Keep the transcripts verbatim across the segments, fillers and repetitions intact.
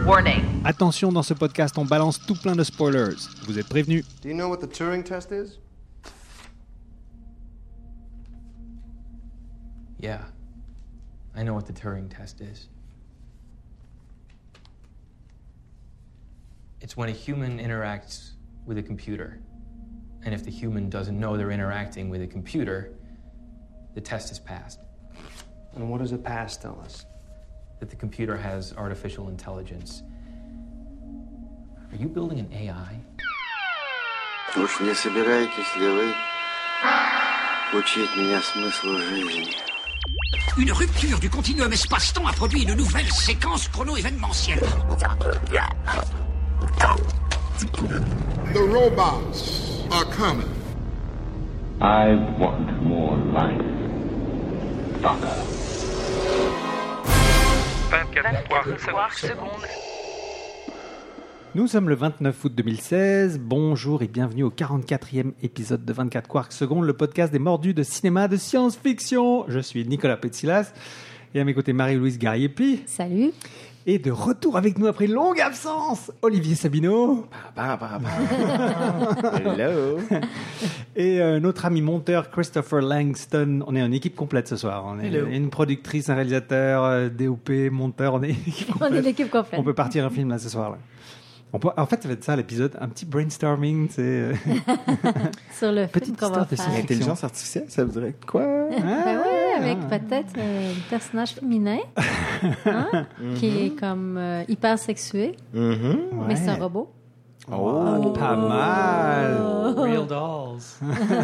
Warning. Attention, dans ce podcast, on balance tout plein de spoilers. Vous êtes prévenus. Do you know what the Turing test is? Yeah. I know what the Turing test is. It's when a human interacts with a computer. And if the human doesn't know they're interacting with a computer, the test is passed. And what does a pass tell us? That the computer has artificial intelligence. Are you building an A I? Уж не собираетесь ли вы учить меня смыслу жизни? Une rupture du continuum espace-temps a produit une nouvelle séquence chrono-événementielle. The robots are coming. I want more life, Doctor. vingt-quatre Quarks secondes. Nous sommes le vingt-neuf août deux mille seize. Bonjour et bienvenue au quarante-quatrième épisode de vingt-quatre Quarks secondes, le podcast des mordus de cinéma de science-fiction. Je suis Nicolas Petsilas et à mes côtés Marie-Louise Gariepi. Salut. Et de retour avec nous après une longue absence, Olivier Sabino. Bah, bah, bah. Hello. Et euh, notre ami monteur Christopher Langston. On est en équipe complète ce soir. On est Hello. une productrice, un réalisateur, euh, D O P, monteur. On est l'équipe complète. On est l'équipe complète. On peut partir un film là ce soir. Là. On peut, en fait, ça va être ça l'épisode, un petit brainstorming, c'est euh... sur le petite film qu'on histoire va de faire. L'intelligence artificielle, ça voudrait quoi? Ah, ben oui, avec peut-être euh, un personnage féminin hein, mm-hmm. qui est comme euh, hyper sexué, Mm-hmm. Ouais. mais c'est un robot. Oh, oh, pas mal. Real dolls.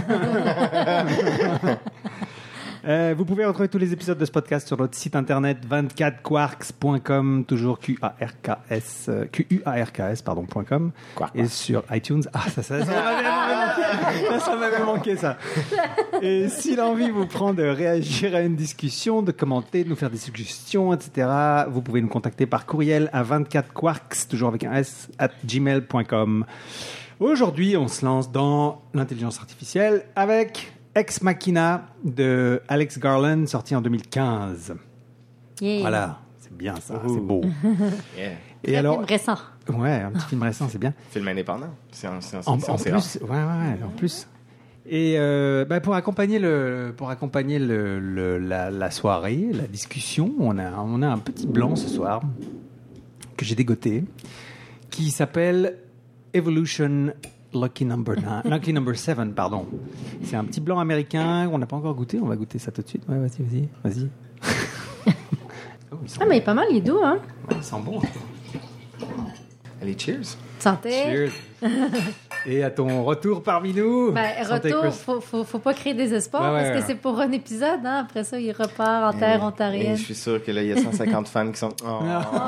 Euh, vous pouvez retrouver tous les épisodes de ce podcast sur notre site internet vingt-quatre quarks point com, toujours Q A R K S, euh, Q U A R K S, pardon, .com, Quark, et sur iTunes. Ah, ça, ça, ça m'avait manqué. Ça m'avait manqué, ça. Et si l'envie vous prend de réagir à une discussion, de commenter, de nous faire des suggestions, et cetera, vous pouvez nous contacter par courriel à vingt-quatre quarks, toujours avec un S, at gmail point com. Aujourd'hui, on se lance dans l'intelligence artificielle avec Ex Machina de Alex Garland, sorti en deux mille quinze. Yeah. Voilà, c'est bien ça, c'est beau. Yeah. Et Très alors, film récent. ouais, un petit film récent, c'est bien. Film indépendant. C'est en, c'est en, En, c'est en c'est plus, ouais, ouais, ouais, en plus. Et euh, bah, pour accompagner le, pour accompagner le, le, la, la soirée, la discussion, on a, on a un petit blanc ce soir que j'ai dégoté, qui s'appelle Evolution. Lucky Number nine, Lucky Number seven, pardon. C'est un petit blanc américain qu'on n'a pas encore goûté. On va goûter ça tout de suite. Ouais, vas-y, vas-y, vas-y. Oh, il sent Ah, mais il est pas mal, il est doux, hein? bon. Ouais, il sent bon. Allez, cheers. Santé. Cheers. Et à ton retour parmi nous. Ben, Santé, retour, Chris. faut, faut, faut pas créer des espoirs Ouais, ouais, parce ouais. que c'est pour un épisode, hein? Après ça, il repart en terre Et ontarienne. je suis sûr que là, il y a cent cinquante fans qui sont. Oh.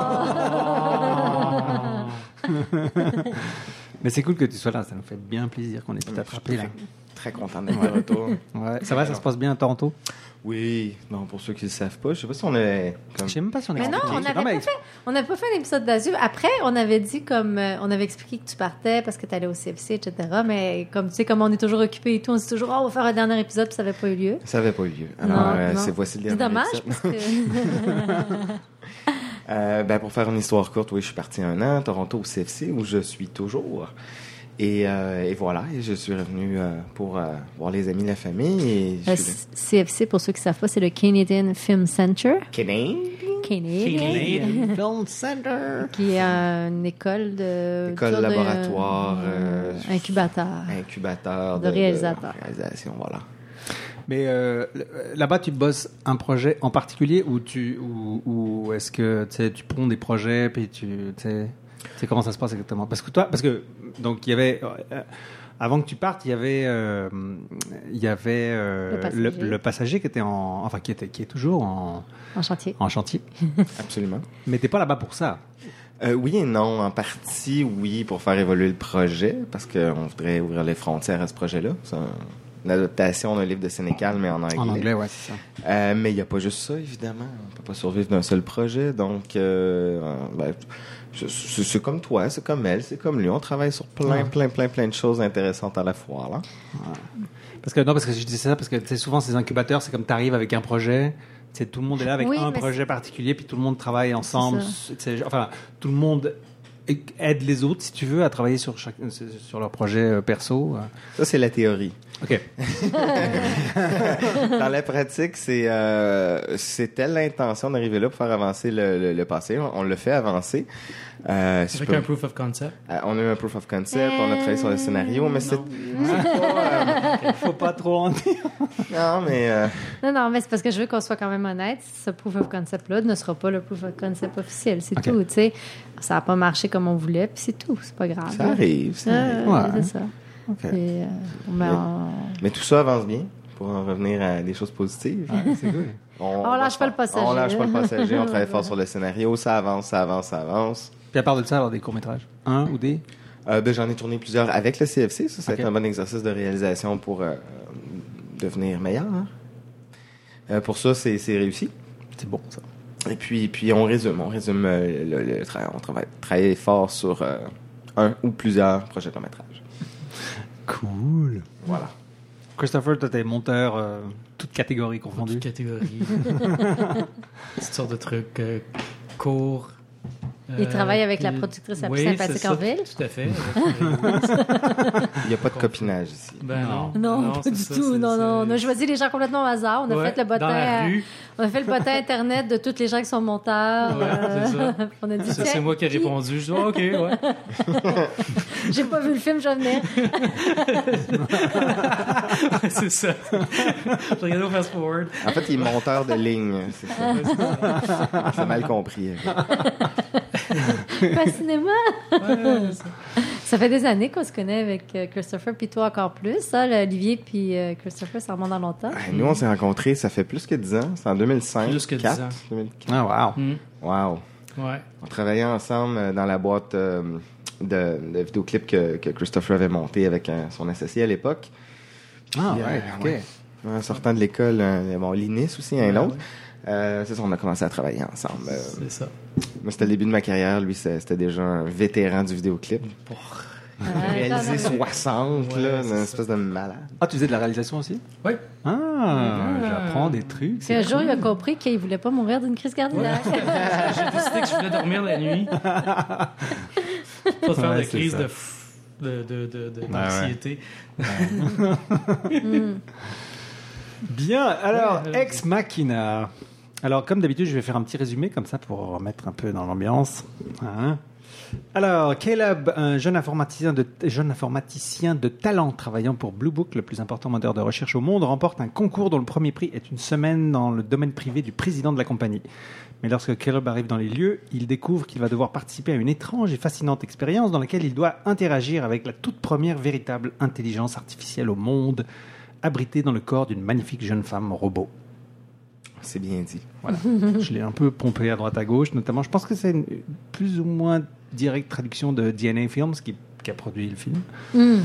Mais c'est cool que tu sois là. Ça nous fait bien plaisir qu'on ait pu t'attraper là. Très content d'être de retour. Ouais. Ça va, ça se passe bien à Toronto? Oui, non, pour ceux qui ne le savent pas, je sais pas si on est. Comme... Je sais même pas si on est Mais non, on expliqué. n'avait mais pas fait, on n'avait pas fait un épisode d'Azur. Après, on avait dit comme, euh, on avait expliqué que tu partais parce que tu allais au C F C, et cetera. Mais comme tu sais, comme on est toujours occupé et tout, on se dit toujours, oh, on va faire un dernier épisode, puis ça n'avait pas eu lieu. Ça n'avait pas eu lieu. Alors, Non, euh, non. c'est voici le C'est dernier dommage épisode. parce que. Euh, ben, pour faire une histoire courte, oui, je suis parti un an à Toronto au C F C où je suis toujours. Et, euh, et voilà, et je suis revenu euh, pour euh, voir les amis, la famille. Et je Le suis C F C, pour ceux qui ne savent pas, c'est le Canadian Film Center. Canadien. Canadian. Film Center. Qui est une école de. École, sorte de- laboratoire, euh, incubateur. Incubateur De réalisateur. de réalisation, voilà. Mais euh, là-bas, tu bosses un projet en particulier ou tu ou, ou est-ce que tu sais, tu ponds des projets puis tu tu sais, tu sais comment ça se passe exactement? Parce que toi, parce que donc il y avait euh, avant que tu partes, il y avait euh, il y avait euh, Le passager. le, le passager qui était en enfin qui était qui est toujours en En chantier. en chantier. Absolument. Mais t'es pas là-bas pour ça. Euh, oui et non. En partie, oui, pour faire évoluer le projet, parce qu'on voudrait ouvrir les frontières à ce projet-là. C'est un- une adaptation d'un livre de Sénécal, mais en anglais. En anglais, ouais, c'est ça. Euh, mais il n'y a pas juste ça, évidemment. On ne peut pas survivre d'un seul projet. Donc, euh, euh, ben, je- c'est c'est comme toi, c'est comme elle, c'est comme lui. On travaille sur plein, Ouais. plein, plein, plein de choses intéressantes à la fois. Là. Parce que non, parce que je disais ça parce que tu sais, souvent ces incubateurs, c'est comme tu arrives avec un projet. Tu C'est tout le monde est là avec Oui, un mais projet c'est- particulier, puis tout le monde travaille ensemble. C'est C'est- Enfin, tout le monde aide les autres, si tu veux, à travailler sur chaque, sur leur projet euh, perso. Ça, c'est la théorie. OK. Dans la pratique, c'est euh, c'était l'intention d'arriver là pour faire avancer le, le, le passé. On, on l'a fait avancer. Euh, si je Avec peux- un proof of concept. Euh, on a eu un proof of concept, on a travaillé sur le scénario, mais c'est Faut pas trop en dire. non, mais euh, Non, non, mais c'est parce que je veux qu'on soit quand même honnête. Ce proof of concept-là ne sera pas le proof of concept officiel. C'est Ok. tout, tu sais. Ça n'a pas marché comme on voulait, puis c'est tout. C'est pas grave. ça arrive. Ça Euh, arrive. Ouais. C'est ça. Ok. Puis, euh, mais Mais- on... Mais tout ça avance bien pour en revenir à des choses positives. C'est cool. On, On va lâche pas faire- le passager. On lâche pas le passager, on travaille fort sur le scénario, ça avance, ça avance, ça avance. Puis à part de ça, alors des courts-métrages. Un ou des? Euh, ben, j'en ai tourné plusieurs avec le C F C, ça, ça Ok. va être un bon exercice de réalisation pour euh, devenir meilleur. hein. Euh, pour ça, c'est c'est réussi. C'est bon, ça. Et puis, puis on résume, on résume euh, le, le tra- on travaille travaille fort sur euh, un ou plusieurs projets de long métrage. Cool. Voilà. Christopher, toi, t'es monteur, euh, toutes catégories Toute confondues. catégorie. Toutes sortes de trucs euh, courts. Il Euh, travaille avec la puis- productrice la plus oui, sympathique c'est en ça, ville. Tout à fait. avec- Il n'y a pas de copinage ici. ben non. Non, pas c'est du ça, tout. c'est- Non, c'est- non. On a choisi les gens complètement au hasard. On a Ouais, fait le bottin. dans la euh, rue. On a fait le bottin internet de tous les gens qui sont monteurs. Ouais, c'est ça. On a dit, Ça, tiens, c'est moi qui ai qui- répondu. Je dis, ah, OK, ouais. J'ai pas vu le film, je vais venir. c'est ça. Je regardais au fast forward. En fait, il est monteur de ligne, c'est ça. J'ai mal compris. Pas cinéma. Ouais, c'est ça. Ça fait des années qu'on se connaît avec euh, Christopher, puis toi encore plus. Ça, là, Olivier puis euh, Christopher, ça remonte dans longtemps. Ah, Nous, on s'est rencontrés, ça fait plus que dix ans. C'est en deux mille cinq. Plus que dix quatre, ans. deux mille quatre. Ah, wow. Hmm. Wow. Ouais. On travaillait ensemble euh, dans la boîte euh, de, de vidéoclips que, que Christopher avait monté avec euh, son associé à l'époque. Ah, Puis, ouais, euh, OK. ouais. En sortant de l'école, euh, bon, l'I N I S aussi, un Ouais, autre. ouais. Euh, c'est ça, on a commencé à travailler ensemble. Euh, C'est ça. moi, c'était le début de ma carrière. Lui, c'est- c'était déjà un vétéran du vidéoclip. Ouais, Réalisé non, non, soixante, Ouais, là, c'est une ça. espèce de malade. Ah, tu faisais de la réalisation aussi? Oui. Ah, Ah. j'apprends des trucs. Puis un jour, il a compris qu'il voulait pas mourir d'une crise cardiaque. J'ai décidé que je voulais dormir la nuit. Pas de faire Ouais, de c'est crise ça. de, f- de, de, de, de- ouais. d'anxiété. Bien, alors, Ouais, Ex Machina. Alors, comme d'habitude, je vais faire un petit résumé comme ça pour remettre un peu dans l'ambiance. Hein. Alors, Caleb, un jeune informaticien, de, jeune informaticien de talent travaillant pour Blue Book, le plus important moteur de recherche au monde, remporte un concours dont le premier prix est une semaine dans le domaine privé du président de la compagnie. Mais lorsque Caleb arrive dans les lieux, il découvre qu'il va devoir participer à une étrange et fascinante expérience dans laquelle il doit interagir avec la toute première véritable intelligence artificielle au monde, abritée dans le corps d'une magnifique jeune femme robot. C'est bien dit. Voilà. Je l'ai un peu pompé à droite à gauche, notamment. Je pense que c'est une plus ou moins directe traduction de D N A Films qui, qui a produit le film. Hmm.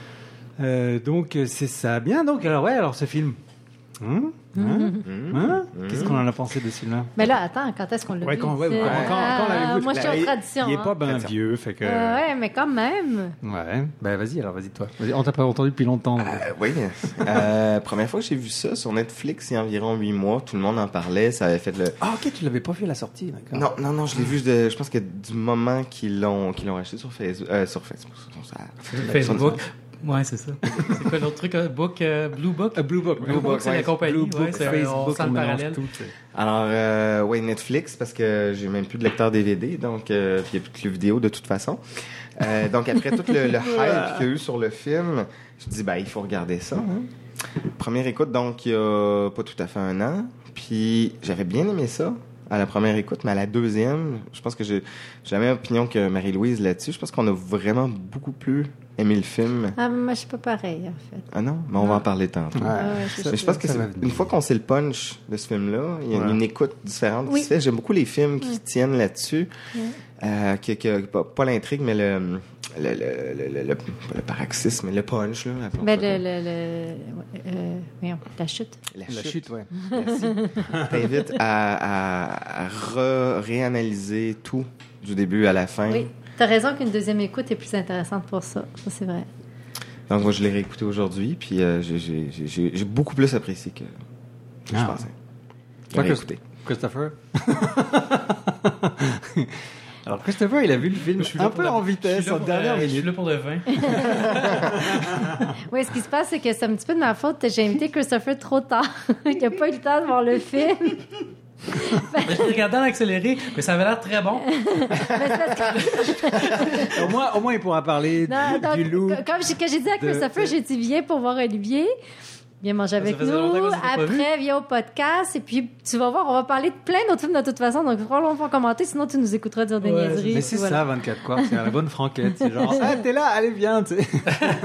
Euh, donc euh, c'est ça. Bien. Donc alors ouais, alors ce film. Hein Hein Hein Qu'est-ce qu'on en a pensé de ce film-là? Mais là, attends, quand est-ce qu'on l'a Ouais, vu? quand, ouais, C'est- quand, quand, quand l'avez-vous? Euh, Moi, je suis Là, en il- tradition. Il est hein. pas ben Tradition. vieux, fait que. Euh, ouais, mais quand même. Ouais. Ben vas-y, alors vas-y toi. Vas-y, on t'a pas entendu depuis longtemps. donc. Euh, oui. Euh, première fois que j'ai vu ça sur Netflix, il y a environ huit mois, tout le monde en parlait. Ça avait fait le. Ah ok, tu l'avais pas vu à la sortie, d'accord. Non, non, non, je l'ai vu. De, je pense que du moment qu'ils l'ont, qu'ils l'ont acheté sur Facebook, euh, sur Facebook, sur ça- Facebook. Ouais, c'est ça. C'est quoi l'autre truc? euh, Book, euh, Blue Book? Blue Book, Blue Book, c'est ouais, la compagnie. Blue Book, ouais, c'est, on Facebook, sent le on mélange parallèle. tout, tu sais. Alors, euh, ouais, Netflix, parce que j'ai même plus de lecteur D V D, donc euh, puis il n'y a plus que le vidéo de toute façon. Euh, donc, après tout le, le hype qu'il y a eu sur le film, je me dis, ben, il faut regarder ça. Hein. Première écoute, donc, il y a pas tout à fait un an. Puis, j'avais bien aimé ça à la première écoute, mais à la deuxième, je pense que j'ai j'ai la même opinion que Marie-Louise là-dessus. Je pense qu'on a vraiment beaucoup plus aimé le film. Ah, moi, je suis pas pareil, en fait. Ah non? Mais on va en parler tantôt. Ouais. Ah, ouais, je- Mais je pense que Ça c'est- va venir. une fois qu'on sait le punch de ce film-là, il y a Ouais. une écoute différente Oui. qui se fait. J'aime beaucoup les films qui Ouais. tiennent là-dessus. Ouais. Euh, que, que- pas, pas l'intrigue, mais le, le, le, le, le, le- pas le paroxysme, mais le punch. Là, appelons Ben, ça le, le, le- euh, voyons, la chute. comme- la, La chute. chute, ouais. Merci. T'invite à, à, à re- réanalyser tout du début à la fin. Oui, t'as raison qu'une deuxième écoute est plus intéressante pour ça. Ça, c'est vrai. Donc moi, je l'ai réécouté aujourd'hui, puis euh, j'ai- j'ai j'ai- j'ai beaucoup plus apprécié que, que je Ah. pensais. Toi, Allez, Chris- écoutez. Christopher. Alors, Christopher, il a vu le film Je suis là un pour peu de- en je suis vitesse, là en pour dernière de- Je suis minute. là pour de vin. Oui, ce qui se passe, c'est que c'est un petit peu de ma faute. J'ai invité Christopher trop tard. Il n'a pas eu le temps de voir le film. Je l'ai regardé en accéléré, mais ça avait l'air très bon. Au moins, au moins, il pourra parler Non, du, donc, du loup. Comme j'ai, que j'ai dit à de- Christopher, j'ai dit viens pour voir Olivier. Viens manger avec faisait longtemps nous. qu'on s'était pas Après, viens au podcast. Et puis, tu vas voir, on va parler de plein d'autres films de toute façon. Donc, probablement pas commenter, sinon tu nous écouteras dire des Ouais, niaiseries. Mais puis c'est voilà. ça, vingt-quatre quoi. C'est la bonne franquette. C'est genre, ah, t'es là, allez, viens, tu sais.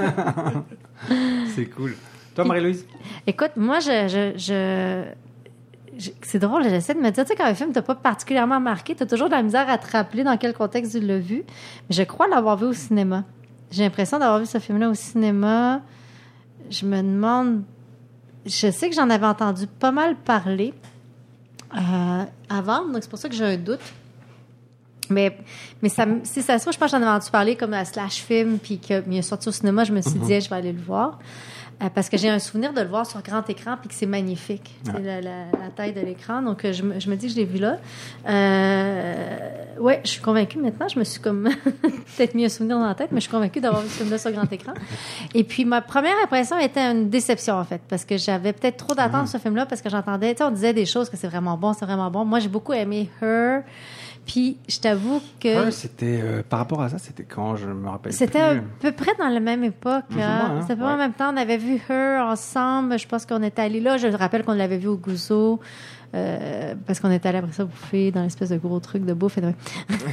C'est cool. Toi, Marie-Louise? Écoute, moi, je, je, je, je- c'est drôle, j'essaie de me dire, tu sais, quand un film t'a pas particulièrement marqué, t'as toujours de la misère à te rappeler dans quel contexte tu l'as vu. Mais je crois l'avoir vu au cinéma. J'ai l'impression d'avoir vu ce film-là au cinéma. Je me demande... Je sais que j'en avais entendu pas mal parler euh, avant, donc c'est pour ça que j'ai un doute. Mais, mais ça, me- si ça se trouve, je pense que j'en avais entendu parler comme un slash film, puis qu'il est sorti au cinéma, je me suis dit, hey, je vais aller le voir. Euh, parce que j'ai un souvenir de le voir sur grand écran, puis que c'est magnifique, Ouais. c'est la, la, la taille de l'écran. Donc, euh, je, me- je me dis que je l'ai vu là. Euh, ouais, je suis convaincue maintenant. Je me suis comme peut-être mis un souvenir dans la tête, mais je suis convaincue d'avoir vu ce film-là sur grand écran. Et puis, ma première impression était une déception, en fait, parce que j'avais peut-être trop d'attentes sur ce film-là, parce que j'entendais, tu sais, on disait des choses que c'est vraiment bon, c'est vraiment bon. Moi, j'ai beaucoup aimé Her. Puis, je t'avoue que... Her, c'était, euh, par rapport à ça, c'était quand? Je me rappelle C'était plus. à peu près dans la même époque. Plus ou Hein? moins, hein? C'était pas Ouais. en même temps. On avait vu Her ensemble. Je pense qu'on était allés là. Je me rappelle qu'on l'avait vu au Gouzeau. Euh, parce qu'on était allés après ça bouffer dans l'espèce de gros truc de bouffe. Et de-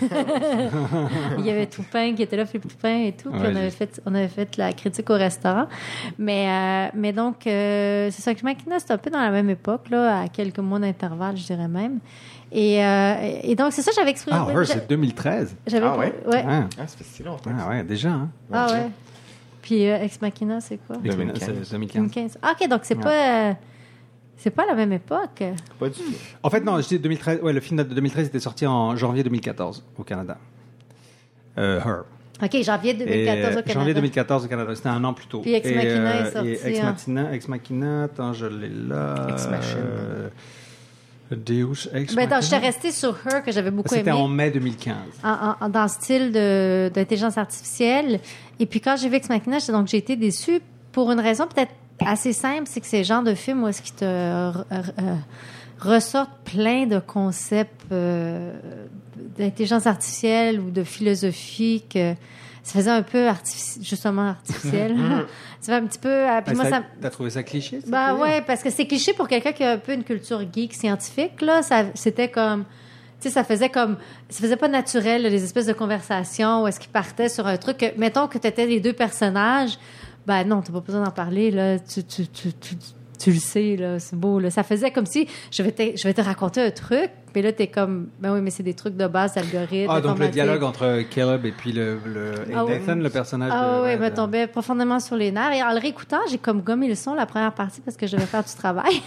Il y avait Toupin qui était là, Philippe Toupin et tout. Puis Ouais, on, avait j'ai- fait, on avait fait la critique au restaurant. Mais, euh, mais donc, euh, c'est ça que je m'inquiète. C'était un peu dans la même époque, là, à quelques mois d'intervalle, je dirais même. Et, euh, et donc, c'est ça que j'avais exprimé. Ah, Her, c'est deux mille treize. J'avais Ah ouais? ouais. Ah, Ah, ça fait si longtemps. ah ouais, déjà, hein. Ah ouais. Puis euh, Ex Machina, c'est quoi? deux mille quinze. C'est deux mille deux mille quinze. quinze. Ah, OK, donc c'est Ouais. pas... euh, c'est pas la même époque. Pas du tout. En fait, non, je dis deux mille treize. Ouais, le film de deux mille treize était sorti en janvier deux mille quatorze au Canada. Euh, Her. OK, janvier deux mille quatorze Et, euh, au Canada. Janvier deux mille quatorze au Canada. C'était un an plus tôt. Puis Ex Et, Machina euh, est sorti, et Ex hein. Machina, Ex Machina, attends, je l'ai là. Ex Machina. Euh, Deus Ex Ben, attends, Machina. j'étais restée sur Her, que j'avais beaucoup C'était aimé. en mai deux mille quinze. En, en- dans le style de, d'intelligence artificielle. Et puis quand j'ai vu Ex Machina, j'étais- donc j'ai été déçue pour une raison peut-être assez simple, c'est que c'est le genre de film où est-ce qu'ils te re- re- ressortent plein de concepts euh, d'intelligence artificielle ou de philosophie que ça faisait un peu artifici- justement artificiel. Ça fait un petit peu... euh, puis Ben, moi, ça- ça... T'as trouvé ça cliché? ça, Ben tu veux dire? ouais, parce que c'est cliché pour quelqu'un qui a un peu une culture geek scientifique, là. Ça, c'était comme... Tu sais, ça faisait comme... Ça faisait pas naturel, là, les espèces de conversations où est-ce qu'ils partaient sur un truc que... Mettons que t'étais les deux personnages, ben non, t'as pas besoin d'en parler, là. Tu, tu, tu, tu, tu le sais, là. C'est beau, là. Ça faisait comme si je vais te, je vais te raconter un truc, puis là, t'es comme... Ben oui, mais c'est des trucs de base, d'algorithme. Ah, donc le informatique. dialogue entre Caleb et puis le, le et Ah ouais. Nathan, le personnage Ah de... oui, ouais, me de- tombait profondément sur les nerfs. Et en le réécoutant, j'ai comme gommé le son la première partie parce que je devais faire du travail.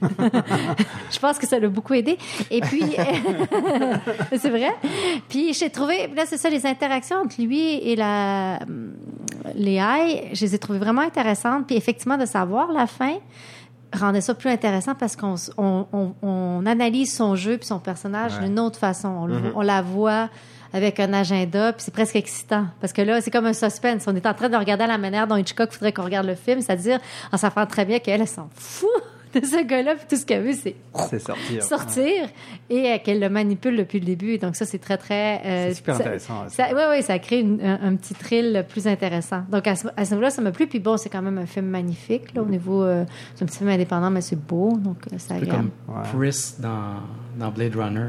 Je pense que ça l'a beaucoup aidé. Et puis, c'est vrai. Puis j'ai trouvé, là c'est ça, les interactions entre lui et la l'A I, je les ai trouvées vraiment intéressantes. Puis effectivement, de savoir la fin rendait ça plus intéressant parce qu'on s- on, on, on analyse son jeu puis son personnage Ouais. d'une autre façon. On, le Mhm. voit- on la voit avec un agenda, puis c'est presque excitant. Parce que là, c'est comme un suspense. On est en train de regarder à la manière dont Hitchcock voudrait qu'on regarde le film, c'est-à-dire en sachant très bien qu'elle, elle s'en fout de ce gars-là, puis tout ce qu'elle veut, c'est C'est sortir. sortir, et euh, qu'elle le manipule depuis le début. Et donc ça, c'est très, très... euh, C'est super ça- intéressant. hein, ça, oui, oui, ça crée une- un, un petit thrill plus intéressant. Donc, à ce, à ce niveau-là, ça m'a plu. Puis bon, c'est quand même un film magnifique, là, au niveau... euh, c'est un petit film indépendant, mais c'est beau, donc euh, c'est Un peu agréable. comme Ouais. Chris dans, dans Blade Runner.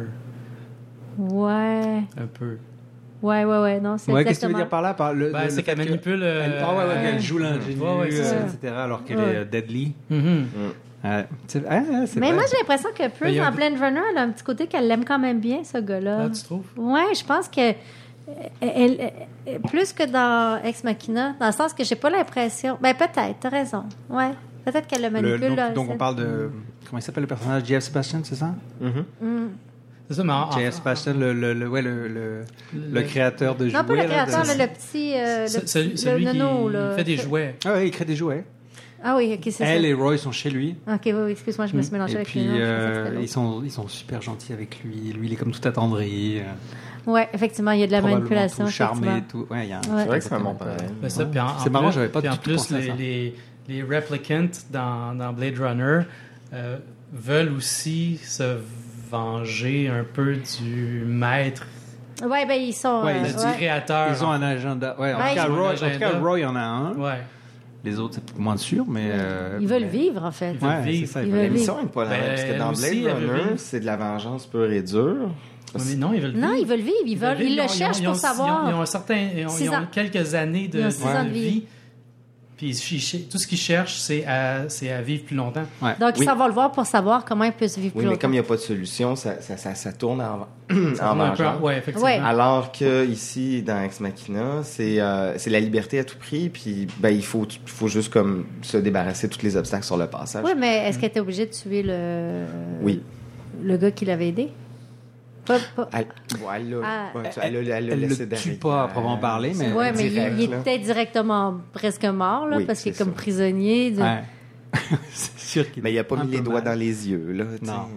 Ouais, Un peu. ouais, ouais, ouais, non, c'est Ouais, qu'est-ce que tu veux exactement... dire par là? Par le, Ben, le- c'est le qu'elle fait que- manipule. euh, Elle, ah ouais, ouais, qu'elle joue l'ingénue, Ouais, ouais, c'est ça. euh, et cetera, alors qu'elle Ouais. est euh, deadly. Mhm. Ouais. C'est, ah, ouais, c'est Mais vrai. moi, j'ai l'impression que Ben, plus il y a dans un- Blade Runner, elle a un petit côté qu'elle l'aime quand même bien, ce gars-là. Ah, tu trouves? Ouais, je pense que... Elle, elle- elle- plus que dans Ex Machina, dans le sens que j'ai pas l'impression... Ben, peut-être, t'as raison. Ouais, peut-être qu'elle le Le- manipule. donc, là, donc on c'est- parle de... Comment il s'appelle le personnage? J F. Sebastian, c'est ça? Mhm. Mm. C'est ça, mais en, J F. en- Sebastian, le, le, le, ouais, le, le, le le- créateur de jouets. Non, pas le là, créateur, de- là, le petit... euh, le ce- petit- celui, le celui nono, qui là. fait des jouets. Ah ouais, il crée des jouets. Ah oui, ok, c'est ça. Elle et Roy sont chez lui. Ok, oui, oui, excuse-moi, je me suis mélangée et avec puis, les noms. euh, ils, sont, ils sont super gentils avec lui. Lui, il est comme tout attendri. Oui, effectivement, il y a de la Probablement manipulation. tout charmé et tout. Ouais, il y a un... C'est vrai que c'est un bon parallèle. Ben ça, puis en- en C'est marrant, plus- j'avais pas puis du en tout plus, pensé à les, ça. les, les replicants dans, dans Blade Runner euh, veulent aussi se venger un peu du maître, Oui, ben ils sont. Ouais, euh, ils- du ouais. créateur. Ils ont un agenda. Ouais, en, Ouais, tout cas, ils ont un Roy, en tout cas, agenda. Roy en a un. Ouais. Les autres, c'est moins sûr, mais... euh, Ils veulent mais- vivre, en fait. Ils veulent Ouais, vivre. c'est ça. Ils Ils veulent veulent vivre. L'émission n'est pas la même, Ben, parce que dans elle aussi, Blade elle veut Runner, vivre. c'est de la vengeance pure et dure. Ouais, mais non, ils veulent Non, vivre. ils veulent vivre. Ils, veulent, ils, vivre. le ont- cherchent ils ont- pour savoir. Ils ont, ils ont un certain, ils ont, Six ils ont ans. quelques années de, Ils ont six de ans de vie. Puis ils ch- tout ce qu'ils cherchent, c'est à, c'est à vivre plus longtemps. Ouais. Donc, ils Oui. s'en vont le voir pour savoir comment ils peuvent vivre Oui, plus mais longtemps. comme il n'y a pas de solution, ça, ça, ça, ça tourne en, Ça en tourne un peu vengeance. en- ouais, effectivement. Ouais. Alors que ici, dans Ex Machina, c'est euh, c'est la liberté à tout prix, puis ben, il faut, il faut juste comme se débarrasser de tous les obstacles sur le passage. Oui, mais est-ce qu'elle était obligée de tuer le. Oui. Le gars qui l'avait aidé? Pas, pas... Elle, bon, elle l'a Ah. ouais, elle, l'a- elle l'a Elle laissé le tue derrière. pas à proprement parler, mais... Ouais, mais il, direct, il là. était directement presque mort, là, Oui, parce qu'il est c'est comme ça. prisonnier. de- Ouais. c'est sûr qu'il Mais il n'a pas un mis les peu doigts mal. dans les yeux, là. tu sais. Non.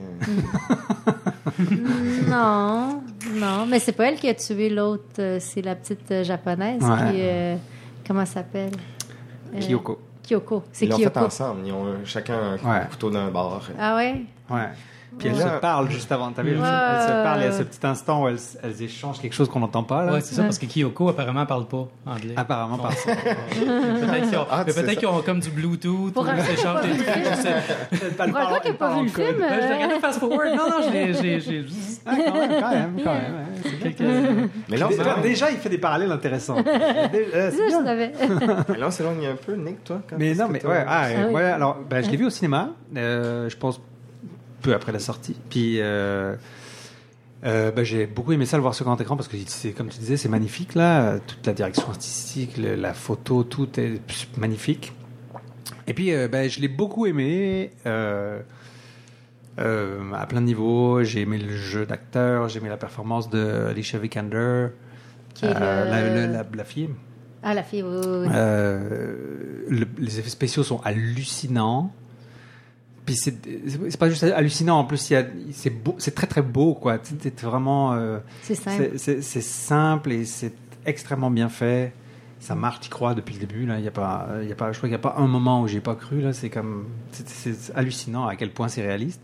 Non, non, mais c'est pas elle qui a tué l'autre, euh, c'est la petite euh, japonaise Ouais. qui. euh, comment elle s'appelle? Euh, Kyoko. Kyoko. C'est Ils l'ont fait Kyoko. ensemble. Ils ont euh, chacun un Ouais. couteau d'un bord. Ah ouais? Ouais. Puis elles Ouais. se parlent juste avant. T'as vu? Elles, Ouais. elles se parlent. Il y a ce petit instant où elles, elles échangent quelque chose qu'on n'entend pas, là. Ouais, c'est ça, parce que Kyoko, apparemment, parle pas anglais. Apparemment, Bon. par ça. Peut-être qu'ils ont, Ah, mais tu sais peut-être ça. qu'ils ont comme du Bluetooth, Pour ou un- ils s'échangent des trucs. Je sais. Pour un gars qui n'a pas vu le film. Ben, je l'ai euh, regardé fast forward. Non, non, je l'ai- j'ai. j'ai juste Ah, quand même, quand même, quand même. ouais, c'est bien. quelques. Mais là, on Déjà, s'éloigne- déjà, il fait des parallèles intéressants. Déjà, euh, c'est ça, je bien. savais. mais là, on s'éloigne un peu, Nick, toi. Quand Mais est-ce non, que mais t'as- ouais, ah, Ah oui. ouais, alors, ben, je l'ai vu au cinéma, euh, je pense peu après la sortie. Puis, euh, euh, ben, j'ai beaucoup aimé ça le voir sur grand écran parce que c'est, comme tu disais, c'est magnifique là, toute la direction artistique, le- la photo, tout est magnifique. Et puis, euh, ben, je l'ai beaucoup aimé. Euh, euh, à plein de niveaux, j'ai aimé le jeu d'acteur, j'ai aimé la performance de Alicia Vikander, Qui est euh, le- la, la- la- la fille. Ah, la fille, oui, oui, oui. Euh, le- les effets spéciaux sont hallucinants. Puis c'est, c'est pas juste hallucinant, en plus il y a, c'est, beau, c'est très très beau, quoi. C'est, c'est vraiment. euh, C'est simple. c'est, c'est- c'est simple et c'est extrêmement bien fait. Ça marche, t'y crois depuis le début. Là. Il y a pas, il y a pas, je crois qu'il n'y a pas un moment où j'ai pas cru. Là. C'est, comme, c'est, c'est hallucinant à quel point c'est réaliste.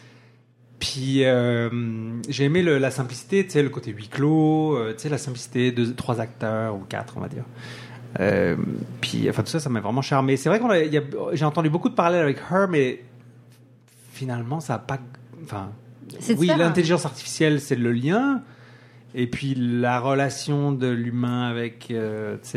Puis euh, j'ai aimé le, la simplicité, tu sais, le côté huis clos, euh, tu sais, la simplicité de trois acteurs ou quatre, on va dire. Euh, puis, enfin, tout ça, ça m'a vraiment charmé. C'est vrai qu'on a, il y a, j'ai entendu beaucoup de parallèles avec Her, mais finalement, ça n'a pas. Enfin, C'est oui, différent. l'intelligence artificielle, c'est le lien. Et puis la relation de l'humain avec, euh, tu sais,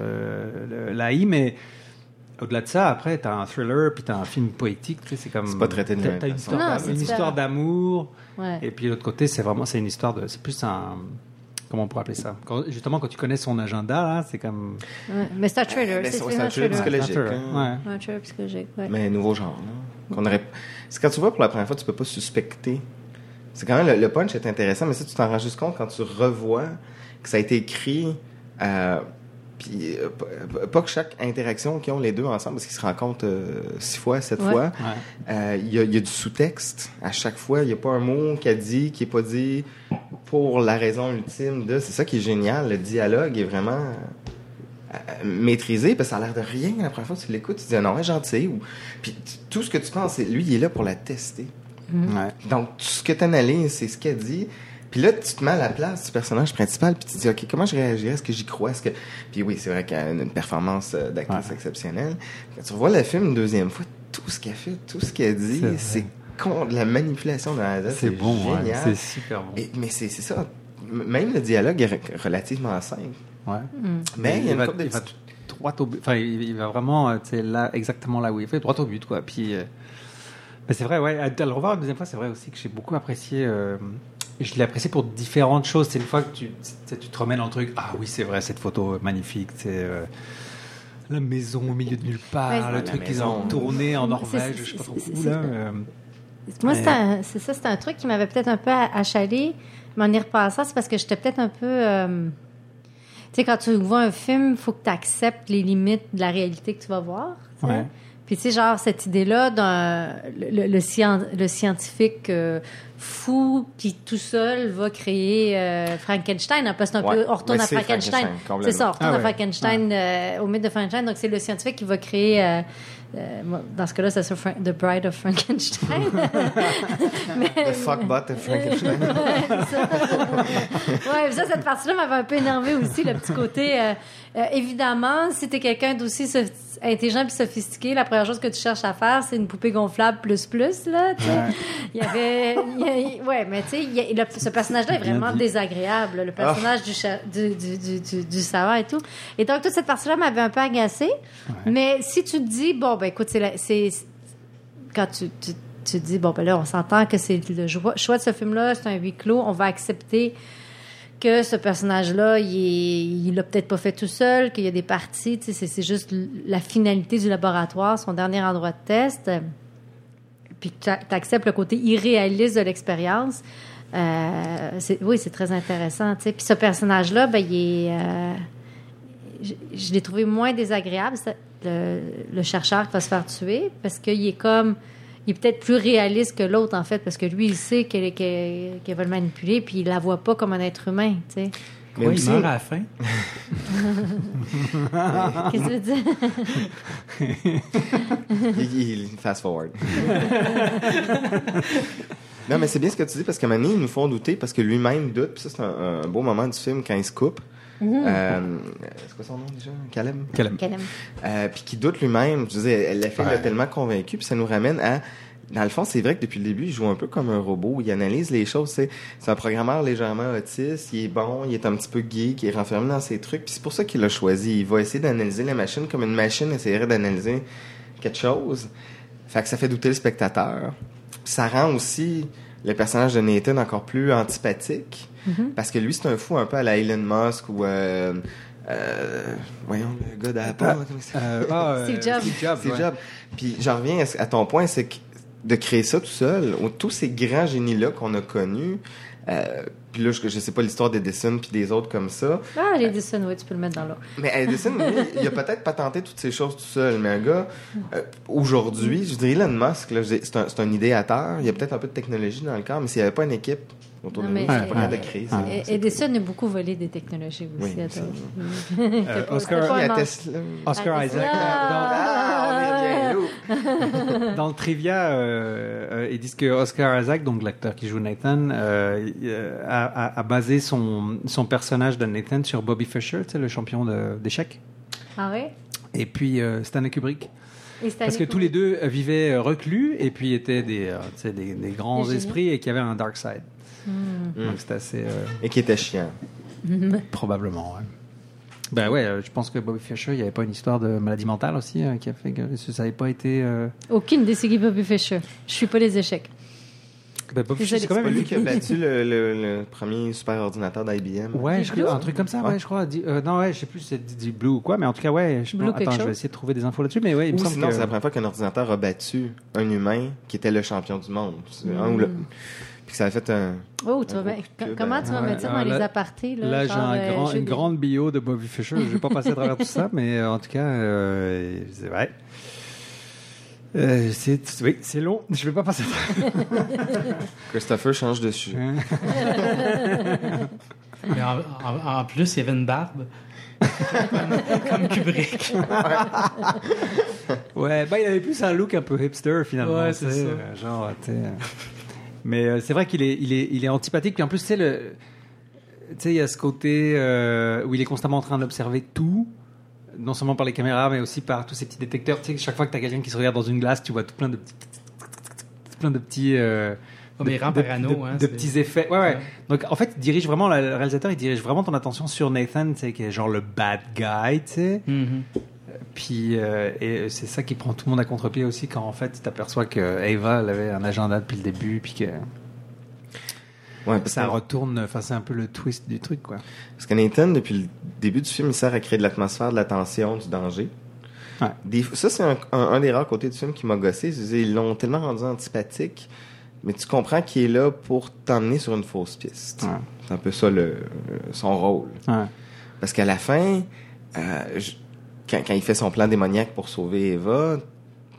euh, l'A I, mais au-delà de ça, après, t'as un thriller, puis t'as un film poétique, tu sais, c'est comme. C'est pas traité de la t'as- même t'as une façon. histoire, Non, d'am- c'est une différent. histoire d'amour. Ouais. Et puis de l'autre côté, c'est vraiment, c'est une histoire de, c'est plus un, comment on pourrait appeler ça? Quand- justement, quand tu connais son agenda, là, c'est comme. Ouais. Mais c'est un thriller. Mais C'est c'est vraiment un un thriller thriller. psychologique. Un thriller, hein. ouais. Un thriller psychologique, ouais. Mais nouveau genre. Là, qu'on aurait... C'est quand tu vois pour la première fois, tu peux pas suspecter. C'est quand même le, le punch est intéressant, mais ça, tu t'en rends juste compte quand tu revois que ça a été écrit. Euh, puis euh, pas- pas que chaque interaction qu'ils ont les deux ensemble, parce qu'ils se rencontrent euh, six fois, sept Ouais. fois, Ouais. euh, il y, a- il y a du sous-texte à chaque fois. Il n'y a pas un mot qui a dit, qui n'est pas dit pour la raison ultime de. C'est ça qui est génial. Le dialogue est vraiment euh, maîtrisé, parce que ça a l'air de rien la première fois que tu l'écoutes. Tu te dis, ah non, elle est gentil. Ou... Puis t- tout ce que tu penses, c'est lui, il est là pour la tester. Ouais. Donc, tout ce que tu analyses, c'est ce qu'elle dit. Puis là, tu te mets à la place du personnage principal, puis tu te dis, OK, comment je réagirais? Est-ce que j'y crois? Est-ce que... Puis oui, c'est vrai qu'elle a une performance euh, d'actrice Ouais. exceptionnelle. Quand tu revois le film une deuxième fois, tout ce qu'elle fait, tout ce qu'elle dit, C'est vrai. c'est con, de la manipulation de la A à Z, C'est bon, ouais. génial. C'est super bon. Et- mais c'est c'est ça. M- Même le dialogue est re- relativement simple. Ouais. Mais il y a une va, couple de il va petits- droit au but. Enfin, il, il va vraiment, euh, tu sais, là, exactement là où il fait, droit au but, quoi. Puis, euh, mais c'est vrai, ouais. À, à le revoir une deuxième fois, c'est vrai aussi que j'ai beaucoup apprécié. Euh, je l'ai apprécié pour différentes choses. C'est une fois que tu, tu, sais, tu te remets dans le truc. Ah oui, c'est vrai, cette photo euh, magnifique. C'est euh, la maison au milieu de nulle part, Ouais, le la truc qu'ils maison. ont tourné en C'est- Norvège, c'est- je sais pas trop c'est- où c'est- là. euh, Moi, Mais- c'est, un- c'est ça, c'est un truc qui m'avait peut-être un peu achalé, mais en y repassant, c'est parce que j'étais peut-être un peu... euh, tu sais, quand tu vois un film, il faut que tu acceptes les limites de la réalité que tu vas voir. tu sais. Ouais. Puis, tu sais, genre, cette idée-là d'un... Le, le, le, scien- le scientifique euh, fou qui, tout seul, va créer euh, Frankenstein. Hein, parce que c'est un Ouais, peu... On retourne mais à c'est Frankenstein. Frankenstein, C'est ça, on retourne Ah à ouais. Frankenstein, euh, au mythe de Frankenstein. Donc, c'est le scientifique qui va créer... Euh, euh, dans ce cas-là, ça serait Fra- The Bride of Frankenstein. Mais- The fuckbot de Frankenstein. Ouais, ça. Ouais, ça, cette partie-là m'avait un peu énervé aussi, le petit côté. Euh, euh, évidemment, si t'es quelqu'un d'aussi soph- intelligent et sophistiqué, la première chose que tu cherches à faire, c'est une poupée gonflable plus plus, là, tu sais. Ouais. Il y avait. il y a- ouais, mais tu sais, il y a- le- ce personnage-là est vraiment dit. désagréable, le personnage du, cha- du, du, du, du, du savant et tout. Et donc, toute cette partie-là m'avait un peu agacée. Mais si tu te dis, bon, ben écoute, c'est. La, c'est quand tu. tu tu te dis, bon, ben là, on s'entend que c'est le choix, choix de ce film-là, c'est un huis clos, on va accepter que ce personnage-là, il, est, il l'a peut-être pas fait tout seul, qu'il y a des parties, tu sais, c'est, c'est juste la finalité du laboratoire, son dernier endroit de test, puis tu acceptes le côté irréaliste de l'expérience. Euh, c'est, oui, c'est très intéressant, tu sais. Puis ce personnage-là, ben, il est... Euh, je, je l'ai trouvé moins désagréable, le, le chercheur qui va se faire tuer, parce qu'il est comme... Il est peut-être plus réaliste que l'autre, en fait, parce que lui, il sait qu'elle, qu'elle, qu'elle va le manipuler, puis il la voit pas comme un être humain, tu sais. Mais ouais, aussi... il meurt à la fin. Qu'est-ce que tu veux dire? il, il fast forward. Non, mais c'est bien ce que tu dis, parce qu'à un moment donné, ils nous font douter, parce que lui-même doute, puis ça, c'est un, un beau moment du film quand il se coupe. Mm-hmm. Euh, c'est quoi son nom déjà? Caleb? Caleb. Caleb. Euh, puis qui doute lui-même. Je veux dire, la fille l'a tellement convaincu, puis ça nous ramène à... Dans le fond, c'est vrai que depuis le début, il joue un peu comme un robot. Il analyse les choses. C'est, c'est un programmeur légèrement autiste. Il est bon, il est un petit peu geek, il est renfermé dans ses trucs. Puis c'est pour ça qu'il l'a choisi. Il va essayer d'analyser la machine comme une machine essaierait d'analyser quelque chose. Fait que ça fait douter le spectateur. Puis ça rend aussi le personnage de Nathan encore plus antipathique. Mm-hmm. Parce que lui, c'est un fou un peu à la Elon Musk ou... Euh, euh, voyons, le gars d'Apple. Ah, euh, ah, Steve Jobs. Steve Jobs. Steve Jobs. Puis j'en reviens à ton point, c'est que de créer ça tout seul, tous ces grands génies-là qu'on a connus, euh, puis là, je, je sais pas l'histoire d'Edison puis des autres comme ça. Ah, l'Edison, oui, tu peux le mettre dans l'eau. Mais Edison, lui, il a peut-être patenté toutes ces choses tout seul, mais un gars, euh, aujourd'hui, je dirais Elon Musk, là, c'est, un, c'est un idéateur, il y a peut-être un peu de technologie dans le corps, mais s'il n'y avait pas une équipe autour non, de lui, il serait pas capable de créer ça. Edison a beaucoup volé des technologies aussi. Oui, à euh, Oscar, à Tesla. Oscar Isaac. Ah, on est bien loup. Dans le trivia, euh, euh, ils disent que Oscar Isaac, donc l'acteur qui joue Nathan, euh, a, a, a basé son, son personnage de Nathan sur Bobby Fischer, tu sais, le champion de, d'échecs. Ah oui? Et puis euh, Stanley Kubrick. Et Stanley Parce que Kubrick. tous les deux vivaient reclus et puis étaient des, euh, tu sais, des, des grands Des esprits et qui avaient un dark side. Mm. Donc c'était assez... Euh, et qui était chiant. Probablement, ouais. Ben ouais, euh, je pense que Bobby Fischer, il n'y avait pas une histoire de maladie mentale aussi euh, qui a fait que ça n'avait pas été... Euh... Aucune des séries Bobby Fischer. Je suis pas les échecs. Ben, Bobby Fischer, c'est quand C'est même pas lui qui a battu le, le, le premier super ordinateur d'I B M. Ouais, je, un truc comme ça, ouais, ouais je crois. Euh, non, ouais, je sais plus si c'est du Blue ou quoi, mais en tout cas, ouais. Je Blue pense, attends, quelque je vais chose. essayer de trouver des infos là-dessus, mais ouais, il Ou me semble sinon, que... c'est la première fois qu'un ordinateur a battu un humain qui était le champion du monde. C'est un ou le... Puis que ça a fait un... Oh, tu vas un mettre- gros coup de com- queue, comment ben, tu vas ouais, mettre ça ah, dans là- les apartés? Là, Là, j'ai genre, un euh, grand- jeu une des- grande bio de Bobby Fischer. Je vais pas passer à travers tout ça, mais euh, en tout cas, euh, c'est vrai. Euh, c'est, oui, c'est long. Je vais pas passer à travers. Christopher change de sujet. Mais en, en, en plus, il y avait une barbe. comme, comme Kubrick. Ouais, bah, il avait plus un look un peu hipster finalement. Ouais, c'est tu sais, ça. euh, genre, tu sais, euh. Mais euh, c'est vrai qu'il est, il est, il est antipathique. Puis en plus, tu sais, le, tu sais, il y a ce côté euh, où il est constamment en train d'observer tout, non seulement par les caméras, mais aussi par tous ces petits détecteurs. Tu sais, chaque fois que tu as quelqu'un qui se regarde dans une glace, tu vois tout plein de petits, plein de petits. Euh, Oh, mais il rend de, parano, de, hein, de c'est- petits effets. Ouais, ouais, Ouais. Donc, en fait, il dirige vraiment, le réalisateur, il dirige vraiment ton attention sur Nathan, tu sais, qui est genre le bad guy, tu sais. Mhm. Puis, euh, et c'est ça qui prend tout le monde à contre-pied aussi quand, en fait, tu t'aperçois que Ava, elle avait un agenda depuis le début, puis que Ouais, parce ça que- retourne, enfin, c'est un peu le twist du truc, quoi. Parce que Nathan, depuis le début du film, il sert à créer de l'atmosphère, de la tension, du danger. Ouais. Des, ça, c'est un, un, un des rares côtés du film qui m'a gossé. Je veux dire, ils l'ont tellement rendu antipathique, mais tu comprends qu'il est là pour t'emmener sur une fausse piste. Ouais. C'est un peu ça le, son rôle. Ouais. Parce qu'à la fin, euh, je- quand, quand il fait son plan démoniaque pour sauver Eva,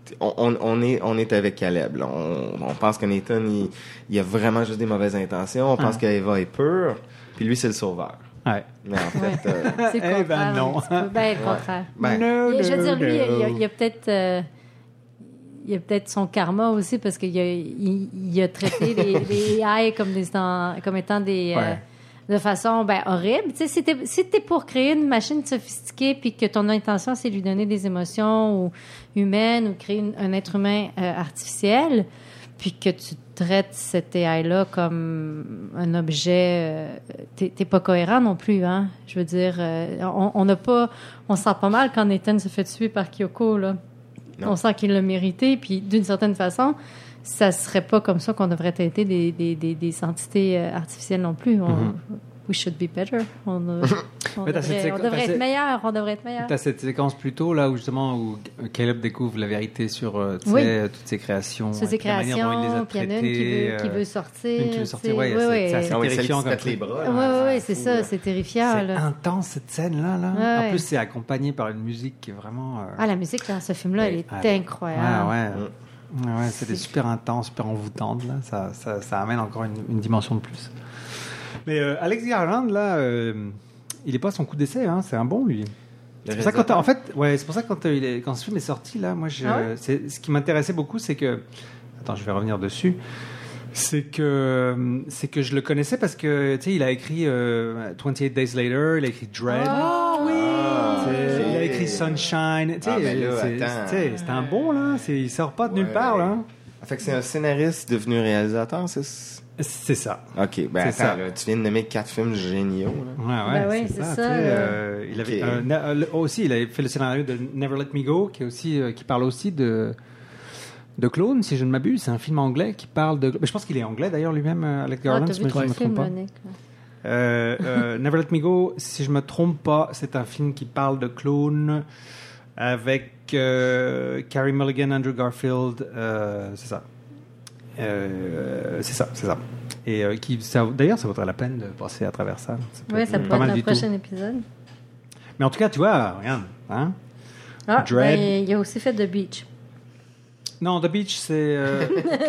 on, on, on est, on est avec Caleb. Là. On, on pense que Nathan, il, il a vraiment juste des mauvaises intentions. On pense Ah. qu'Eva est pure. Puis lui, c'est le sauveur. Ouais. Mais en fait, Ouais. euh, C'est le Eh contraire. ben non. un petit peu. Ben, le Ouais. contraire. ben, No, Il- je veux no, dire, lui, il y a- il y a, no. il y a peut-être. euh, il y a peut-être son karma aussi parce qu'il a, il, il a traité les, les A I comme, des, comme étant des. euh, Ouais. de façon ben, horrible. Tu sais, si t'es, si t'es pour créer une machine sophistiquée puis que ton intention, c'est lui donner des émotions ou humaines ou créer une- un être humain euh, artificiel, puis que tu traites cette A I-là comme un objet, euh, t'es, t'es pas cohérent non plus, hein? Je veux dire, euh, on, on n'a pas... On sent pas mal quand Nathan se fait tuer par Kyoko, là. Non. On sent qu'il l'a mérité, puis d'une certaine façon, ça serait pas comme ça qu'on devrait traiter des, des, des, des entités euh, artificielles non plus. On, Mhm. We should be better. On, euh, on Mais t'as cette devrait, séquence- on devrait t'as être cette- meilleur. On devrait être meilleur. T'as cette séquence plus tôt, là, où justement, où Caleb découvre la vérité sur euh, tu sais, Oui. euh, toutes ses créations. Sur et ses puis la manière dont il les a créations, puis il y en a une qui traitées, veut, qui euh, veut sortir. une qui veut sortir, tu sais. ouais, Oui, c'est- oui. c'est assez ah oui, celle qui terrifiant se comme pète les film. bras. Oui, là, oui, oui, c'est fou, ça. là. C'est terrifiant. C'est Là. intense, cette scène-là. Là. Ouais, En ouais. plus, c'est accompagné par une musique qui est vraiment... euh, Ah, la musique dans ce film-là, elle est ouais. incroyable. Ouais, ouais. Ouais, ouais, c'était super intense, super envoûtante. Là. Ça, ça, ça amène encore une, une dimension de plus. Mais euh, Alex Garland, là, euh, il n'est pas à son coup d'essai. Hein, c'est un bon, lui. C'est pour ça que quand, en fait, ouais, c'est pour ça que quand, euh, il est- quand ce film est sorti, là, moi, je, Ah ouais? c'est, ce qui m'intéressait beaucoup, c'est que... Attends, je vais revenir dessus. C'est que, c'est que je le connaissais parce que, tu sais, il a écrit euh, vingt-huit Days Later, il a écrit Dread. Oh oui! Ah, Tu sais, ok. Il a écrit Sunshine. Tu sais, Ah, ben là, c'est, attends. tu sais, c'est un bon, là. C'est, il sort pas de nulle Ouais. part, là. Fait que c'est un scénariste devenu réalisateur, c'est... C'est ça. OK, ben C'est attends, ça. là, tu viens de nommer quatre films géniaux. Là. Ouais, ouais, Ben oui, c'est tu ça, sais, là. euh, il avait, Ok. euh, na- euh, le- aussi, il avait fait le scénario de Never Let Me Go, qui est aussi, euh, qui parle aussi de de Clone, si je ne m'abuse. C'est un film anglais qui parle de. Mais je pense qu'il est anglais d'ailleurs lui-même, euh, Alex Ah, Garland, t'as si vu je ne le me film, trompe pas. là, Nick? Euh, euh, Never Let Me Go, si je me trompe pas, c'est un film qui parle de clones avec euh, Carey Mulligan, Andrew Garfield, euh, c'est ça. Euh, c'est ça, c'est ça. Et euh, qui, ça, d'ailleurs, ça vaudrait la peine de passer à travers ça. Ça peut Oui, être ça pas pourrait mal être du un tout. prochain épisode. Mais en tout cas, tu vois, regarde, hein. Ah, Dread. ben, il a aussi fait The Beach. Non, The Beach, c'est. euh,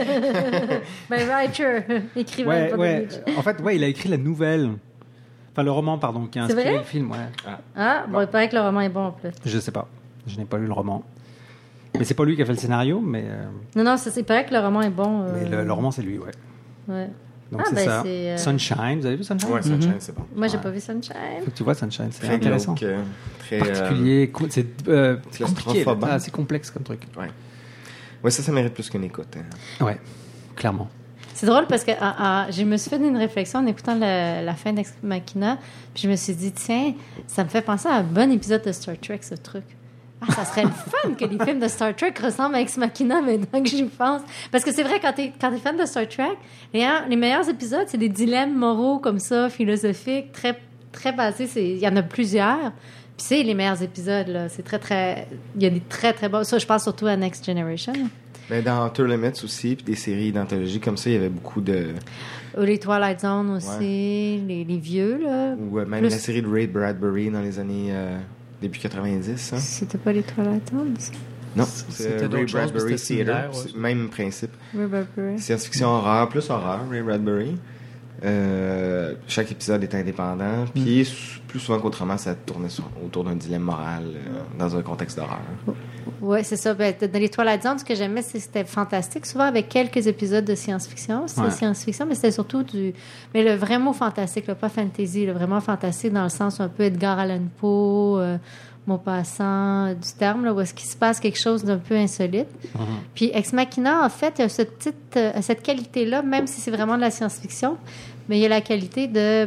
Ben, writer, écrivain ouais, pour ouais. The Beach. En fait, ouais, il a écrit la nouvelle. Enfin, le roman, pardon, qui a C'est inspiré vrai? le film. Ouais. Ah, bon, il paraît que le roman est bon en plus. Je sais pas. Je n'ai pas lu le roman. Mais c'est pas lui qui a fait le scénario, mais, euh, Non, non, ça, il paraît que le roman est bon. euh, mais le, le roman, c'est lui, ouais. Ouais. Donc Ah, c'est ben, ça. c'est, euh, Sunshine, vous avez vu Sunshine? Ouais, Sunshine, Mhm. c'est bon. Moi, j'ai Ouais. pas vu Sunshine. Faut que tu vois Sunshine, c'est Très intéressant. glauque, euh, très... euh, Particulier, co- c'est euh, compliqué. là. Claustrophobant. Ah, c'est complexe comme truc. Ouais. Ouais, ça, ça mérite plus qu'une écoute. hein. Ouais, clairement. C'est drôle parce que ah, ah, je me suis fait une réflexion en écoutant le- la fin d'Ex Machina, puis je me suis dit, tiens, ça me fait penser à un bon épisode de Star Trek, ce truc. Ah, ça serait le fun que les films de Star Trek ressemblent à Ex Machina, maintenant que j'y pense. Parce que c'est vrai, quand t'es, quand t'es fan de Star Trek, les, les meilleurs épisodes, c'est des dilemmes moraux comme ça, philosophiques, très, très basés. C'est- Il y en a plusieurs. Puis c'est les meilleurs épisodes, là. C'est très, très... Il y a des très, très bons... Ça, je pense surtout à Next Generation. Mais dans Outer Limits aussi, puis des séries d'anthologie comme ça, il y avait beaucoup de... Ou les Twilight Zone aussi, les, les vieux, là. Ou euh, même Plus- la série de Ray Bradbury dans les années... euh, début quatre-vingt-dix, hein? C'était pas les Twilight Zone, ça? Non, C'était c'est d'autres Ray choses, mais Bradbury c'était Theater. similaire, ouais. C'est le même principe. Ray Bradbury. Science-fiction horreur, plus horreur, Ray Bradbury. Euh, chaque épisode est indépendant, puis s- plus souvent qu'autrement, ça tournait sur- autour d'un dilemme moral euh, dans un contexte d'horreur. Oui, c'est ça. Ben, dans les Twilight Zone, ce que j'aimais, c'est que c'était fantastique, souvent avec quelques épisodes de science-fiction. C'était Ouais. science-fiction, mais c'était surtout du... Mais le vrai mot fantastique, là, pas fantasy, le vraiment fantastique dans le sens un peu Edgar Allan Poe, euh, Maupassant, du terme, là, où est-ce qu'il se passe quelque chose d'un peu insolite. Puis Ex Machina, en fait, il y a cette, petite, euh, cette qualité-là, même si c'est vraiment de la science-fiction, mais il y a la qualité de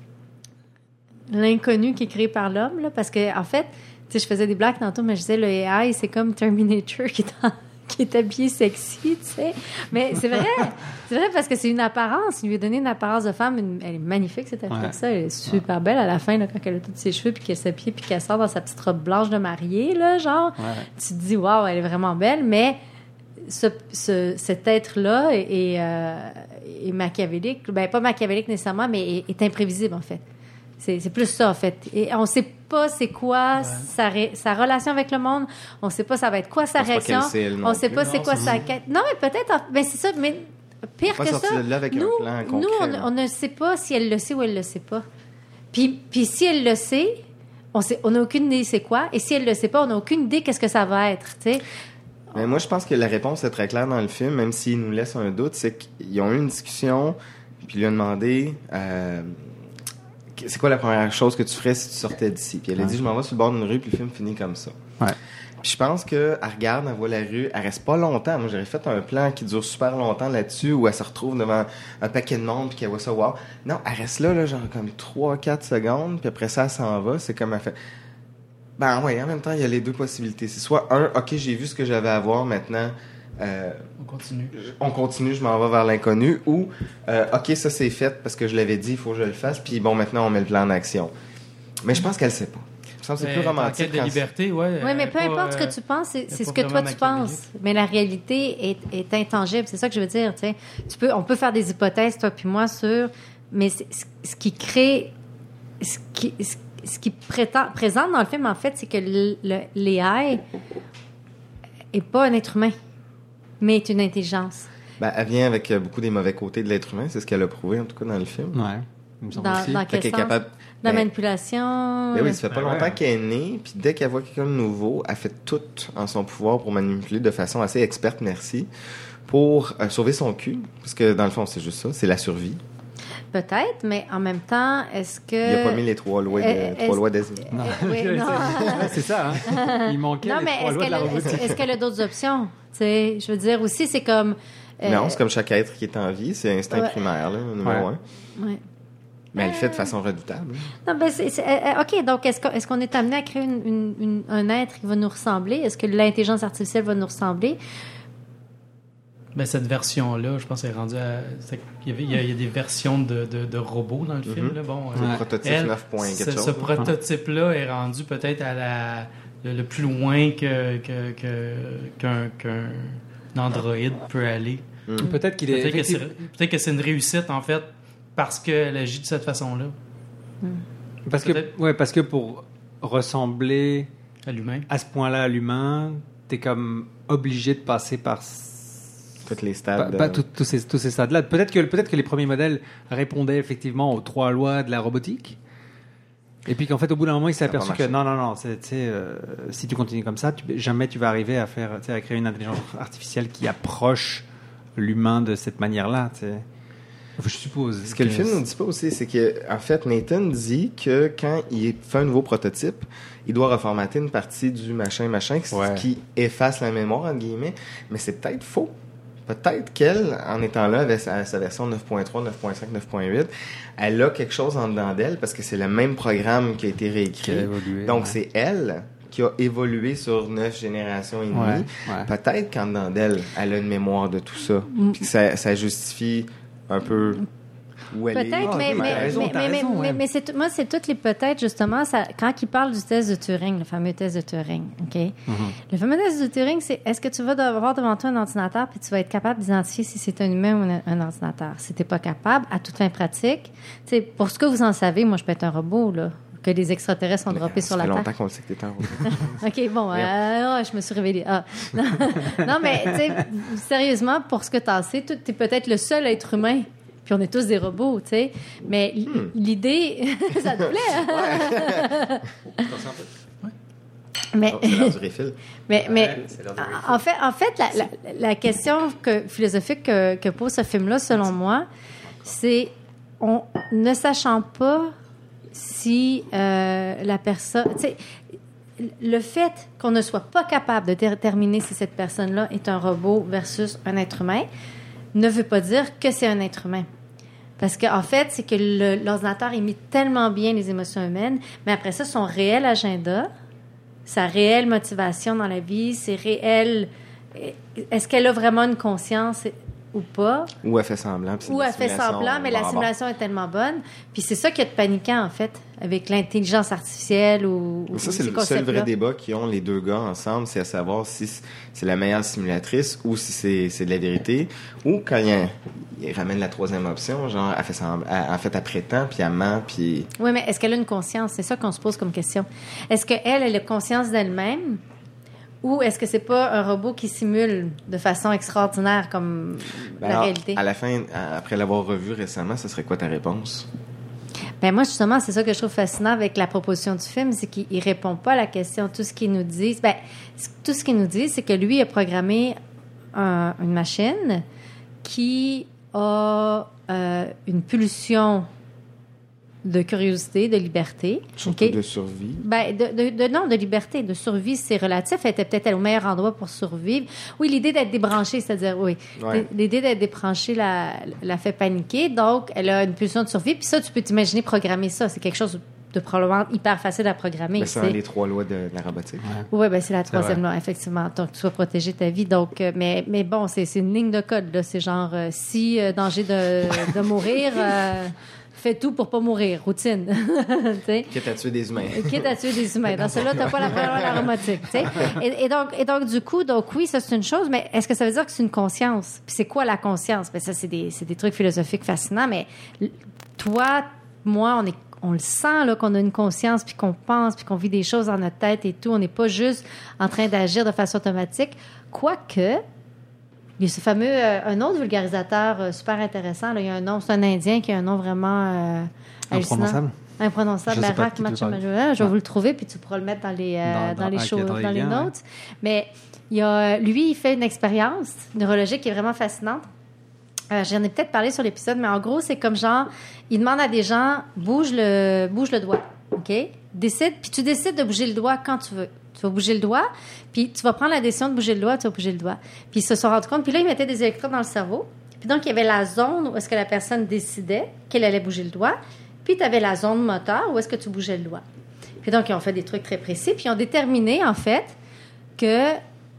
l'inconnu qui est créé par l'homme, là, parce que, en fait, tu sais, je faisais des blagues tantôt, mais je disais, le A I, c'est comme Terminator qui est, en- qui est habillé sexy, tu sais. Mais c'est vrai, c'est vrai parce que c'est une apparence. Il lui a donné une apparence de femme. Une- elle est magnifique, cette actrice-là. Elle est super belle à la fin, là, quand elle a tous ses cheveux, puis qu'elle s'habille, puis qu'elle sort dans sa petite robe blanche de mariée, là, genre. Ouais. Tu te dis, waouh, elle est vraiment belle, mais ce, ce- cet être-là est, est, euh, est machiavélique. Ben, pas machiavélique nécessairement, mais est, est imprévisible, en fait. C'est, c'est plus ça, en fait. Et on sait pas c'est quoi ouais. sa, ré, sa relation avec le monde. On sait pas ça va être quoi sa réaction. On sait pas c'est quoi sa quête. Non, mais peut-être... Ben c'est ça, mais pire que ça, nous, nous on, on ne sait pas si elle le sait ou elle le sait pas. Puis, puis si elle le sait, on sait, on n'a aucune idée c'est quoi. Et si elle le sait pas, on n'a aucune idée qu'est-ce que ça va être, tu sais. Mais moi, je pense que la réponse est très claire dans le film, même s'il nous laisse un doute, c'est qu'ils ont eu une discussion, puis il lui a demandé... Euh, c'est quoi la première chose que tu ferais si tu sortais d'ici? Puis elle a dit, je m'en vais sur le bord d'une rue, puis le film finit comme ça. Ouais. Puis je pense qu'elle regarde, elle voit la rue, elle reste pas longtemps. Moi, j'aurais fait un plan qui dure super longtemps là-dessus, où elle se retrouve devant un paquet de monde, puis qu'elle voit ça, wow. Non, elle reste là, là, genre comme trois quatre secondes, puis après ça, elle s'en va. C'est comme elle fait... Ben ouais, en même temps, il y a les deux possibilités. C'est soit un, OK, j'ai vu ce que j'avais à voir maintenant... Euh, on continue. On continue, je m'en vais vers l'inconnu. Ou, euh, OK, ça c'est fait parce que je l'avais dit, il faut que je le fasse. Puis bon, maintenant on met le plan en action. Mais je pense qu'elle sait pas. Je pense que c'est plus romantique. En quête de liberté, ouais. Oui, mais peu pas, importe euh, ce que tu penses, c'est, c'est ce que toi tu penses. Mais la réalité est, est intangible. C'est ça que je veux dire. Tu sais. Tu peux, on peut faire des hypothèses, toi puis moi, sur. Mais c'est, ce qui crée. Ce qui, ce, ce qui prétend, présente dans le film, en fait, c'est que le, le, l'A I n'est pas un être humain, mais est une intelligence. Ben, elle vient avec beaucoup des mauvais côtés de l'être humain, c'est ce qu'elle a prouvé, en tout cas, dans le film. Ouais. Il me semble dans, aussi. dans quel sens? Capable... La ben, manipulation. Ben oui, ça fait pas ben longtemps ouais. qu'elle est née, puis dès qu'elle voit quelqu'un de nouveau, elle fait tout en son pouvoir pour manipuler de façon assez experte, merci, pour euh, sauver son cul. Parce que dans le fond, c'est juste ça, c'est la survie. Peut-être, mais en même temps, est-ce que... Il n'a pas mis les trois lois, de, est-ce... trois lois d'Asie. Non. Oui, non. c'est, c'est ça, hein? Il manquait non, les mais trois est-ce lois de la qu'elle, robotique. est-ce, est-ce qu'elle a d'autres options? T'sais, je veux dire, aussi, c'est comme... Euh... Non, c'est comme chaque être qui est en vie, c'est instinct ouais. primaire, là, numéro ouais. un. Ouais. Mais elle le fait de façon redoutable. Non, ben c'est, c'est, euh, OK, donc est-ce, qu'on, est-ce qu'on est amené à créer une, une, une, un être qui va nous ressembler? Est-ce que l'intelligence artificielle va nous ressembler? Ben, cette version-là, je pense qu'elle est rendue à... Il y, avait, il, y a, il y a des versions de, de, de robots dans le film. Mm-hmm. Là. Bon, c'est euh, le prototype elle, neuf point quelque ce, chose. Ce prototype-là est rendu peut-être à la, le, le plus loin que, que, que, qu'un, qu'un androïde peut aller. Mm. Peut-être qu'il est... Peut-être que, c'est, peut-être que c'est une réussite, en fait, parce qu'elle agit de cette façon-là. Mm. Parce que, ouais, parce que pour ressembler à l'humain, à ce point-là à l'humain, t'es comme obligé de passer par tous les stades, pas, pas tous, tous ces tous ces stades-là. Peut-être que peut-être que les premiers modèles répondaient effectivement aux trois lois de la robotique. Et puis qu'en fait, au bout d'un moment, il s'est aperçu que non, non, non, c'est, tu sais, euh, si tu continues comme ça, tu, jamais tu vas arriver à faire, tu sais, à créer une intelligence artificielle qui approche l'humain de cette manière-là, tu sais. Je suppose. Ce que, que le film ne nous dit pas aussi, c'est que, en fait, Nathan dit que quand il fait un nouveau prototype, il doit reformater une partie du machin, machin, ouais. qui efface la mémoire, entre guillemets. Mais c'est peut-être faux. Peut-être qu'elle, en étant là, avec sa, sa version neuf point trois, neuf point cinq, neuf point huit, elle a quelque chose en dedans d'elle parce que c'est le même programme qui a été réécrit. Qui a évolué, Donc, ouais. c'est elle qui a évolué sur neuf générations et demie. Ouais, ouais. Peut-être qu'en dedans d'elle, elle a une mémoire de tout ça. Mm. Puis ça, ça justifie un peu où elle peut-être, est. Peut-être, mais, mais, raison, mais, mais, raison, mais, ouais. mais c'est, moi, c'est toutes les peut-être, justement, ça, quand il parle du test de Turing, le fameux test de Turing, OK? Mm-hmm. Le fameux test de Turing, c'est est-ce que tu vas avoir devant toi un ordinateur puis tu vas être capable d'identifier si c'est un humain ou un, un ordinateur? Si t'es pas capable, à toute fin pratique, tu sais, pour ce que vous en savez, moi, je peux être un robot, là. Que les extraterrestres sont droppés sur la Terre. Ça fait longtemps qu'on le sait que t'es un robot. OK, bon, euh, oh, je me suis révélée. Ah. Non, non, mais, tu sais, sérieusement, pour ce que t'en sais, tu es peut-être le seul être humain. Puis on est tous des robots, tu sais. Mais hmm. l'idée... ça te plaît, hein? Ouais. Mais, oh, c'est l'heure du refill. mais, mais ouais, en fait, en fait la, la, la question que, philosophique que, que pose ce film-là, selon moi, c'est on ne sachant pas si euh, la personne... Tu sais, le fait qu'on ne soit pas capable de déterminer si cette personne-là est un robot versus un être humain ne veut pas dire que c'est un être humain. Parce qu'en en fait, c'est que le, l'ordinateur imite tellement bien les émotions humaines, mais après ça, son réel agenda, sa réelle motivation dans la vie, ses réels... Est-ce qu'elle a vraiment une conscience? ou pas. Ou elle fait semblant. Puis c'est Ou de la elle fait simulation, semblant, mais la bon, simulation est tellement bonne. Puis c'est ça qui est de paniquant, en fait, avec l'intelligence artificielle ou, ou Ça, c'est ces le seul concepts-là. vrai débat qu'ils ont, les deux gars, ensemble, c'est à savoir si c'est la meilleure simulatrice ou si c'est, c'est de la vérité. Ou quand il, y a, il ramène la troisième option, genre, elle fait, semblant, elle, en fait, elle prétend, puis elle ment, puis... Oui, mais est-ce qu'elle a une conscience? C'est ça qu'on se pose comme question. Est-ce qu'elle, elle a conscience d'elle-même? Ou est-ce que c'est pas un robot qui simule de façon extraordinaire comme Ben la alors, réalité? À la fin, après l'avoir revu récemment, ce serait quoi ta réponse? Ben moi, justement, c'est ça que je trouve fascinant avec la proposition du film, c'est qu'il ne répond pas à la question. Tout ce qu'il nous dit, ben, tout ce qu'il nous dit, c'est que lui a programmé un, une machine qui a euh, une pulsion de curiosité, de liberté. Surtout okay? de survie. Ben, de, de, de, non, de liberté, de survie, c'est relatif. Elle était peut-être au meilleur endroit pour survivre. Oui, l'idée d'être débranchée, c'est-à-dire, oui. Ouais. L'idée d'être débranchée la, la fait paniquer. Donc, elle a une pulsion de survie. Puis ça, tu peux t'imaginer programmer ça. C'est quelque chose de probablement hyper facile à programmer. Ben, c'est dans les trois lois de, de la robotique. Oui, ouais, ben, c'est la troisième loi, effectivement. Donc, tu vas protéger ta vie. Donc, euh, mais, mais bon, c'est, c'est une ligne de code, là. C'est genre, euh, si euh, danger de, de mourir, euh, fais tout pour pas mourir. Routine. Quitte à tuer des humains. Quitte à tuer des humains. Dans celui-là, t'as pas la première loi de la robotique, tu sais. Et, et donc, et donc, du coup, donc, oui, ça, c'est une chose, mais est-ce que ça veut dire que c'est une conscience? Puis c'est quoi la conscience? Ben, ça, c'est des, c'est des trucs philosophiques fascinants, mais toi, moi, on est on le sent là, qu'on a une conscience, puis qu'on pense, puis qu'on vit des choses dans notre tête et tout. On n'est pas juste en train d'agir de façon automatique. Quoique, il y a ce fameux, euh, un autre vulgarisateur euh, super intéressant. Là, il y a un nom, c'est un Indien qui a un nom vraiment euh, imprononçable. Imprononçable. Barak Machamadjoula. Je vais vous le trouver, puis tu pourras le mettre dans les, euh, dans, dans, dans les ah, shows, dans dans les liens, notes. Ouais. Mais il y a, lui, il fait une expérience neurologique qui est vraiment fascinante. Euh, j'en ai peut-être parlé sur l'épisode, mais en gros, c'est comme genre, il demande à des gens, bouge le, bouge le doigt, OK? Décide, puis tu décides de bouger le doigt quand tu veux. Tu vas bouger le doigt, puis tu vas prendre la décision de bouger le doigt, tu vas bouger le doigt. Puis ils se sont rendus compte, puis là, ils mettaient des électrodes dans le cerveau. Puis donc, il y avait la zone où est-ce que la personne décidait qu'elle allait bouger le doigt, puis tu avais la zone moteur où est-ce que tu bougeais le doigt. Puis donc, ils ont fait des trucs très précis, puis ils ont déterminé, en fait, que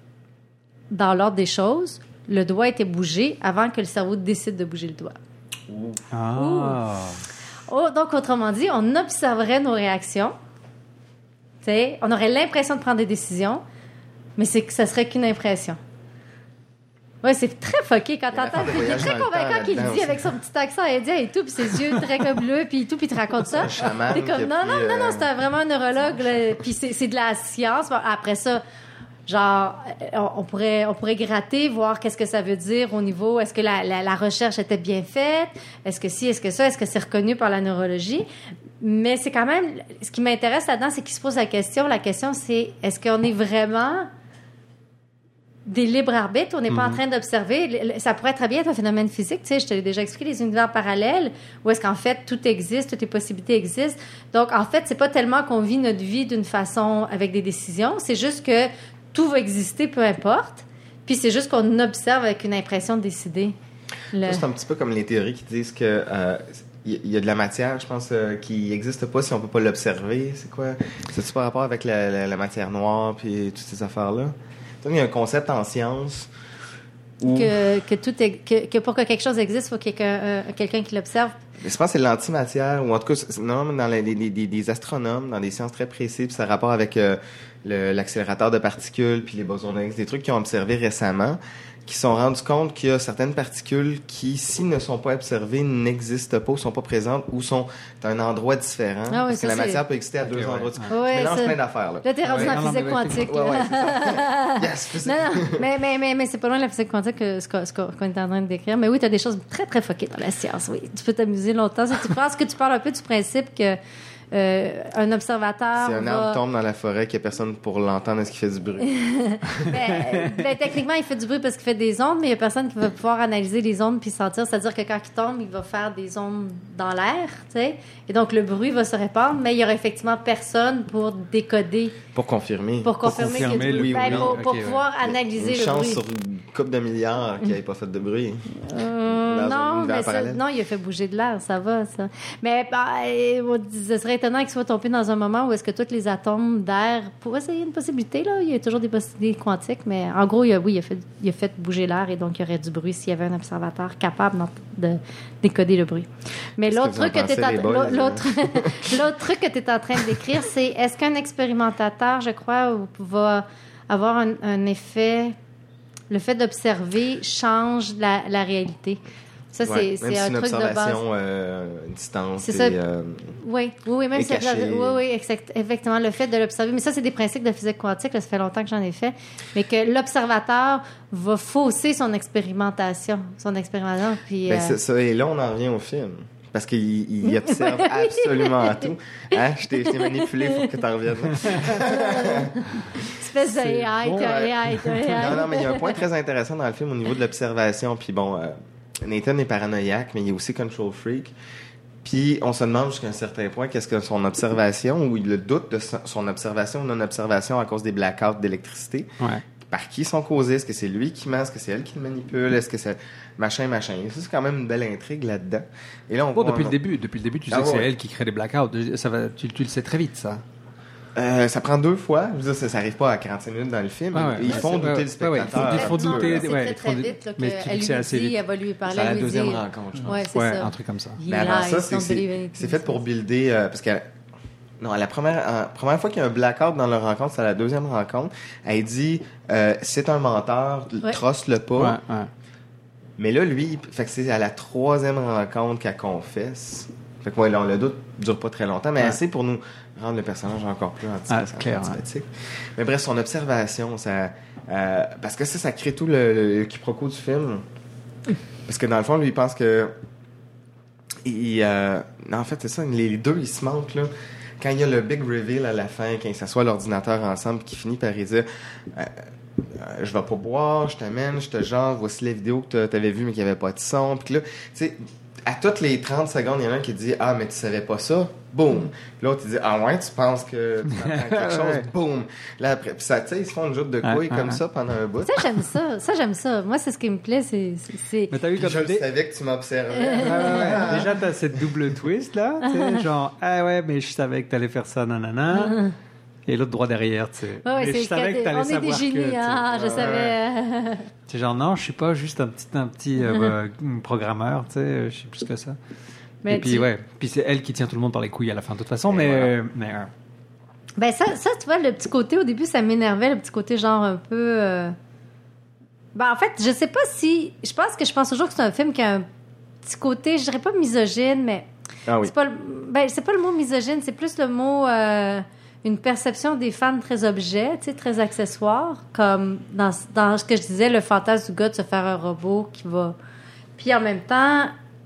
dans l'ordre des choses, le doigt était bougé avant que le cerveau décide de bouger le doigt. Ah. Oh, donc, autrement dit, on observerait nos réactions. T'sais, on aurait l'impression de prendre des décisions, mais c'est que ça serait qu'une impression. Oui, c'est très fucké quand t'entends. C'est très convaincant qu'il le dit avec son petit accent indien et tout, puis ses yeux très bleus, puis tout, puis il te raconte ça. T'es comme, non, non, non, non, c'est un, vraiment un neurologue, là, puis c'est, c'est de la science. Bon, après ça, genre, on pourrait, on pourrait gratter, voir qu'est-ce que ça veut dire au niveau, est-ce que la, la, la recherche était bien faite, est-ce que si, est-ce que ça, est-ce que c'est reconnu par la neurologie. Mais c'est quand même, ce qui m'intéresse là-dedans, c'est qu'il se pose la question. La question, c'est, est-ce qu'on est vraiment des libres arbitres? On n'est pas mm-hmm. en train d'observer. Ça pourrait très bien être un phénomène physique. Tu sais, je te l'ai déjà expliqué, les univers parallèles, où est-ce qu'en fait, tout existe, toutes les possibilités existent. Donc, en fait, c'est pas tellement qu'on vit notre vie d'une façon avec des décisions. C'est juste que tout va exister, peu importe. Puis c'est juste qu'on observe avec une impression de décider. Le... Ça, c'est un petit peu comme les théories qui disent que euh, il y a de la matière, je pense, euh, qui n'existe pas si on peut pas l'observer. C'est quoi? C'est-tu par rapport avec la, la, la matière noire puis toutes ces affaires-là? Il y a un concept en science où... Que, que, tout est, que, que pour que quelque chose existe, il faut qu'il y ait euh, quelqu'un qui l'observe. Je pense que c'est l'antimatière, ou en tout cas, c'est, non, dans les, les, les, des astronomes, dans des sciences très précises, puis ça a rapport avec euh, le, l'accélérateur de particules, puis les bosons Higgs, des trucs qu'ils ont observés récemment, qui se sont rendus compte qu'il y a certaines particules qui, s'ils ne sont pas observées, n'existent pas, ou sont pas présentes, ou sont à un endroit différent. Ah oui, parce ça, que la c'est... matière peut exister à deux okay, endroits différents. Ouais. Ouais, tu mélanges ça... plein d'affaires. Là, là t'es rendu ouais. dans la physique quantique. Ouais, ouais, c'est ça. Yes, physique. Non, non, mais, mais, mais, mais c'est pas loin de la physique quantique que ce qu'on, ce qu'on est en train de décrire. Mais oui, t'as des choses très, très fuckées dans la science. Oui, tu peux t'amuser longtemps. Si tu penses que tu parles un peu du principe que Euh, un observateur. Si un va... arbre tombe dans la forêt, qu'il n'y a personne pour l'entendre, est-ce qu'il fait du bruit? ben, ben, techniquement, il fait du bruit parce qu'il fait des ondes, mais il n'y a personne qui va pouvoir analyser les ondes puis sentir. C'est-à-dire que quand il tombe, il va faire des ondes dans l'air, tu sais. Et donc, le bruit va se répandre, mais il n'y aura effectivement personne pour décoder. Pour confirmer. Pour confirmer, pour confirmer que le oui, bruit. ben, pour, pour okay, pouvoir ouais. analyser une le chance bruit. sur une couple de milliards qu'il n'ait pas fait de bruit. Euh, dans non, un univers mais ça, parallèle. non, il a fait bouger de l'air, ça va, ça. Mais bah, euh, ce serait étonnant qu'il soit tombé dans un moment où est-ce que tous les atomes d'air... Pour essayer une possibilité, là. Il y a toujours des possibilités quantiques, mais en gros, il a, oui, il a, fait, il a fait bouger l'air et donc il y aurait du bruit s'il y avait un observateur capable de décoder le bruit. Mais Qu'est-ce l'autre que vous en truc, que t'es pensez, les boys? en, l'autre, l'autre truc que tu es en train de décrire, c'est est-ce qu'un expérimentateur, je crois, va avoir un, un effet... Le fait d'observer change la, la réalité. Ça, Ouais, c'est, même c'est si un une truc de base. observation euh, distante. C'est et, ça. euh, Oui, oui, oui, même et si caché. oui, oui, exact, effectivement, le fait de l'observer. Mais ça, c'est des principes de physique quantique. Là, ça fait longtemps que j'en ai fait. Mais que l'observateur va fausser son expérimentation, son expérimentation. Puis, Ben, euh, c'est ça. Et là, on en revient au film. Parce qu'il il observe absolument tout. Hein? Je t'ai, je t'ai manipulé pour que tu en reviennes. espèce de A I, bon, t'as ouais. A I, t'as A I. Non, non, mais il y a un point très intéressant dans le film au niveau de l'observation. Puis bon, euh, Nathan est paranoïaque, mais il est aussi control freak. Puis on se demande jusqu'à un certain point qu'est-ce que son observation, ou il le doute de son observation ou non-observation à cause des blackouts d'électricité. Ouais. Par qui sont causés? Est-ce que c'est lui qui ment? Est-ce que c'est elle qui le manipule? Est-ce que c'est machin, machin? Ça, c'est quand même une belle intrigue là-dedans. Et là, on Bon, voit depuis un- le début, depuis le début, tu sais Ah que c'est ouais. elle qui crée les blackouts. Ça va, tu, tu le sais très vite, ça. Euh, ça prend deux fois. Je veux dire, ça, ça arrive pas à quarante-cinq minutes dans le film. Ah ouais. Ils Ouais, font c'est- douter ouais, le spectateur. ouais, ouais, il faut Non, douter, c'est ouais, très, il faut très dou- vite là, mais que tu elle le sais lui assez dit, vite. elle va lui parler, C'est à la elle lui deuxième dit- rencontre, je pense. Ouais, c'est Ouais, ça. un truc comme ça. He Mais avant ça, lies, c'est, don't c'est, believe anything c'est he fait pour says. builder... euh, parce que... Non, la première, euh, première fois qu'il y a un blackout dans leur rencontre, c'est à la deuxième rencontre. Elle dit, euh, c'est un menteur, Ouais. trosse-le pas. Ouais, ouais. Mais là, lui, fait que c'est à la troisième rencontre qu'elle confesse. Fait que ouais, là, le doute dure pas très longtemps, mais Ouais. assez pour nous rendre le personnage encore plus Ah, anti- clair, antipathique. Mais bref, son observation, ça... euh, parce que ça, ça crée tout le, le, le quiproquo du film. Parce que dans le fond, lui, il pense que... Il, euh, non, en fait, c'est ça, les deux, ils se mentent, là. Quand il y a le big reveal à la fin, quand ils s'assoient à l'ordinateur ensemble, puis qu'il finit par y dire... Euh, Euh, je vais pas boire, je t'amène, je te genre, voici la vidéo que t'avais vue mais qu'il n'y avait pas de son. Puis là, tu sais, à toutes les trente secondes, il y en a un qui dit « Ah, mais tu savais pas ça? » Boum! Puis l'autre, il dit « Ah ouais, tu penses que tu entends quelque chose? » Boum! Là, après, puis ça, tu sais, ils se font une joute de couilles Ah, comme ah, ça pendant un bout. Ça, j'aime ça. Ça, j'aime ça. Moi, c'est ce qui me plaît. C'est, c'est, c'est... Mais t'as vu Puis comme je le dé- savais que tu m'observais. Ouais, ouais, ouais. Déjà, t'as cette double twist, là. Tu sais, genre, ah ouais, mais je savais que t'allais faire ça, nanana. Et l'autre droit derrière, tu sais. Ouais, ouais, mais c'est je savais que que t'allais on est des savoir que... génies, tu sais. hein, je Ouais, savais. C'est genre, non, je suis pas juste un petit, un petit euh, programmeur, tu sais, je suis plus que ça. Mais Et puis, tu- ouais, puis c'est elle qui tient tout le monde par les couilles à la fin, de toute façon, mais... voilà. euh, mais euh, Ben ça, ça, tu vois, le petit côté, au début, ça m'énervait, le petit côté genre un peu... euh, Ben, en fait, je sais pas si... Je pense que je pense toujours que c'est un film qui a un petit côté, je dirais pas misogyne, mais... Ah oui. C'est pas, le... ben, c'est pas le mot misogyne, c'est plus le mot... euh, une perception des fans très objet, tu sais, très accessoire, comme dans, dans ce que je disais, le fantasme du gars de se faire un robot qui va... Puis en même temps...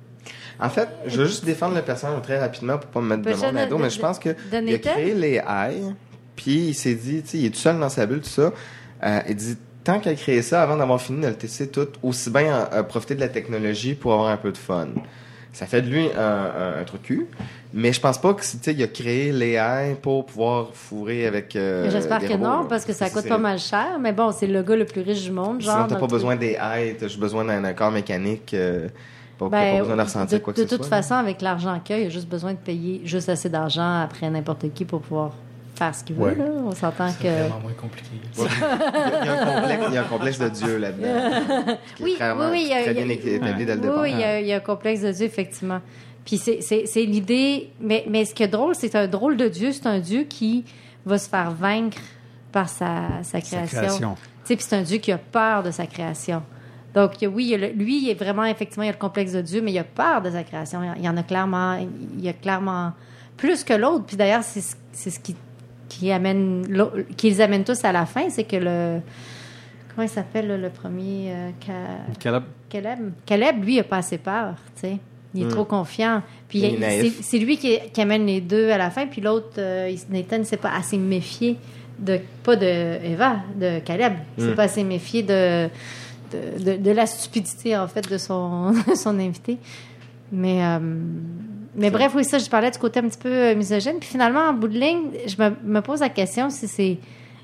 En fait, je veux juste défendre le personnage très rapidement pour pas me mettre de Ben, monde je- à dos, de- mais je pense que de il a Nathan? créé les haies, puis il s'est dit, tu sais, il est tout seul dans sa bulle, tout ça. Euh, il dit, tant qu'à créer ça, avant d'avoir fini de le tester tout, aussi bien euh, profiter de la technologie pour avoir un peu de fun. Ça fait de lui un, un, un truc cul, mais je pense pas que, tu sais, il a créé l'A I pour pouvoir fourrer avec euh, J'espère des que robots, non, là. parce que ça C'est- coûte c'est- pas mal cher. Mais bon, c'est le gars le plus riche du monde, genre. Sinon, t'as dans pas le besoin truc. des haies, t'as juste besoin d'un corps mécanique, euh, pas, Ben, pas besoin de ressentir de, quoi que de ce toute soit. façon, avec l'argent qu'il y a, il a juste besoin de payer juste assez d'argent après n'importe qui pour pouvoir faire ce qu'il veut. Ouais. Là. On s'entend C'est que... vraiment moins compliqué. Ouais. Il y a un complexe, il y a un complexe de Dieu là-dedans. Qui est Oui, clairement- oui, oui, il y a- très il y a- bien établi dès le Oui, départ. oui, il y a, il y a un complexe de Dieu, effectivement. Puis c'est, c'est, c'est l'idée... Mais, mais ce qui est drôle, c'est un drôle de Dieu. C'est un Dieu qui va se faire vaincre par sa, sa sa création. création. Tu sais, puis c'est un Dieu qui a peur de sa création. Donc, il y a- oui, il y a le- lui, il est vraiment, effectivement, il a le complexe de Dieu, mais il a peur de sa création. Il y en a clairement, il y a clairement plus que l'autre. Puis d'ailleurs, c'est, ce- c'est ce qui, qui amène, l'au- qui les amène tous à la fin, c'est que le... Comment il s'appelle, là, le premier... euh, Ca- Caleb, Caleb. Caleb, lui, il a pas assez peur, tu sais. Il est Mm. trop confiant. Puis Il est il- naïf. c'est, c'est lui qui, qui amène les deux à la fin. Puis l'autre, euh, il- Nathan, ne s'est pas assez méfié de... Pas de Eva, de Caleb. Il s'est Mm. pas assez méfié de, de, de, de la stupidité, en fait, de son, son invité. Mais... euh, mais bref, oui, ça, je parlais du côté un petit peu euh, misogyne. Puis finalement, en bout de ligne, je me, me pose la question si c'est...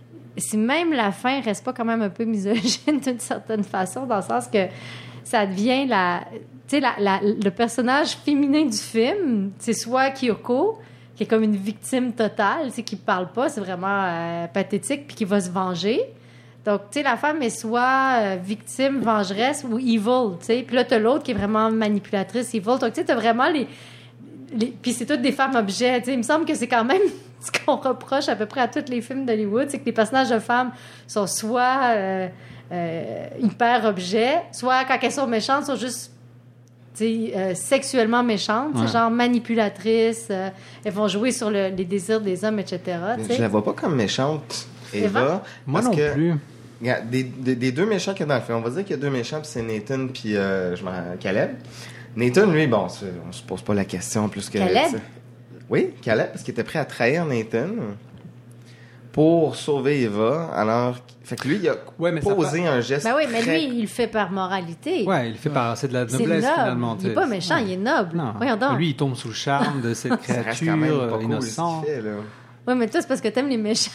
Si même la fin reste pas quand même un peu misogyne d'une certaine façon, dans le sens que ça devient la... tu sais, la, la, le personnage féminin du film, c'est soit Kyoko, qui est comme une victime totale, tu sais, qui parle pas, c'est vraiment euh, pathétique, puis qui va se venger. Donc, tu sais, la femme est soit euh, victime, vengeresse ou evil, tu sais. Puis là, t'as l'autre qui est vraiment manipulatrice, evil. Donc, tu sais, t'as vraiment les... les... Puis c'est toutes des femmes objets, tu sais. Il me semble que c'est quand même ce qu'on reproche à peu près à tous les films d'Hollywood, c'est que les personnages de femmes sont soit euh, euh, hyper objets, soit quand elles sont méchantes, sont juste... Euh, sexuellement méchantes, ouais. genre manipulatrices, euh, elles vont jouer sur le, les désirs des hommes, et cetera. Je la vois pas comme méchante, Eva. Eva? Moi non que, plus. Regarde, des, des, des deux méchants qu'il y a dans le film, on va dire qu'il y a deux méchants, puis c'est Nathan puis euh, je m'en... Caleb. Nathan, lui, bon, on se pose pas la question plus que... Caleb? T'sais. Oui, Caleb, parce qu'il était prêt à trahir Nathan pour sauver Eva, alors... Fait que lui, il a ouais, posé un geste ben oui, mais très... lui, il le fait par moralité. Ouais, il le fait par... C'est de la noblesse, finalement. Il est pas méchant, ouais. il est noble. Non. Voyons donc. Lui, il tombe sous le charme de cette créature cool, innocente. Oui, mais toi, c'est parce que t'aimes les méchants.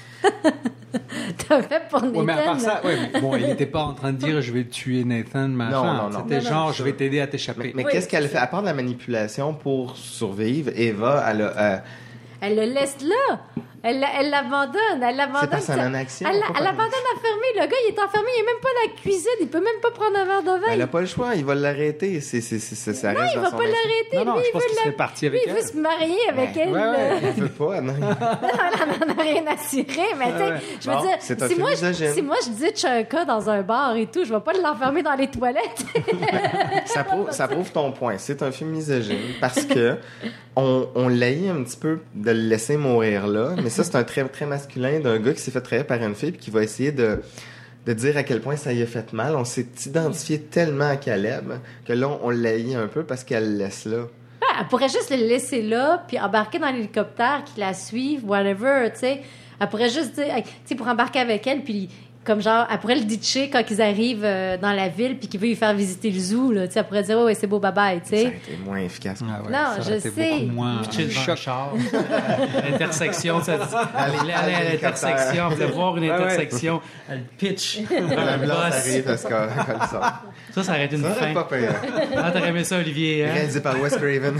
T'as fait pour Nathan. Ouais, mais à part ça, ouais, bon, il n'était pas en train de dire je vais tuer Nathan, machin. Non, non, non. C'était non, genre non, je vais t'aider à t'échapper. Mais, mais oui, qu'est-ce qu'elle fait? À part de la manipulation pour survivre, Eva, elle a... Euh... Elle le laisse là. Elle, elle l'abandonne. Elle l'abandonne. C'est parce qu'elle en action. Elle, elle l'abandonne enfermée. Le gars, il est enfermé. Il n'est même pas dans la cuisine. Il peut même pas prendre un verre de vin. Elle n'a pas le choix. Il va l'arrêter. C'est, c'est, c'est, c'est, ça non, reste il dans va son pas esprit. l'arrêter. Non, non, lui, je pense il qu'il veut serait parti avec lui, elle. il veut se marier avec ouais, elle. Ouais, ouais, il veut pas. Non, non elle n'en a rien à cirer. Mais tu sais, ouais. je veux bon, dire, c'est un si, moi, je, si moi je ditch un cas dans un bar et tout, je vais pas l'enfermer dans les toilettes. ça, prouve, ça prouve ton point. C'est un film misogyne parce que on, on l'haït un petit peu de le laisser mourir là. Mais ça, c'est un trait très masculin d'un gars qui s'est fait trahir par une fille et qui va essayer de, de dire à quel point ça y a fait mal. On s'est identifié tellement à Caleb que là, on, on l'haït un peu parce qu'elle le laisse là. Ah, elle pourrait juste le laisser là puis embarquer dans l'hélicoptère, qui la suivent, whatever, tu sais. Elle pourrait juste dire, tu sais, pour embarquer avec elle, puis comme genre, elle pourrait le ditcher quand ils arrivent euh, dans la ville puis qu'il veut lui faire visiter le zoo, là, tu sais. Elle pourrait dire, oh, ouais, c'est beau, bye-bye, tu sais. Ça a été moins efficace. Ah ouais, non, je sais. Moins pitcher devant le char. L'intersection, ça dit, aller à l'intersection, on voir une intersection, elle pitch. La blanche arrive à ce comme ça. Ça, ça aurait été une ça fin. Pas payant. Ah, t'aurais aimé ça, Olivier. Hein? Réalisé par Wes Craven.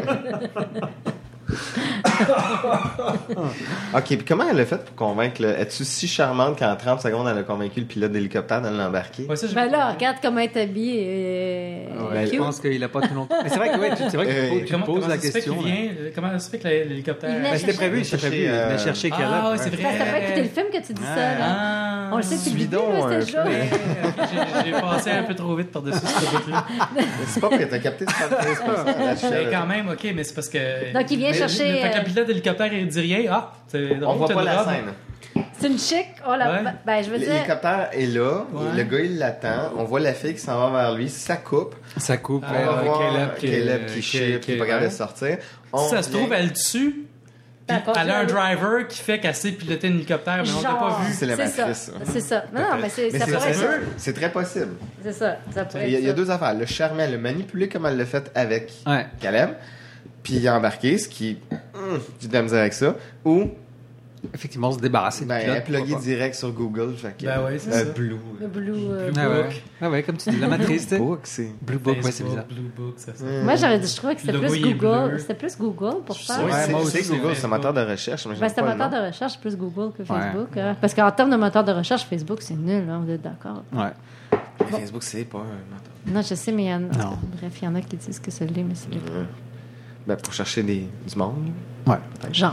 OK, puis comment elle a fait pour convaincre le... Es-tu si charmante qu'en trente secondes, elle a convaincu le pilote d'hélicoptère de l'embarquer? Ouais, ça, ben là, regarde comment elle est habillée. Euh... Ouais, je pense qu'il a pas tout longtemps. Mais c'est vrai que, ouais, tu, c'est vrai que euh, tu comment, poses comment la question. Vient, comment ça se fait que l'hélicoptère... Ben, c'était prévu, c'était prévu. Il venait chercher Caleb. Ah, ouais, c'est vrai. Ça t'a pas écouté le film que tu dis ça, là. Ah, on le sait depuis le début, c'était chaud. J'ai passé un peu trop vite par-dessus ce bout-là. C'est pas que t'as capté soixante-treize pour cent. Mais quand même, OK, mais c'est parce que... Donc, il vient chercher... Fait que le pilote d'hélicoptère, il dit rien. Ah, c'est on voit pas la scène. C'est une chic. Oh, la... ouais. Ben, je veux dire... L'hélicoptère est là. Ouais. Le gars, il l'attend. On voit la fille qui s'en va vers lui. Ça coupe. Ça coupe. On va voir Caleb qui, Caleb qui chie, qui n'est pas capable de sortir. On si ça se trouve, elle tue. Puis elle a un driver qui fait qu'elle sait piloter un hélicoptère, mais on l'a pas vu. C'est la matrice. C'est ça. Non, non, mais c'est, mais ça c'est, pourrait c'est, être... c'est très possible. C'est ça. ça pourrait il, y a, être il y a deux affaires. Le charmer, elle le manipuler comme elle l'a fait avec ouais. Caleb. Puis il a embarqué, ce qui... Hum, j'ai de la misère avec ça. Ou... Effectivement, se débarrasser ben, elle plugué direct sur Google. Fait que, ben oui, c'est euh, ça. Blue. Le Blue, euh, Blue ah Book. Ouais. Ah ouais, comme tu dis, la matrice. Blue Book, c'est... Blue Book, Facebook, ouais, c'est bizarre. Blue Book, ça, ça. Moi, j'aurais dit, je trouvais que c'était le plus Google. C'était plus Google pour ça. Ouais, ouais, moi aussi, c'est Google, c'est un moteur de recherche. Mais ben, c'est un moteur de recherche, c'est plus Google que Facebook. Ouais. Hein. Parce qu'en termes de moteur de recherche, Facebook, c'est nul, hein, vous êtes d'accord? Ouais. Bon. Facebook, c'est pas un moteur. Non, je sais, mais il y en a... Non. Bref, il y en a qui disent que ça l'est, mais c'est pas. Ben, pour chercher des... du monde. Ouais. Genre.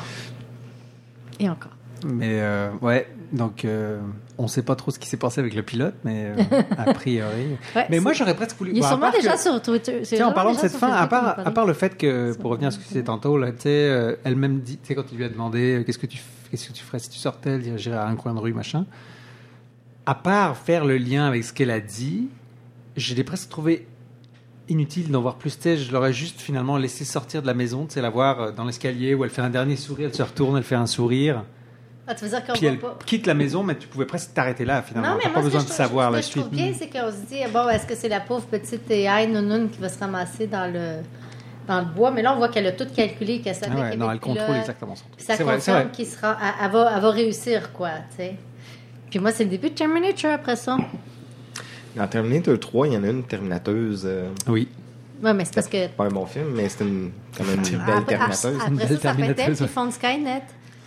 Et encore. Mais euh, ouais, donc euh, on sait pas trop ce qui s'est passé avec le pilote, mais euh, a priori. Ouais, mais moi j'aurais presque voulu. Il est bon, sûrement déjà que, sur Twitter. Tiens, en parlant de cette fin, à part, à part le fait que, pour revenir à ce que tu disais tantôt, là, tu sais, euh, elle-même dit, tu sais, quand il lui a demandé euh, qu'est-ce que tu, qu'est-ce que tu ferais si tu sortais, elle dit j'irais à un coin de rue, machin. À part faire le lien avec ce qu'elle a dit, je l'ai presque trouvé inutile d'en voir plus. Tu sais, je l'aurais juste finalement laissé sortir de la maison, tu sais, la voir dans l'escalier où elle fait un dernier sourire, elle se retourne, elle fait un sourire. Ah, tu veux dire qu'on Puis elle voit pas... quitte la maison, mais tu pouvais presque t'arrêter là, finalement. Non, mais t'as moi, pas besoin de trouve, savoir je, la ce suite. Ce que je trouve bien, c'est qu'on se dit, bon, est-ce que c'est la pauvre petite aïe nounoune qui va se ramasser dans le, dans le bois? Mais là, on voit qu'elle a tout calculé, qu'elle savait ah ouais, qu'elle non, avait elle contrôle exactement son truc. Puis ça confirme qu'il sera... Elle, elle, va, elle va réussir, quoi, tu sais. Puis moi, c'est le début de Terminator après ça. Dans Terminator trois, il y en a une Terminateuse. Euh... Oui. Ouais, mais c'est parce que. Pas un bon film, mais c'est une, quand même une Ah, belle après, Terminateuse. après Une ça, belle ça fait elle Terminateuse, qui ouais. font Skynet.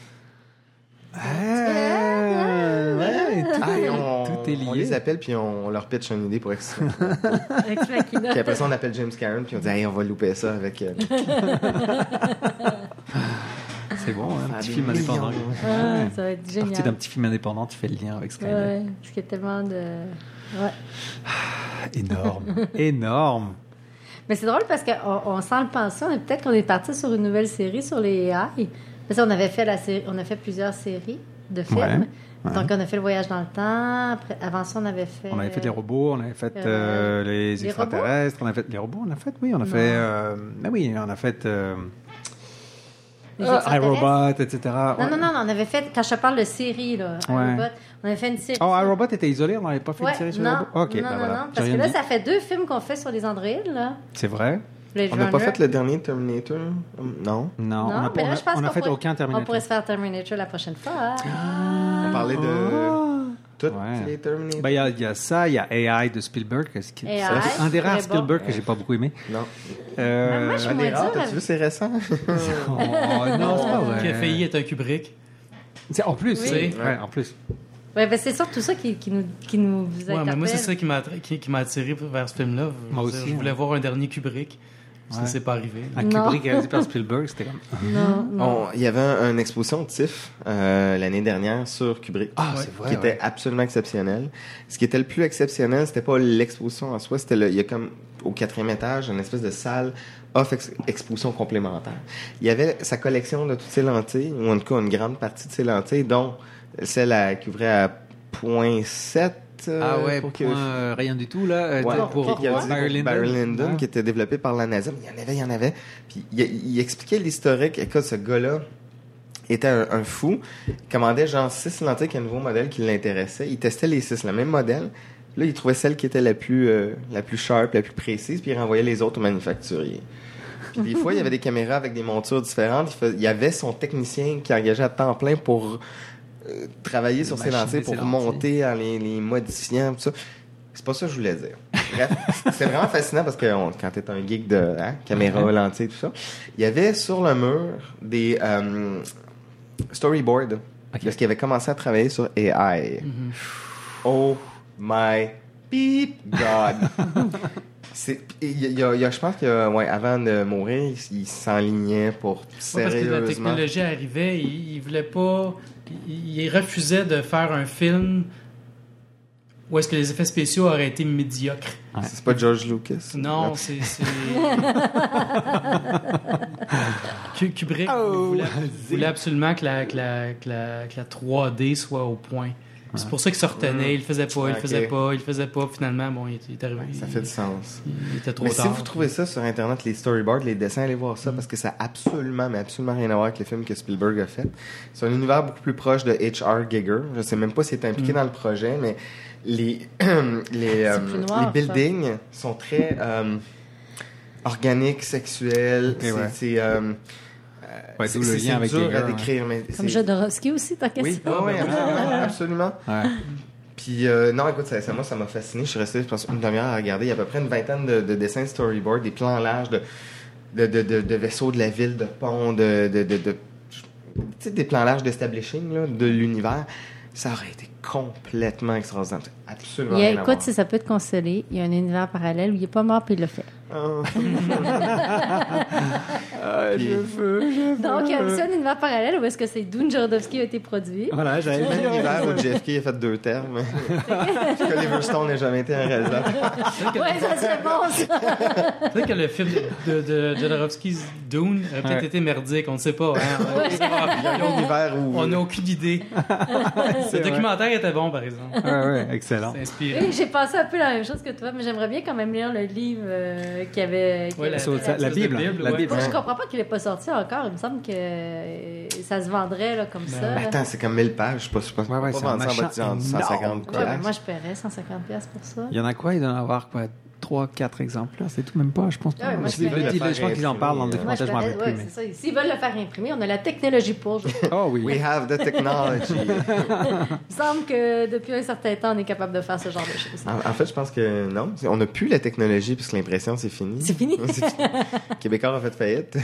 Ah, ouais, tout, Ah, est, et on, tout est lié. on les appelle puis on, on leur pitch une idée pour Ex Ex Machina. Puis après ça, on appelle James Cameron puis on dit hey, on va louper ça avec. Euh... C'est bon, hein, un Ah, petit des film millions. indépendant. Ah, ça va être Parti d'un génial. petit film indépendant, tu fais le lien avec Skynet. Ouais, parce qu'il y a tellement de. Ouais. Énorme, énorme. Mais c'est drôle parce qu'on on sent le penser. On est peut-être qu'on est parti sur une nouvelle série sur les A I. Parce qu'on avait fait la série, on a fait plusieurs séries de films. Ouais, ouais. Donc on a fait le voyage dans le temps. Après, avant ça, on avait fait. On avait fait les robots, on avait fait Euh, euh, les, les extraterrestres, on a fait les robots, on a fait, oui, on a Non. fait, euh, ah oui, on a fait euh, Les euh, extraterrestres. iRobot, et cetera. Non, non, non, on avait fait, quand je te parle de série, là, Ouais. iRobot, on avait fait une série. Oh, iRobot était isolé, on n'avait pas fait Ouais, une série sur non, les robots. Ok, non, ben non, voilà. non, J'ai parce que rien là, dit. ça fait deux films qu'on fait sur les androïdes, là. C'est vrai? Blade On n'a pas Runner. fait le dernier Terminator? Non. Non, Non, on n'a mais pas, là, je pense on a qu'on fait pourrait- aucun On Terminator. pourrait se faire Terminator la prochaine fois. hein. On parlait de toutes Ouais. les Terminator. Ben, il y, a- il y a ça, il y a A I de Spielberg, ce qui- A I, c'est un des rares très bon. Spielberg que j'ai pas beaucoup aimé. Non. Euh, moi, je suis Un moins des rares, dure t'as-tu avec- vu, c'est récent? oh, non, c'est pas vrai. Qui a failli être un Kubrick. C'est- En plus, Oui. c'est- ouais, en plus. Ouais, ben c'est surtout ça qui, qui nous, qui nous Ouais, interpelle. mais moi, c'est ça qui m'a attra- qui, qui m'a attiré vers ce film-là. Je Moi veux dire, aussi, Je voulais ouais. voir un dernier Kubrick. Ça Ouais. s'est pas arrivé. Un Non. Kubrick réalisé par Spielberg, c'était comme... Non, non. On- Il y avait un- une exposition de T I F F euh, l'année dernière sur Kubrick. Ah, Ouais. c'est vrai, qui était ouais. absolument exceptionnel. Ce qui était le plus exceptionnel, c'était pas l'exposition en soi, c'était le, il y a comme au quatrième étage une espèce de salle off ex- exposition complémentaire. Il y avait sa collection de toutes ses lentilles, ou en tout cas une grande partie de ses lentilles, dont celle à, qui ouvrait à point sept. euh, Ah ouais, pour point, que- euh, rien du tout, là. euh, Ouais, pour, qui- qui a pour dit Barry pour Barry Lyndon. Lyndon, Ouais. qui était développé par la NASA. Mais il y en avait, il y en avait. Puis il, il expliquait l'historique. Écoute, ce gars-là était un, un fou. Il commandait genre six lentilles un nouveau modèle qui l'intéressait. Il testait les six, le même modèle. Là, il trouvait celle qui était la plus, euh, la plus sharp, la plus précise, puis il renvoyait les autres au manufacturier. Puis des fois, il y avait des caméras avec des montures différentes. Il, fais- il y avait son technicien qui engageait à temps plein pour euh, travailler sur ses Machiner lentilles, pour ses lentilles. monter en les, les modifiant, tout ça. C'est pas ça que je voulais dire. Bref, c'est vraiment fascinant parce que on- quand t'es un geek de hein, caméra, Ouais. lentilles, tout ça, il y avait sur le mur des euh, storyboards Ok. parce qu'il avait commencé à travailler sur A I. Oh my beep God! C'est, il y a, il y a- je pense que, ouais, avant de mourir, il, il s'enlignait pour Ouais, parce que la sérieusement. technologie arrivait, il, il voulait pas. Il, il refusait de faire un film où est-ce que les effets spéciaux auraient été médiocres. C'est pas George Lucas? Non, c'est. c'est... Ku- Kubrick Oh, voulait, vas-y. voulait absolument que la, que, la, que, la, que la trois D soit au point. C'est pour ça qu'il se retenait, il le faisait pas, il le Ok. faisait pas, il le faisait pas. Finalement, bon, il, est- il est arrivé. Ça fait du sens. Il, il était trop Mais tard. si vous trouvez ça sur Internet, les storyboards, les dessins, allez voir ça parce que ça a absolument, mais absolument rien à voir avec le film que Spielberg a fait. C'est un univers beaucoup plus proche de H R Giger. Je sais même pas s'il est impliqué Mm. dans le projet, mais les, les, euh, plus noir, les buildings sont très euh, organiques, sexuels. Ok, c'est, ouais. c'est, euh, Ouais, c'est, d'où le c'est- lien c'est avec dur Giger, à ouais. décrire, mais Comme c'est... Jodorowsky aussi, ta question. Oui, ah ouais, absolument. absolument. Ouais. Puis, euh, non, écoute, ça, ça, moi, ça m'a fasciné. Je suis resté, je pense, une demi-heure à regarder. Il y a à peu près une vingtaine de, de dessins de storyboard, des plans larges de, de, de, de, de vaisseaux de la ville, de ponts, de, de, de, de tu sais, des plans larges d'establishing, là, de l'univers. Ça aurait été complètement extraordinaire. Absolument Il y a- rien à écoute, voir. si ça peut te consoler, il y a un univers parallèle où il n'est pas mort puis il l'a fait. Oh. Ah, je Puis- veux, je veux. Donc, il y a aussi un univers parallèle où est-ce que c'est d'où Jodorowsky a été produit. Voilà, j'avais Un univers où J F K a fait deux termes. que Oliver Stone n'a jamais été un réalisateur. Ouais, ça serait bon, ça. C'est vrai que le film de, de Jodorowsky's Dune aurait peut-être Ouais. été merdique, on ne sait pas. Hein? On sait pas. Il y a un univers où... On n'a aucune idée. Le vrai. documentaire était bon, par exemple. Ouais, ouais, excellent. C'est inspirant. Oui, j'ai pensé un peu la même chose que toi, mais j'aimerais bien quand même lire le livre euh, qui avait. qui Ouais, avait- la, Sur la- la espèce de Bible, la ouais. Bible. Moi, je comprends pas qu'il n'est pas sorti encore. Il me semble que euh, ça se vendrait là, comme ça. Ben, là. attends, c'est comme mille pages. Je sais pas, je sais pas, Ouais, ouais, pas c'est un vendre ça en bas machin de cent cinquante énorme. Ouais, collages. mais moi, je paierais cent cinquante dollars pour ça. Il y en a quoi? Il doit en avoir quoi? trois, quatre exemples. Là. C'est tout, même pas, je pense. Ah ouais, moi, je, je, je je, je, je crois qu'ils en parlent dans le Moi, je documentaire, je m'en rappelle ouais, plus. c'est ça. S'ils veulent le faire imprimer, on a la technologie pour. Je... Oh oui. We have the technology. Il me semble que depuis un certain temps, on est capable de faire ce genre de choses. En, en fait, je pense que non. On n'a plus la technologie puisque l'impression, c'est fini. C'est fini? C'est fini. Québécois a fait faillite.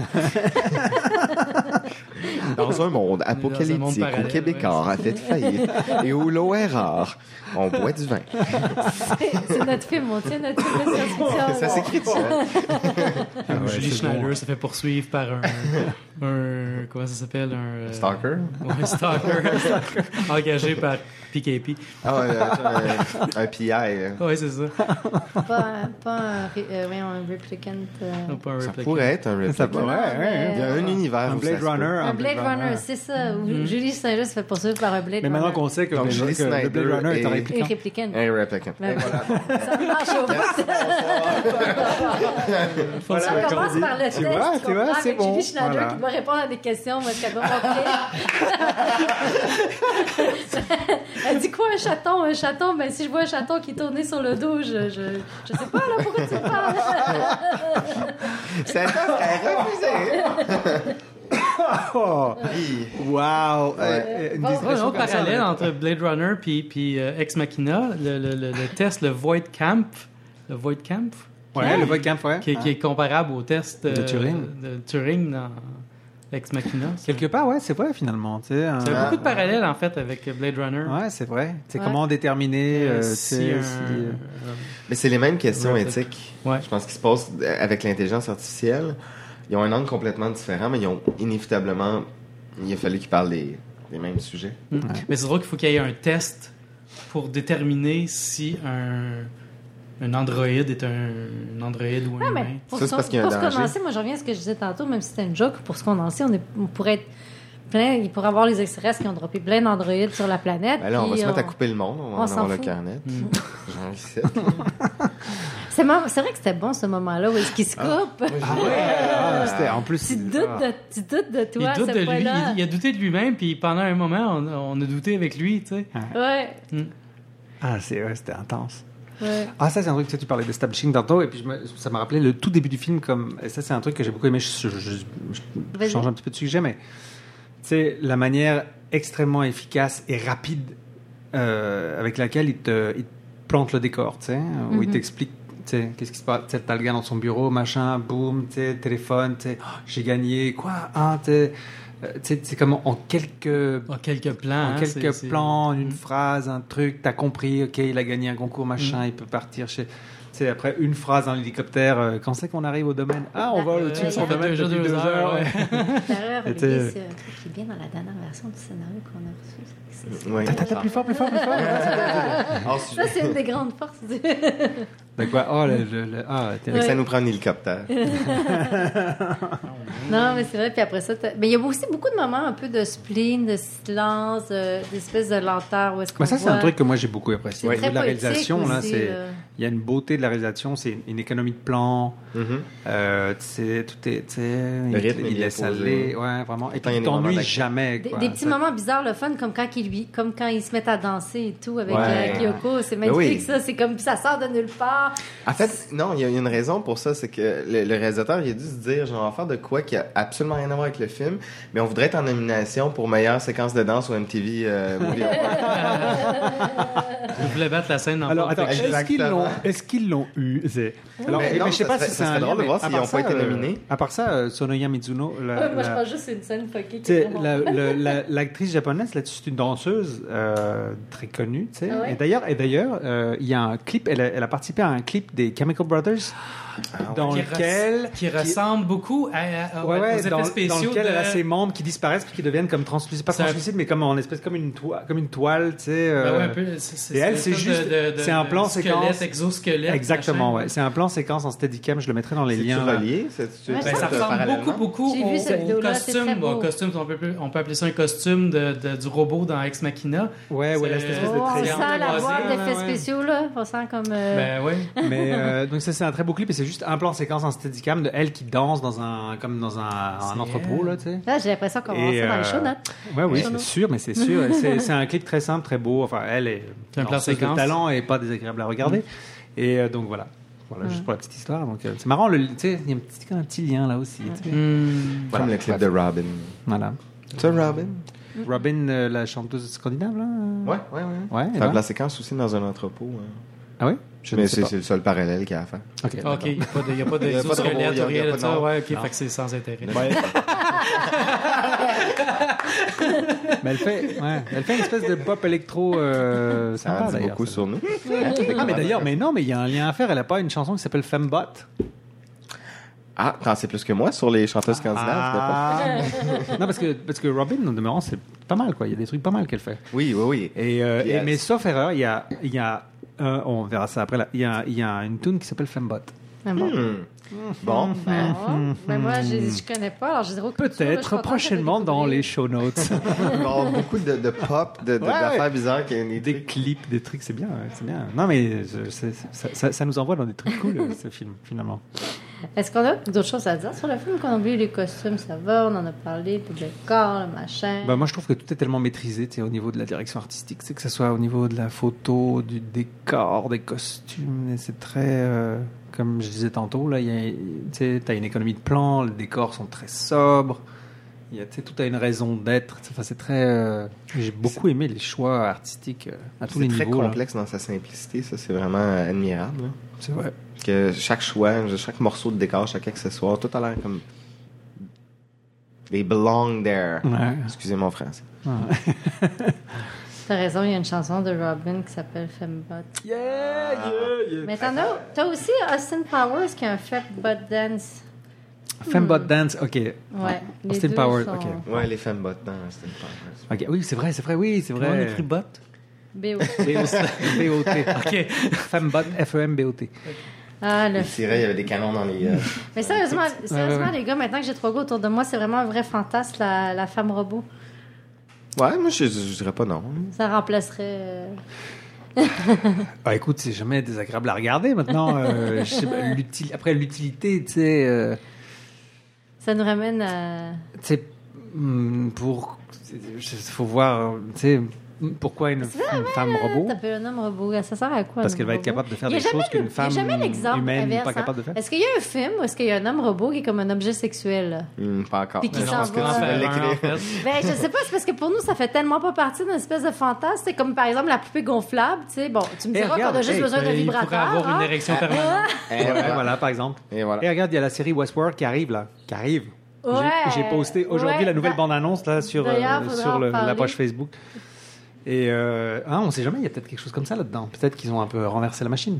Dans un monde apocalyptique monde parallèle, où Québécois ouais. a fait faillite et où l'eau est rare, on boit du vin. C'est, c'est notre film, on tient notre film de science-fiction. Ça s'écrit ça. Ah ouais, Julie c'est Schneider bon. se fait poursuivre par un, un comment ça s'appelle un euh, Stalker? Ouais, stalker, engagé par P K P. Ah ouais, un, un P I. euh. Ouais, c'est ça. Pas un, pas un, ré- euh, voyons, un replicant. euh, Non, pas un Ça replicant. pourrait être un Ça replicant. pourrait, ouais, ouais. Il y a un univers Un où Blade ça se peut. Runner. Un Blade Runner, c'est ça. Où Mm. Julie Saint-Just se fait poursuivre par un Blade Mais Runner. maintenant qu'on sait que, Donc, Blade- Julie que le Blade Snyder Runner est un et- Et répliquant. replicant. Un replicant. Ben Et voilà. Ça marche au bout. Voilà, Ça comme commence on dit. par le test. Tu vois, tu vois, comprends, c'est avec bon. Julie Schneider Voilà. qui doit répondre à des questions parce qu'elle doit montrer. Elle dit quoi, un chaton? Un chaton, ben si je vois un chaton qui est tourné sur le dos, je, je, je sais pas, là, pourquoi tu parles? C'est un test qu'elle a refusé. Oh, wow. Ouais. Une Bon, Ouais, discussion un autre comme ça, parallèle là. entre Blade Runner puis puis euh, Ex Machina, le, le, le, le test, le Void Camp, le Void Camp, Ouais, le Void Camp, ouais. qui, est- qui est comparable au test euh, De Turing. de Turing dans Ex Machina. C'est- Quelque part, ouais, c'est vrai finalement. Tu sais, un- C'est beaucoup de parallèles en fait avec Blade Runner. Ouais, c'est vrai. C'est Ouais. comment déterminer Euh, euh, si c'est- un- si, euh, Mais c'est les mêmes questions Ouais, éthiques. Ouais. Je pense qu'ils se posent avec l'intelligence artificielle. Ils ont un angle complètement différent, mais ils ont inévitablement. Il a fallu qu'ils parlent des, des mêmes sujets. Mm. Mais c'est drôle qu'il faut qu'il y ait un test pour déterminer si un, un androïde est un, un androïde ou un Ah, mais humain. pour, Ça, ce- c'est parce qu'il y a un pour se danger. condenser, moi je reviens à ce que je disais tantôt, même si c'était une joke, pour se condenser, on, est, on pourrait être plein, il pourrait y avoir les extraterrestres qui ont droppé plein d'androïdes sur la planète. Ben là, on va puis se mettre à couper le monde. On va on en s'en avoir le fout. carnet. Mm. Genre ici. C'est, mar- c'est vrai que c'était bon ce moment-là où est-ce qu'il se coupe. ah, c'était en plus. Tu doutes ah. de, tu doutes de toi, Il doute ce de lui, point-là. il, il a douté de lui-même, puis pendant un moment, on, on a douté avec lui, tu sais. Ouais, Ah, c'est, ouais, c'était intense. ouais. Ah, ça, c'est un truc, tu sais, tu parlais d'establishing tantôt, et puis je me- ça m'a rappelé le tout début du film, comme, et ça, c'est un truc que j'ai beaucoup aimé. Je, je- je- je Vas-y. change un petit peu de sujet, mais, tu sais, la manière extrêmement efficace et rapide euh, avec laquelle il te, il te plante le décor, tu sais, où il Mhm. t'explique, tu sais, qu'est-ce qui se passe, tu sais, t'as le gars dans son bureau, machin, boum, tu sais, téléphone, tu sais, oh, j'ai gagné, quoi, ah, tu sais, euh, tu sais, c'est comme en quelques En quelques plans. en hein, quelques c'est- c'est- plans, une Mm. phrase, un truc, t'as compris, ok, il a gagné un concours, machin, il peut partir chez... Tu sais, après une phrase dans l'hélicoptère, euh, quand c'est qu'on arrive au domaine? Ah, on va Ouais, au-dessus de ouais, son ça fait domaine deux jours, depuis deux deux heures, heures. ouais. D'ailleurs, Et Olivier, t'es- c'est un truc qui est bien dans la dernière version du scénario qu'on a reçu. C'est- c'est- Ouais. T'as, t'as plus fort, plus fort, plus fort. Hors Ça, sujet. c'est une des grandes forces du... De quoi? Oh, le... le, le- ah, t'es- Fait que Ouais. ça nous prend un hélicoptère. Non, mais c'est vrai. Puis après ça, t'as- mais il y a aussi beaucoup de moments un peu de spleen, de silence, euh, d'espèce de lenteur. Où est-ce qu'on Bah, ça, c'est voit- un truc que moi, j'ai beaucoup apprécié. C'est Au niveau très de la poétique réalisation, là, aussi, c'est... là. Il y a une beauté de la réalisation, c'est une économie de plan. Mhm. Euh, tu sais, tout est... Tu sais, il, rythme est il bien laisse posé. aller. Ouais, vraiment. Et Pourtant, puis, il y a il des moments t'ennuie d'action. jamais, Des, quoi. des petits Ça- moments bizarres, le fun, comme quand ils lui, comme quand ils se mettent à danser et tout avec Ouais. euh, Kyoko. C'est Ben magnifique, oui. ça. C'est comme ça sort de nulle part. En fait, non, il y a une raison pour ça, c'est que le, le réalisateur, il a dû se dire, genre, on va faire de quoi qui a absolument rien à voir avec le film, mais on voudrait être en nomination pour meilleure séquence de danse au M T V euh, Movie Award. Vous voulez battre la scène dans Alors, Pulp attends, Fiction. est-ce qu'ils Exactement. l'ont, est-ce qu'ils l'ont eu? C'est... Alors, Mais mais, non, je sais ça pas serait- si ça c'est un serait drôle lien, de voir mais à s'ils part ont pas ça, été euh, nominés. À part ça, euh, Sonoya Mizuno, la, Ouais, moi, je la- pense juste que c'est une scène fuckée. tu sais, qui est la- vraiment- la- la- l'actrice japonaise là-dessus, c'est une danseuse euh, très connue, tu sais. Ah ouais? Et d'ailleurs, et d'ailleurs, euh, il y a un clip. Elle a, elle a participé à un clip des Chemical Brothers, dans qui, lequel, res- qui ressemble beaucoup à, à- ouais, aux ouais, effets dans, spéciaux dans lequel de... elle a ses membres qui disparaissent puis qui deviennent comme translucides, pas C'est un- translucides, mais comme en espèce comme une toile, comme une toile, tu sais. euh, Ben ouais, un peu, c'est, c'est, et elle, c'est c'est une espèce juste- de- de- c'est un de plan squelette, séquence. exosquelette. Exactement, machin. ouais. C'est un plan séquence en Steadicam. Je le mettrai dans les C'est-tu liens. là. relié? C'est-tu Ouais, Ben, ça Ça, ressemble parallèlement? beaucoup, beaucoup J'ai au, vu cette au vidéo-là, c'est costume. très beau. Bon, costume, on peut, on peut appeler ça un costume de, de- du robot dans Ex Machina. Ouais, ouais, là, C'est- cette espèce Oh, de on triangle. sent la Ouais, boîte ouais, d'effets ouais. spéciaux, là. On sent comme... euh, Ben oui. Mais euh, donc ça c'est un très beau clip et c'est juste un plan séquence en Steadicam de elle qui danse dans un comme dans un, un C'est entrepôt là, tu sais. Là, j'ai l'impression qu'on va voir Et, ça dans les euh, show notes. Ouais, oui, Show c'est notes. sûr, mais c'est sûr. c'est, c'est un clip très simple, très beau. Enfin, elle est C'est un plan danseuse de séquence. talent et pas désagréable à regarder. Et euh, donc voilà. Voilà, Mm. juste pour la petite histoire. Donc, euh, c'est marrant, le- tu sais, il y a un petit, un petit lien là aussi. tu sais. Hmm. Comme le clip de Robin. Voilà. Ça, Robin? Robin, euh, la chanteuse scandinave, là euh, Ouais, ouais, ouais. Ouais, Fait là. la séquence aussi dans un entrepôt. hein. Ah oui? Je ne Mais sais c'est pas. c'est le seul parallèle qu'il y a à faire. Ok. OK, il n'y a pas de, il y a pas de Il y a pas de robot, exosquelette il y a- ou il y a rien pas de de- ça. non. Ouais, OK, Non. fait que c'est sans intérêt. Ouais. Mais elle fait, ouais, elle fait une espèce de pop électro euh, Ça sympa en dit d'ailleurs. beaucoup ça. sur nous. Ah, mais d'ailleurs, mais non, mais il y a un lien à faire. Elle a pas une chanson qui s'appelle Fembot. Ah, t'en sais plus que moi sur les chanteuses scandinaves. Ah. Non, parce que, parce que Robin, en demeurant, c'est pas mal, quoi. Il y a des trucs pas mal qu'elle fait. Oui, oui, oui. Et, euh, Puis et- elle- mais sauf erreur, il y a, il y a un- on verra ça après, là. Il y a, il y a une tune qui s'appelle Fembot. Mais bon. Hmm. Bon, ben, Bon. Ben moi, je, je connais pas, alors j'ai zéro culture, là, je suis Peut-être contente de prochainement dans découvrir. les show notes. il va y avoir beaucoup de, de pop, de, de- Ouais, d'affaires ouais. bizarres. Qui, des Des trucs. clips, des trucs, c'est bien, ouais, c'est bien. Non, mais je- c'est- ça, ça- ça nous envoie dans des trucs cool, euh, ce film, finalement. Est-ce qu'on a d'autres choses à dire sur le film? Qu'on a oublié les costumes, ça va, on en a parlé, tout le corps, le machin. Bah, moi, je trouve que tout est tellement maîtrisé, tu sais, au niveau de la direction artistique, c'est que ce soit au niveau de la photo, du décor, des costumes, et c'est très, euh, comme je disais tantôt, là, il y a- tu sais, t'as une économie de plans, les décors sont très sobres, il y a, tu sais, tout a une raison d'être. Enfin, c'est très, euh, j'ai beaucoup aimé les choix artistiques euh, à tous les C'est très niveaux. là. complexe dans sa simplicité. Ça, c'est vraiment euh, admirable. là. C'est vrai. Parce que chaque choix, chaque morceau de décor, chaque accessoire, tout a l'air comme... They belong there. Ouais. Excusez mon français. Ouais. T'as raison, il y a une chanson de Robin qui s'appelle Fembot. Yeah, yeah, yeah. Mais t'en as, t'as aussi Austin Powers qui a un Fembot Dance. Fembot Dance, ok. Ouais. les Austin deux Powers, sont ok. Ouais, les femmes bottes dans Austin Powers. Ok, oui, c'est vrai, c'est vrai, oui, c'est Comment on vrai. écrit bot? B O. B O T. OK. Fembot, F E M B O T. Ah, le Il tirait, il y avait des canons dans les... euh, Mais sérieusement, sérieusement ouais, ouais. les gars, maintenant que j'ai trois gars autour de moi, c'est vraiment un vrai fantasme, la, la femme robot. Ouais, moi, je, je dirais pas non. Ça remplacerait... euh, Ah, écoute, c'est jamais désagréable à regarder maintenant. euh, je sais pas, l'util- Après, l'utilité, tu sais, euh, Ça nous ramène à... tu sais, hum, pour. Il faut voir, tu sais, pourquoi une, une femme robot. T'appelles un homme robot. Ça sert à quoi? Parce un qu'elle va homme être robot? capable de faire Il y a des jamais choses qu'une le- femme Il n'y a jamais l'exemple humaine inverse, pas hein. capable de faire. Est-ce qu'il y a un film où est-ce qu'il y a un homme robot qui est comme un objet sexuel? là? Hum, pas encore. Puis qui Mais s'en non, parce que va. tu veux Un, l'écrire. en fait. Ben, je sais pas, c'est parce que pour nous, ça fait tellement pas partie d'une espèce de fantasme. C'est comme, par exemple, la poupée gonflable, tu sais. Bon, tu me Hey, diras regarde, qu'on a juste hey, besoin d'un Il vibrateur. pourrait avoir hein. une érection permanente. Et Ouais, voilà. voilà, par exemple. Et voilà. Et regarde, il y a la série Westworld qui arrive là, qui arrive. J'ai- Ouais. J'ai posté aujourd'hui Ouais, la nouvelle bah, bande-annonce là sur, d'ailleurs, euh, faudra sur en le- la parler. page Facebook. Et euh, hein, on sait jamais, il y a peut-être quelque chose comme ça là-dedans. Peut-être qu'ils ont un peu renversé la machine.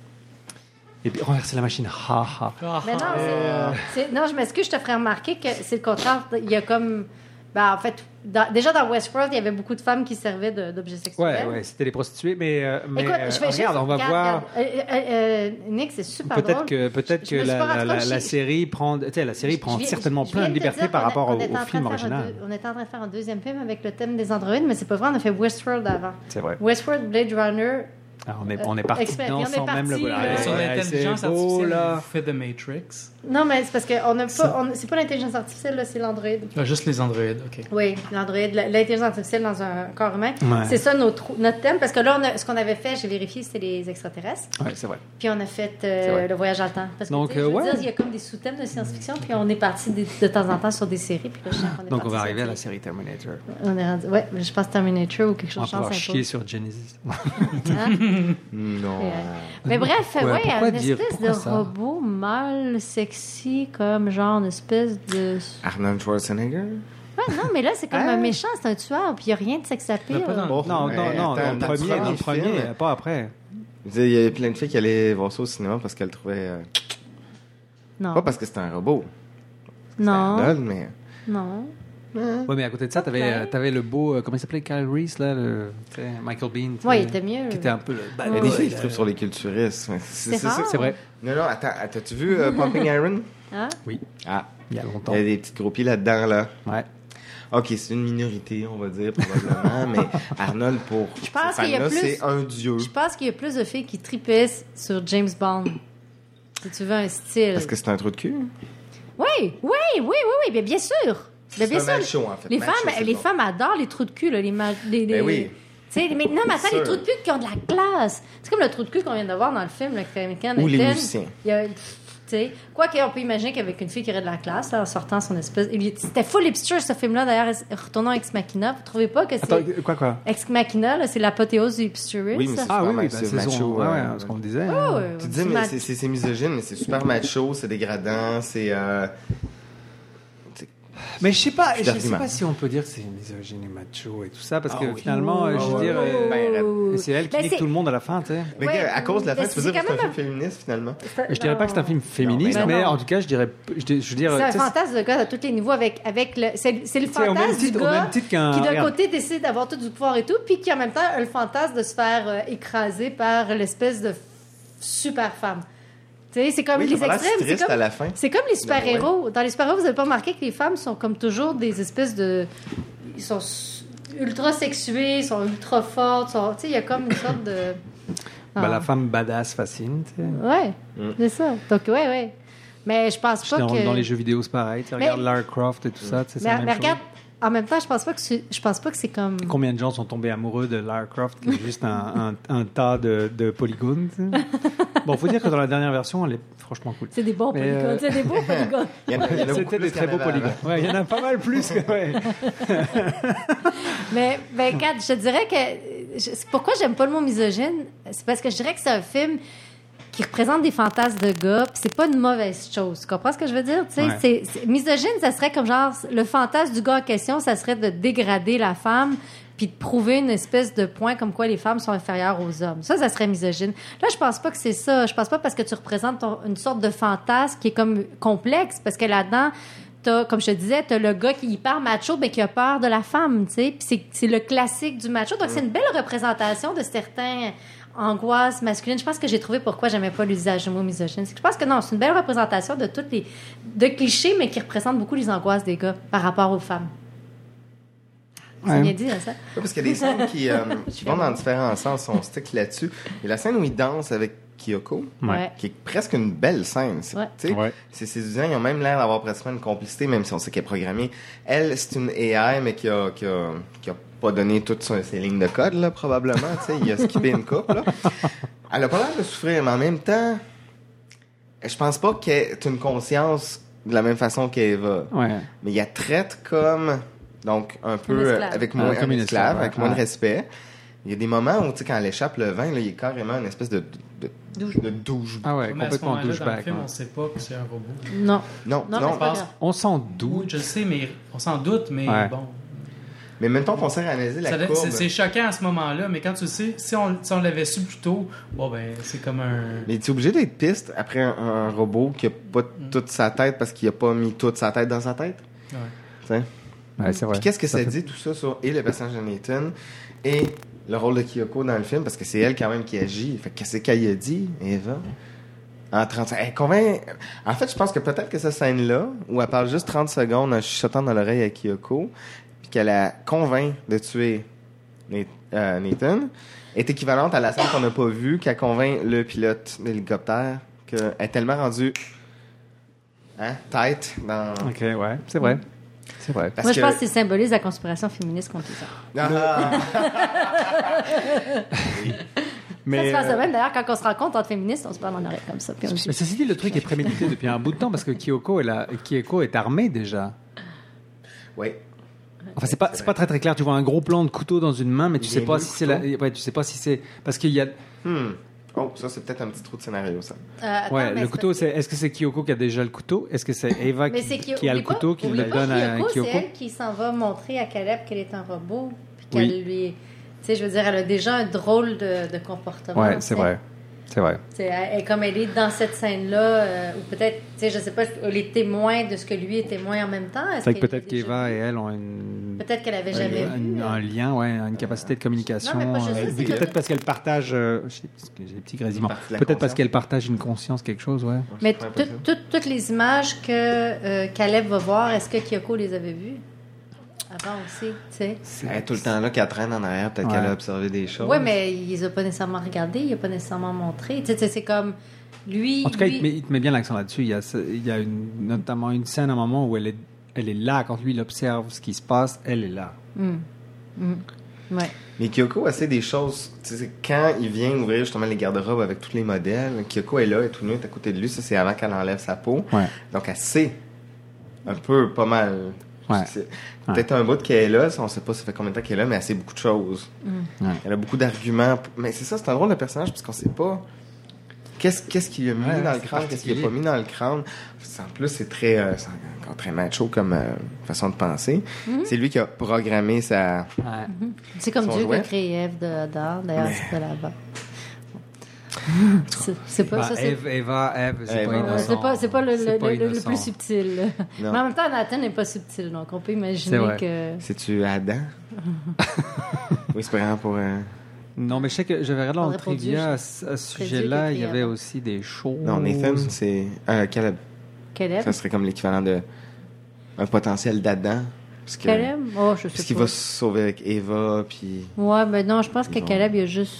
Et puis renverser la machine, ha ha. Mais non, c'est- c'est- non, je m'excuse, je te ferais remarquer que c'est le contraire. Il y a comme. Ben, en fait, dans- déjà dans Westworld, il y avait beaucoup de femmes qui servaient de- d'objets sexuels. Ouais, ouais, c'était les prostituées, mais, euh, mais Écoute, euh, je vais regarde, juste- on va regarde, voir. regarde. Euh, euh, euh, Nick, c'est super Peut-être drôle. que peut-être Je- que je me suis la, pas rendu la- compte, la je- série prend, tu sais, la série Je prend viens- certainement je plein viens de te liberté dire par qu'on rapport est- au, on est en au train de film faire un original. deux- on était en train de faire un deuxième film avec le thème des androïdes, mais c'est pas vrai, on a fait Westworld avant. C'est vrai. Westworld, Blade Runner. Ah, on est on est parti Expert, dedans puis on est sans même le parti, voilà. euh, Ouais, Sur ouais, l'intelligence c'est beau, artificielle, là. vous faites de Matrix. Non, mais c'est parce que on a pas. on- C'est pas l'intelligence artificielle, là, c'est l'androïde. Ah, juste les androïdes, OK. Oui, l'androïde, la- l'intelligence artificielle dans un corps humain. Ouais. C'est ça notre, notre thème, parce que là, on a- ce qu'on avait fait, j'ai vérifié, c'était les extraterrestres. Ouais, c'est vrai. Puis on a fait C'est euh, vrai. le voyage dans le temps. Parce que, Donc, tu sais, je euh, veux ouais. dire, il y a comme des sous-thèmes de science-fiction, puis on est parti de, de temps en temps sur des séries. Puis là, je sens qu'on est Donc on parti va sur arriver à des- la série Terminator. On est rendu, ouais, je pense Terminator ou quelque On va chose de pouvoir chance chier sur Genesis. Hein? Non. Et, euh, Mais bref, Pourquoi- ouais, pourquoi un dire- espèce pourquoi de ça? robot mâle, sexy, comme genre une espèce de. Arnold Schwarzenegger? Ouais, non, mais là, c'est comme Hein? un méchant, c'est un tueur, puis il n'y a rien de sex appeal. pas dans- Bon, Non, mais non, non, attends, dans le dans premier, dans le premier, film, pas après. je veux dire, il y a plein de filles qui allaient voir ça au cinéma parce qu'elles trouvaient... euh, Non. Pas parce que c'était un robot. C'était Non. Arnold, mais... Non. Ouais, mais à côté de ça, t'avais, Ouais. euh, t'avais le beau, euh, comment il s'appelait, Kyle Reese, là, le, tu sais, Michael Bean. tu sais, Ouais, il était mieux. Qui était un peu le bad Il y a des boy, filles qui là. trippent sur les culturistes. mais C'est rare. C'est vrai. Non, non, attends, t'as-tu vu euh, Pumping Iron? Hein? Oui, Ah, il y a longtemps. il y a des petites gros pieds là-dedans, là. Ouais. OK, c'est une minorité, on va dire, probablement, mais Arnold, pour Je pense ces qu'il y a fans-là, plus- c'est un dieu. Je pense qu'il y a plus de filles qui tripaient sur James Bond. Si tu veux un style. Parce que c'est un trou de cul? Oui, oui, oui, oui, oui, bien, bien sûr. Ben, bien C'est un sûr. macho, en fait. Les Macho, femmes, c'est les bon. femmes adorent les trous de cul, là, les, ma- les, les- Ben oui. Tu sais, mais non, mais attends, Sûr. les trous de cul qui ont de la classe. C'est comme le trou de cul qu'on vient de voir dans le film, le American Ou les Nathan. musiciens. Il y a, tu sais, quoi qu'on peut imaginer qu'avec une fille qui aurait de la classe, là, en sortant son espèce. il- C'était full hipster, ce film-là, d'ailleurs, retournant à Ex Machina. Vous trouvez pas que c'est. Attends, quoi, quoi? Ex Machina, là, c'est l'apothéose du hipsterisme. Oui, mais c'est Ah oui, super oui, ben, macho, c'est macho, son, ouais, euh, ouais, ce qu'on disait. Oh, hein. ouais, Tu dis, du mais mat- c'est, c'est, c'est misogyne, mais c'est super macho, c'est dégradant, c'est... Euh... Mais je sais pas, je sais d'argument. pas si on peut dire que c'est misogyne et macho et tout ça, parce Ah que oui. finalement, euh, je veux Ah dire, ouais. euh, Ben, c'est elle qui Ben, nique c'est- tout le monde à la fin, tu sais. Mais Ouais, à cause de la fin, mais tu veux c'est dire que c'est un quand film féministe, finalement? Je dirais pas que c'est un film féministe, Non, mais mais non. en tout cas, je dirais, je, dis- je veux dire, C'est un tu sais, fantasme de gars à tous les niveaux avec, avec le. C'est, c'est le Tu sais, au même fantasme du titre- au gars même titre qu'un- qui, d'un regarde. côté, décide d'avoir tout du pouvoir et tout, puis qui, en même temps, a le fantasme de se faire euh, écraser par l'espèce de f- super femme. Tu sais, c'est comme Oui, les ça a l'air extrêmes. C'est triste comme, à la fin. c'est comme les super-héros. Dans les super-héros, vous n'avez pas remarqué que les femmes sont comme toujours des espèces de. Ils sont s- ultra sexuées, sont ultra fortes. Sont... Tu sais, il y a comme une sorte de. ben, Ah. la femme badass fascine, tu sais. Ouais, Mm. c'est ça. Donc, ouais, ouais. Mais je pense pas Dans, que. dans les jeux vidéo, c'est pareil. Tu sais, Mais- regarde Lara Croft et tout ça, tu sais, c'est Mais, la même mais chose. regarde, en même temps, je pense pas que c'est, je pense pas que c'est comme. Combien de gens sont tombés amoureux de Lara Croft, qui est juste un, un, un tas de, de polygones, tu sais. Bon, faut dire que dans la dernière version, elle est franchement cool. C'est des bons Mais, polygones. euh, C'est des beaux polygones. Il y en a, il y en a beaucoup C'était plus des très beaux qu'il y en avait polygones. Ouais, il y en a pas mal plus que. Ouais. Mais, ben, Kat, je te dirais que. je- c'est pourquoi j'aime pas le mot misogyne? C'est parce que je dirais que c'est un film qui représente des fantasmes de gars, puis c'est pas une mauvaise chose. Tu comprends ce que je veux dire? Tu sais, Ouais. c'est, c'est- misogyne, ça serait comme genre, le fantasme du gars en question, ça serait de dégrader la femme, puis de prouver une espèce de point comme quoi les femmes sont inférieures aux hommes. Ça, ça serait misogyne. Là, je pense pas que c'est ça. Je pense pas parce que tu représentes ton- une sorte de fantasme qui est comme complexe, parce que là-dedans, t'as, comme je te disais, t'as le gars qui est hyper macho, mais qui a peur de la femme, tu sais. Puis c'est, c'est le classique du macho. Donc, c'est une belle représentation de certains angoisses masculines. Je pense que j'ai trouvé pourquoi j'aimais pas l'usage du mot misogyne. C'est que je pense que non, c'est une belle représentation de toutes les de clichés, mais qui représentent beaucoup les angoisses des gars par rapport aux femmes. C'est Ouais. bien dit, hein, ça? Oui, parce qu'il y a des scènes qui, euh, qui vont dans différents sens. On stick là-dessus. Il y a la scène où il danse avec Kyoko, Ouais. qui est presque une belle scène. C'est, Ouais. tu sais, Ouais. c'est séduisant. Ils ont même l'air d'avoir presque une complicité, même si on sait qu'elle est programmée. Elle, c'est une A I, mais qui a, qui a, qui a pas donné toutes ses ses lignes de code, là, probablement. Tu sais, il a skippé une coupe, là. Elle a pas l'air de souffrir, mais en même temps, je pense pas qu'elle ait une conscience de la même façon qu'Eva. Ouais. Mais il la traite comme, donc, un peu, esclave. euh, avec Ah, moins, comme un une esclave, esclave, avec ouais. moins de Ouais. respect. Il y a des moments où, tu sais, quand elle échappe le vin, là, il y a carrément une espèce de, de, Douche. de douche. Ah ouais, Mais à ce complètement moment-là, dans le douchebag. film, ouais. on sait pas que c'est un robot. Non. Non, Non, non. mais c'est pas pense- grave. On s'en Oui, doute. je le sais, mais on s'en doute, mais Ouais. bon. Mais mettons qu'on sert à analyser la Ça- courbe. c'est, c'est choquant à ce moment-là, mais quand tu le sais, si on, si on l'avait su plus tôt, bon, ben, c'est comme un. Mais tu es obligé d'être piste après un, un robot qui a pas Mm. toute sa tête parce qu'il a pas mis toute sa tête dans sa tête. Ouais. Tu sais? Ouais, c'est vrai. Puis qu'est-ce que ça, fait- dit tout ça sur et le personnage de Nathan et le rôle de Kyoko dans le film parce que c'est elle quand même qui agit. Fait que qu'est-ce qu'elle a dit, Eva? En trente elle convainc... En fait, je pense que peut-être que cette scène-là, où elle parle juste trente secondes en chuchotant dans l'oreille à Kyoko, puis qu'elle la convainc de tuer Nat- euh, Nathan, est équivalente à la scène qu'on n'a pas vue, qu'elle convainc le pilote d'hélicoptère qu'elle est tellement rendue hein, tête dans... Ok, ouais, c'est vrai. C'est vrai. Parce Moi, je que- pense que c'est symbolise la conspiration féministe contre les hommes. Ah! Mais, ça se passe de euh, même. D'ailleurs, quand on se rencontre entre féministes, on se parle en oreille comme ça. Puis on dit, mais ceci dit, le truc est prémédité depuis un bout de temps parce que Kyoko, elle a, Kyoko est armée déjà. Oui. Enfin, c'est pas, c'est pas très très clair. Tu vois un gros plan de couteau dans une main, mais tu Il sais vient pas d'où, si le c'est la, couteau? ouais, tu sais pas si c'est parce qu'il y a, Hmm. Oh, ça, c'est peut-être un petit trou de scénario, ça. Euh, attends, ouais, mais le c'est couteau. parce C'est, est-ce que c'est Kyoko qui a déjà le couteau? Est-ce que c'est Eva Mais qui, c'est Kyoko- qui a le oublie pas- couteau qui oublie le pas donne à Kyoko, Kyoko? C'est elle qui s'en va montrer à Caleb qu'elle est un robot. Puis qu'elle Oui. lui. Tu sais, je veux dire, elle a déjà un drôle de, de comportement. Ouais, tu c'est sais. vrai. C'est vrai. Tu sais, elle, elle- comme elle est dans cette scène-là, euh, ou peut-être, tu sais, je sais pas, elle est témoin de ce que lui est témoin en même temps. Est-ce C'est que qu'elle peut-être était déjà qu'Eva vue? et elle ont une. Peut-être qu'elle avait un- jamais un, vu. un euh, lien, ouais, une capacité de communication. Non, mais pas juste euh, ça, vu c'est que- que- peut-être parce qu'elle partage. euh, j'ai j'ai des petits grésillements. Une partie de la Peut-être parce conscience. qu'elle partage une conscience, quelque chose, ouais. Mais Ouais, tout- tout- toutes les images que euh, Caleb va voir, est-ce que Kyoko les avait vues avant aussi, tu sais? Elle est tout le temps là qu'elle traîne en arrière, peut-être Ouais. qu'elle a observé des choses. Oui, mais il les a pas nécessairement regardés, il a pas nécessairement montré. Tu sais, tu sais, c'est comme lui. En tout cas, lui- il, te met, il te met bien l'accent là-dessus. Il y a, ce- il y a une- notamment une scène à un moment où elle est, elle est là. Quand lui, il observe ce qui se passe, elle est là. Hum. Hum. Ouais. Mais Kyoko essaie des choses. Tu sais, quand il vient ouvrir justement les garde-robes avec tous les modèles, Kyoko est là, elle est tout nue, à côté de lui. Ça, c'est avant qu'elle enlève sa peau. Ouais. Donc, elle sait un peu, pas mal. Ouais. C'est peut-être un bout qu'elle est là, on sait pas ça fait combien de temps qu'elle est là, mais elle sait beaucoup de choses. Mm. Ouais. Elle a beaucoup d'arguments. Mais c'est ça, c'est un drôle de personnage, parce qu'on sait pas qu'est-ce, qu'est-ce qu'il a mis Ouais, dans le c'est crâne, qu'est-ce qu'il a pas particulier. mis dans le crâne. En plus, c'est très, euh, c'est encore très macho comme euh, façon de penser. Mm-hmm. C'est lui qui a programmé sa... Ouais. C'est comme Son Dieu jouet. qui a créé Ève de Adam. D'ailleurs, Mais- c'était là-bas. C'est, c'est pas Bah, ça, c'est... Eve, Eva, Eve, c'est Eva, pas ouais, Ouais, innocent. c'est pas, c'est pas le, C'est le- pas le- le innocent. plus subtil. Non. Mais en même temps, Nathan n'est pas subtil, donc on peut imaginer C'est vrai. que... C'est-tu Adam? Oui, c'est pas vraiment pour... euh, Non, mais je sais que j'avais regardé dans le Faudrait pour Dieu, trivia à je- ce à ce Serait Dieu sujet-là, qui il y a avait créé aussi des choses. Non, Nathan, c'est... Euh, Caleb. Caleb? Ça serait comme l'équivalent de... Un potentiel d'Adam. Parce que... Caleb? Oh, je sais Parce qu'il pas. va se sauver avec Eva, puis... Ouais, ben non, je pense que Ils ont- Caleb, il a juste...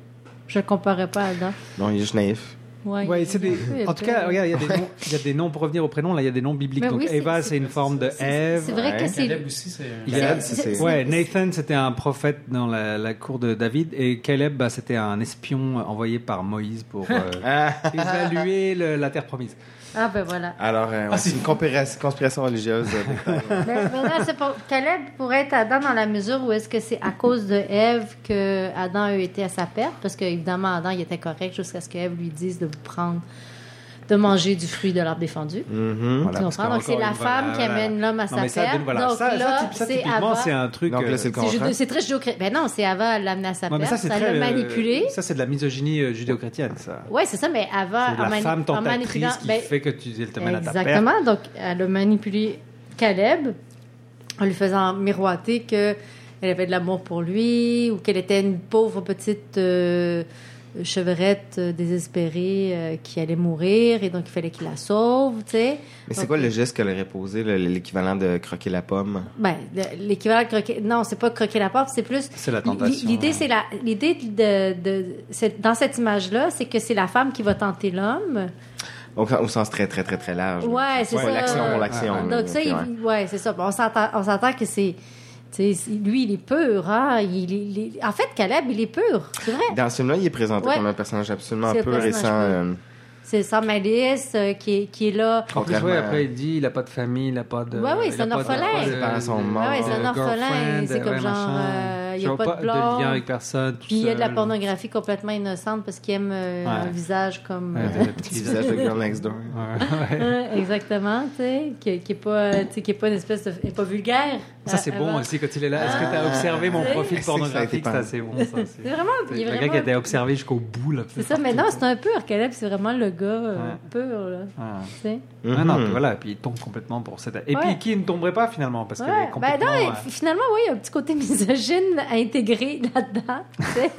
Je le comparais pas à Adam. Non, il est juste naïf. Ouais, Ouais, il- c'est des... il a En tout plein- cas, regarde, il y a des noms, il y a des noms, pour revenir au prénom, là, il y a des noms bibliques. Mais Donc, oui, c'est- Eva, c'est- c'est une forme de c'est- Ève. C'est vrai Ouais. que c'est... Caleb aussi, c'est... Il y a- Caleb, c'est- c'est- Ouais, Nathan, c'était un prophète dans la, la cour de David, et Caleb, bah, c'était un espion envoyé par Moïse pour euh, Ah. évaluer le- la terre promise. Ah, ben voilà. Alors, euh, ouais, c'est une conspiration, conspiration religieuse. euh, Mais, mais non, c'est pour... Caleb pourrait être Adam dans la mesure où est-ce que c'est à cause de Ève que Adam a été à sa perte, parce qu'évidemment, Adam, il était correct jusqu'à ce qu'Ève lui dise de vous prendre, de manger du fruit de l'arbre défendu. mhm. Voilà, Tu parce comprends? Donc, c'est qu'encore la une- femme voilà, qui voilà. amène l'homme à Non, sa mais ça, perte. voilà, Donc ça, ça, là, typ- ça, c'est typiquement, Ava. c'est un truc... Donc là, euh, c'est le C'est contraire. judo- C'est très judéo-chrétien. Ben non, c'est Ava l'a amené à sa ouais, mais perte. ça, c'est Ça très... l'a euh, manipulé. Ça, c'est de la misogynie euh, judéo-chrétienne, ça. Oui, c'est ça, mais Ava, C'est en, la mani- femme en manipulant... tentatrice qui ben, fait que tu elle te mène à ta perte. exactement. Donc, elle a manipulé Caleb en lui faisant miroiter qu'elle avait de l'amour pour lui ou qu'elle était une pauvre petite euh, chevrette euh, désespérée euh, qui allait mourir et donc il fallait qu'il la sauve, tu sais. Mais c'est Donc, quoi le geste qu'elle aurait posé, là, l'équivalent de croquer la pomme? Ben, le- l'équivalent de croquer... Non, c'est pas croquer la porte, c'est plus... C'est la tentation. L'idée, c'est la... L'idée de... de... c'est- Dans cette image-là, c'est que c'est la femme qui va tenter l'homme. Au, au sens très, très, très, très large. là. Ouais, c'est Ouais, ça. l'action pour l'action. Donc, là, ça, ok, il- ouais. ouais, c'est ça. Bon, on s'entend, on s'entend que c'est. Tu sais, lui, il est pur, hein. Il, est- il est- En fait, Caleb, il est pur. C'est vrai. Dans ce film-là, il est présenté Ouais. comme un personnage absolument C'est un pur et personnage sans... pur. euh, C'est sans malice, euh, qui, est, qui est là. En plus, ouais, Contrairement à- après, il dit il n'a pas de famille, il n'a pas de. Ouais, ouais, il c'est a un pas de- orphelin. pas de- Ses parents sont de- morts. Ouais, c'est un de orphelin. girlfriend, C'est comme ouais, genre, machin. euh, il y a Genre pas de blonde. lien avec personne. tout Puis il y a de la seul. pornographie complètement innocente parce qu'il aime euh, Ouais. un visage comme. Ouais, euh, de- Petit visage de Girl Next Door. Ouais, ouais. Ouais, exactement, tu sais, qui, qui est pas, tu sais, qui est pas une espèce de, est pas vulgaire. Ça, c'est euh, bon avant. aussi quand il est là. Est-ce que tu as Ah, observé mon tu sais. profil Est-ce que ça a été pornographique? C'est peint? assez bon, ça. C'est vraiment, il est Le vraiment. gars qui a été observé jusqu'au bout, là. C'est ça, mais non, c'est un pur. Caleb, c'est vraiment le gars euh, Ouais. pur, là. Ah. Tu sais. Ah non, Mhm. puis voilà, puis il tombe complètement pour cette. Et Ouais. puis qui ne tomberait pas finalement, parce qu'elle Ouais. est Ben complètement. non, euh, et finalement, oui, il y a un petit côté misogyne intégré là-dedans. Tu sais.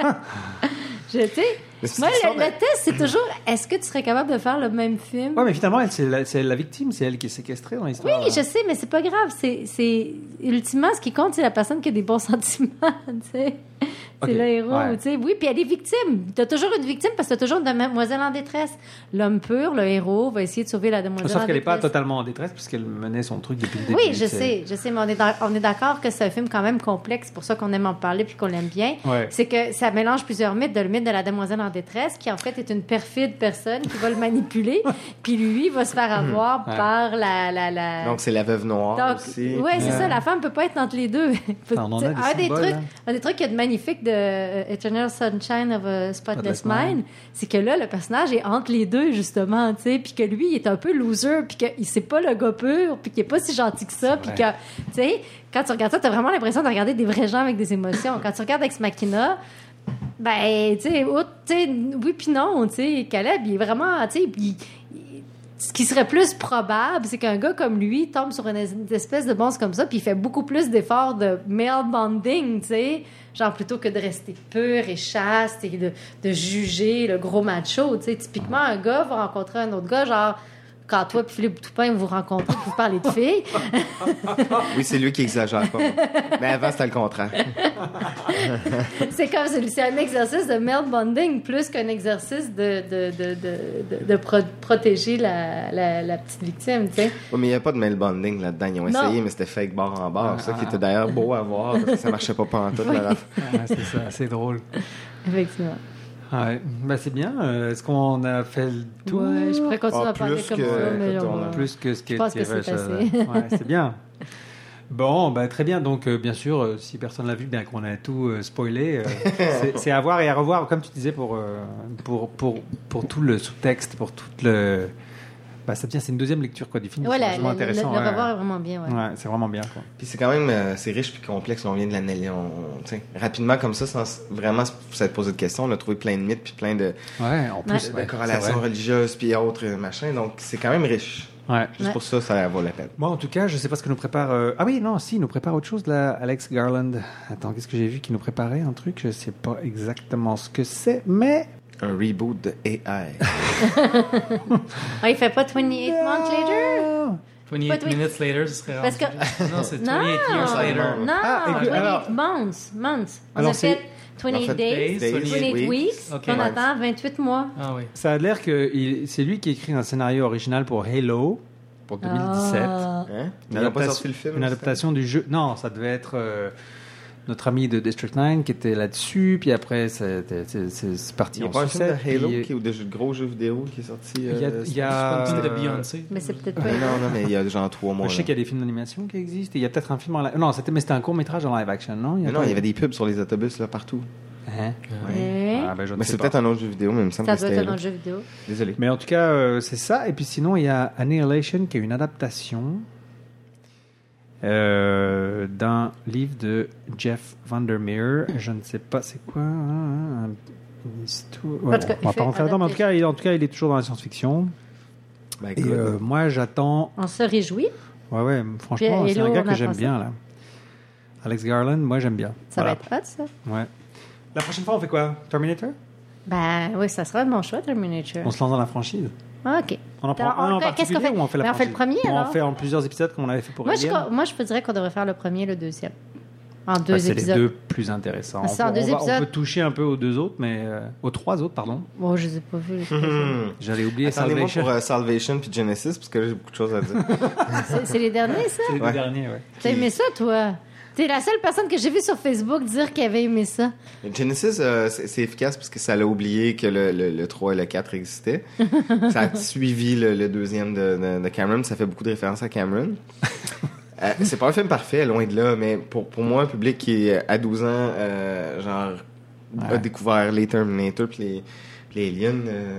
Je, tu sais, Mais c'est moi, une sorte le, de- le test, c'est toujours est-ce que tu serais capable de faire le même film? Ouais, mais finalement, elle, c'est la, c'est la victime, c'est elle qui est séquestrée dans l'histoire. Oui, je sais, mais c'est pas grave. C'est, c'est... Ultimement, ce qui compte, c'est la personne qui a des bons sentiments, tu sais. C'est Ok, le héros, ouais. tu sais. Oui, puis elle est victime. T'as toujours une victime parce que t'as toujours une demoiselle en détresse. L'homme pur, le héros, va essayer de sauver la demoiselle Sauf en qu'elle n'est pas détresse. totalement en détresse, puisqu'elle menait son truc depuis le début. Oui, je c'est- sais, je sais, mais on est, dans- on est d'accord que c'est un film quand même complexe. C'est pour ça qu'on aime en parler puis qu'on l'aime bien. Ouais. C'est que ça mélange plusieurs mythes. De le mythe de la demoiselle en détresse, qui en fait est une perfide personne qui va le manipuler, puis lui va se faire avoir Ouais. par la... la, la... Donc, c'est la veuve noire Donc, aussi. ouais, c'est Ouais. ça. La femme peut pas être entre les deux. Enfin, on en a des un des symboles, trucs, hein. un des trucs qui est de magnifique de euh, Eternal Sunshine of a Spotless Spotless Mind. Mind, c'est que là, le personnage est entre les deux justement, tu sais, puis que lui, il est un peu loser, puis qu'il c'est pas le gars pur, puis qu'il est pas si gentil que ça, puis que, vrai. tu sais, quand tu regardes ça, t'as vraiment l'impression de regarder des vrais gens avec des émotions. Quand tu regardes Ex Machina, ben, tu sais, outre, tu sais, oui puis non, tu sais, Caleb, il est vraiment, tu sais, il- il- ce qui serait plus probable, c'est qu'un gars comme lui tombe sur une es- une espèce de bonze comme ça, puis il fait beaucoup plus d'efforts de male bonding, tu sais, genre plutôt que de rester pur et chaste et de, de juger le gros macho, tu sais. Typiquement, un gars va rencontrer un autre gars, genre quand toi et Philippe Toupin vous rencontrez et vous parlez de filles. Oui, c'est lui qui exagère pas. Mais avant, c'était le contraire. C'est comme c'est, c'est un exercice de male bonding plus qu'un exercice de, de, de, de, de, de pro- protéger la, la, la petite victime, tu sais. Oui, mais il n'y a pas de male bonding là-dedans. Ils ont Non. essayé, mais c'était fake bar en bar. Ah, ça qui ah, était d'ailleurs beau à voir, parce que ça marchait pas pantoute. Oui. Là. Ah, c'est ça, c'est drôle. Effectivement. Ouais, bah c'est bien. Euh, Est-ce qu'on a fait le tour? Ouais, je pourrais continuer Ah, à parler plus comme que- ça, mais écoute, on on a va- Plus que ce qui Je pense qui que c'est reste, euh, assez. Ouais, c'est bien. Bon, bah, très bien. Donc, euh, bien sûr, euh, si personne l'a vu, bien qu'on a tout euh, spoilé, euh, c'est, c'est à voir et à revoir, comme tu disais, pour, euh, pour, pour, pour tout le sous-texte, pour tout le... Bah, ça devient, c'est une deuxième lecture quoi, du film. Ouais, c'est la- vachement le, intéressant. le, le ouais. revoir est vraiment bien. Ouais. Ouais, c'est vraiment bien. Quoi. Puis c'est quand même euh, c'est riche puis complexe. On vient de l'analyser. On, tu sais, rapidement comme ça, sans vraiment s'être posé de questions, on a trouvé plein de mythes puis plein de, Ouais, en plus, de ouais, corrélations c'est vrai. religieuses puis autres euh, machins. Donc c'est quand même riche. Ouais. Juste Ouais. pour ça, ça vaut la peine. Moi, en tout cas, je sais pas ce que nous prépare. euh, Ah oui, non, si, il nous prépare autre chose là, Alex Garland. Attends, qu'est-ce que j'ai vu qui nous préparait un truc? Je sais pas exactement ce que c'est, mais Un reboot de A I. Ah, il fait pas vingt-huit months later? vingt-huit Pas de- minutes later, ce serait Parce que- rendu- Non, c'est Non, vingt-huit years later. non, Ah, écoute, vingt-huit alors- months, months. On Alors, a c'est- fait vingt-huit En fait, days, days, vingt-huit weeks. weeks, Ok. puis on Ouais. attend vingt-huit mois. Ah oui. ça a l'air que il- c'est lui qui a écrit un scénario original pour Halo pour deux mille dix-sept. Ah. Hein? Une Ils n'ont pas adaptation- sorti le film. Une ça? adaptation du jeu. Non, ça devait être euh, notre ami de District neuf qui était là-dessus. Puis après, c'est, c'est, c'est, c'est parti Il n'y a en pas un film de sucette. Halo puis, qui, ou de jeux- gros jeux vidéo qui est sorti. Il y a- euh, il y a- C'est Euh, de Beyoncé. Mais c'est peut-être Mais pas. non, non, mais il y a genre trois mois. Je sais là. qu'il y a des films d'animation qui existent. Et il y a peut-être un film en live. Non, c'était, mais c'était un court métrage en live action, non? Mais a non, pas- il y avait des pubs sur les autobus là, partout. Hein? Ouais. Ah, ben, je ne Mais sais c'est pas. peut-être un autre jeu vidéo, mais il me semble Ça que doit c'était. être dans là. le jeu vidéo. Désolé. Mais en tout cas, euh, c'est ça. Et puis sinon, il y a Annihilation qui est une adaptation euh, d'un livre de Jeff Vandermeer. Je ne sais pas c'est quoi. Hein, une histoire- ouais, En tout cas, on il va fait pas rentrer là-dedans, mais en tout, cas, il, en tout cas, il est toujours dans la science-fiction. Ben, Et écoute, euh, moi, j'attends. On se réjouit. Ouais, ouais, franchement, Puis, c'est Hello, un gars on que a j'aime pensé. bien, là. Alex Garland, moi, j'aime bien. Ça Voilà. va être hot, ça. Ouais. La prochaine fois, on fait quoi? Terminator? Ben oui, ça sera mon choix, Terminator. On se lance dans la franchise. Ah, OK. On en prend Alors, un en on- qu'est-ce particulier qu'on fait? ou on fait la Ben, on fait le franchise? premier, Ou on alors. fait en plusieurs épisodes comme on avait fait pour Moi je, Alien? moi, je te dirais qu'on devrait faire le premier et le deuxième. En deux Bah, c'est épisodes. les deux plus intéressants. Ah, c'est on, en peut, deux on va- on épisodes. peut toucher un peu aux deux autres, mais euh, aux trois autres, pardon. Bon, je les ai pas vus. les trois autres. Hmm. J'allais oublier Attendez-moi Salvation. pour euh, Salvation puis Genesis, parce que là, j'ai beaucoup de choses à dire. C'est- C'est les derniers, ça? C'est les Ouais. deux derniers, ouais. T'as aimé ça, toi? T'es la seule personne que j'ai vue sur Facebook dire qu'elle avait aimé ça. Genesis, euh, c'est c'est efficace parce que ça l'a oublié que le, le, le trois et le quatre existaient. Ça a suivi le, le deuxième de, de, de Cameron. Ça fait beaucoup de références à Cameron. Euh, c'est pas un film parfait, loin de là, mais pour, pour moi, un public qui, est à douze ans, euh, genre, a Ouais. découvert les Terminator puis les, puis les Aliens, euh,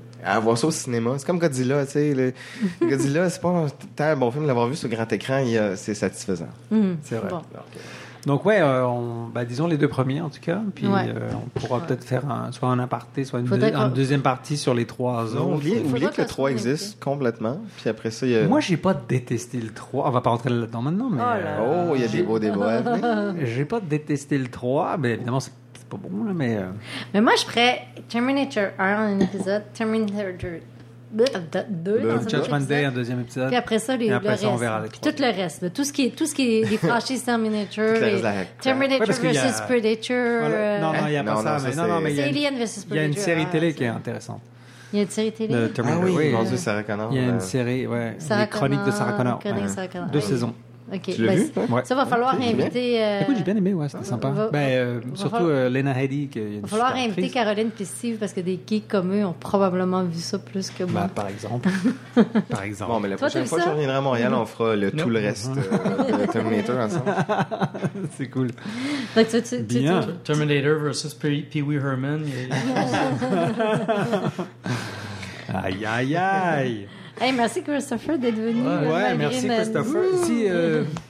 à voir ça au cinéma. C'est comme Godzilla, tu sais. le- Godzilla, c'est pas un tel bon film. L'avoir vu sur grand écran, il y a- c'est satisfaisant. Hum, C'est vrai. Bon. Donc, euh, Donc, ouais, euh, on, bah, disons les deux premiers en tout cas. Puis Ouais. euh, on pourra peut-être faire un, soit un aparté, soit une, Faudrait deux- qu'on- une deuxième partie sur les trois non, autres. oubliez, faudra oubliez que que le ça trois soit existe complètement. Puis après ça, il y a... Moi, j'ai pas détesté le trois. On va pas rentrer là-dedans maintenant, mais. Oh là euh, Oh, il y a des beaux débats à venir. J'ai pas détesté le trois, mais évidemment, c'est c'est pas bon, là, mais. euh, Mais moi, je ferais Terminator un en un épisode, Terminator deux deux dans un autre Judgment Day, un épisode. deuxième épisode. Puis après ça, les, Et après le ça, on reste. verra les Puis trois. tout le reste. là. Tout ce qui est, tout ce qui est des franchises Terminator, Tout le reste et de la- Terminator Ouais, parce qu'il y a- versus Predator. Voilà. euh, Non, non, il n'y a pas Non, ça. non, mais ça, non, non, c'est- mais il y c'est a une, Alien versus il y a une Predator. série ah, télé c'est- qui est intéressante. Il y a une série télé. De Ah Terminator, oui, mon euh, Dieu, Sarah Connor. Il y a euh, une série, ouais. Sarah Les chroniques de Sarah Connor. Chroniques de Ouais. Sarah Connor. Deux Oui. saisons. OK. Tu l'as Ben, vu, toi? Ouais. Ça va falloir Ok, j'ai bien. inviter. euh, Écoute, j'ai bien aimé, ouais, c'était sympa. va- Ben, euh, va surtout falloir- euh, Lena Headey, qui est une Il va falloir super inviter actrice. Caroline et Steve parce que des geeks comme eux ont probablement vu ça plus que moi. Bah, par exemple. par exemple. Bon, mais la Toi, prochaine t'aimes fois que ça? je reviendrai à Montréal, on fera le, tout le reste euh, de Terminator ensemble. C'est cool. Donc, tu, tu, tu, Bien. tu- Terminator versus Pee Pee Wee Herman. il y a- Aïe, aïe, aïe. Hey, merci Christopher d'être venu. Ouais, euh, Ouais, malgré merci ma- Christopher. Si, euh,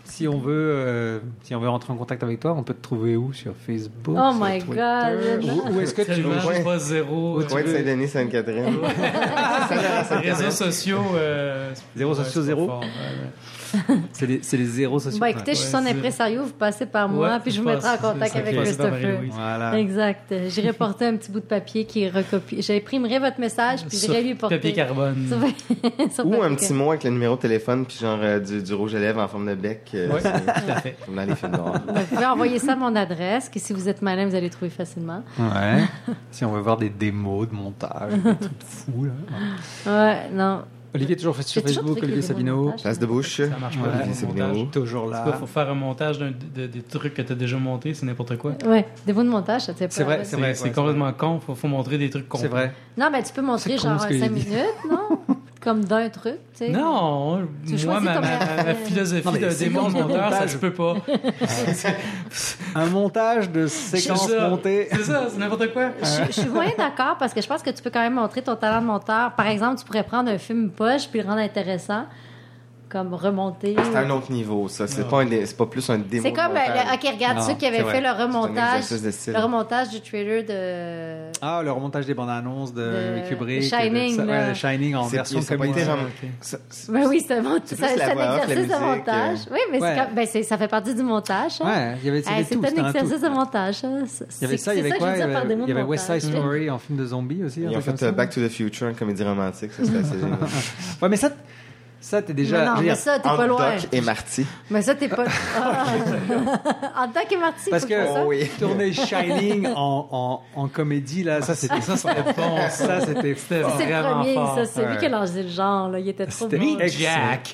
Si on veut, euh, si on veut rentrer en contact avec toi, on peut te trouver où sur Facebook? Oh sur my Twitter? God! Où, où est-ce que tu Tellement, veux? je vois zéro. Au coin de Saint-Denis, Sainte-Catherine. Les réseaux sociaux. Euh, Zéro ouais, sociaux, c'est zéro? pas fort, ouais, ouais. C'est les, c'est les zéros sociaux. Bon, écoutez, je suis son Ouais, impresario, vous passez par moi, Ouais, puis je c'est vous mettrai en pas- contact c'est- avec c'est passé par Christopher. Marie-Louise. Voilà. Exact. J'irai porter un petit bout de papier qui est recopié. J'imprimerai votre message, puis Sur j'irai lui porter. papier carbone. Sur- sur Ou papier un petit carbone. mot avec le numéro de téléphone, puis genre euh, du, du rouge à lèvres en forme de bec. euh, Oui, c'est- tout à fait. Comme dans les films d'horreur. Vous pouvez envoyer ça à mon adresse, que si vous êtes malin, vous allez trouver facilement. Ouais. Si on veut voir des démos de montage, des trucs de fou, là. Ouais, non. Olivier est toujours fait sur J'ai toujours Facebook, trouvé Olivier qu'il y avait des Sabino. montages. Place de bouche. Ça marche pas. Ouais, le c'est montage. bien. Toujours C'est quoi, là. faut faire un montage d'un- de- des trucs que tu as déjà montés, c'est n'importe quoi. Ouais, des bouts de montage, ça tient pas. C'est vrai, là. c'est vrai. C'est ouais, complètement con. Faut, faut montrer des trucs cons. C'est vrai. Non, mais tu peux montrer C'est con, genre ce que cinq j'ai dit. minutes, non? Comme d'un truc, tu sais. Non, Tu moi, choisis ma, ton ma- meilleur- ma philosophie Non, mais de c'est démon comme de monteur, ça montage. se peut pas. Un montage de séquences C'est ça. montées. C'est ça, c'est n'importe quoi. Je, je suis moyen d'accord parce que je pense que tu peux quand même montrer ton talent de monteur. Par exemple, tu pourrais prendre un film poche puis le rendre intéressant, comme remonter. C'est un autre niveau, ça. C'est pas, un dé- c'est pas plus un démo. C'est de comme, euh, montage. le- ok, regarde, Non, ceux qui avaient c'est fait vrai. le C'est un remontage, exercice de style. le remontage du trailer de. Ah, le remontage des bandes annonces de, De Kubrick. Shining, de- ça- là. ouais, Shining en C'est- version ça a pas comédie. été rem- ok. ça- c'est- Ben oui, c'est un, mont- C'est c'est- plus la c'est un voix off, la exercice de musique, montage. euh. Oui, mais Ouais. c'est comme- ben, c'est- ça fait partie du montage. hein. Ouais, il y avait, il y avait Hey, c'est tout. un c'était un exercice tout. de montage. ça. C'est- Il y avait c'est- ça, il y c'est avait que je quoi? veux Il y dire par avait, démo il y de avait West Side montage. Story en film de zombies aussi. un Ils ont truc fait comme ça. euh, Back to the Future, une comédie romantique. Ça, c'était assez génial. Ouais, mais ça, ça t'es déjà. Mais non, je veux mais dire, ça, t'es Entre pas loin. Doc et Marty. Mais ça, t'es pas. Ah. En tant que Marty, Parce faut faire que ça. Oh oui. tourner Shining en, en, en comédie, là, ça c'était ça, c'était bon. Ça, c'était C'était Ça, c'est le vraiment premier, fort. ça. C'est lui Ouais. qui a lancé le genre. Là. Il était trop C'était bon. excellent. Jack.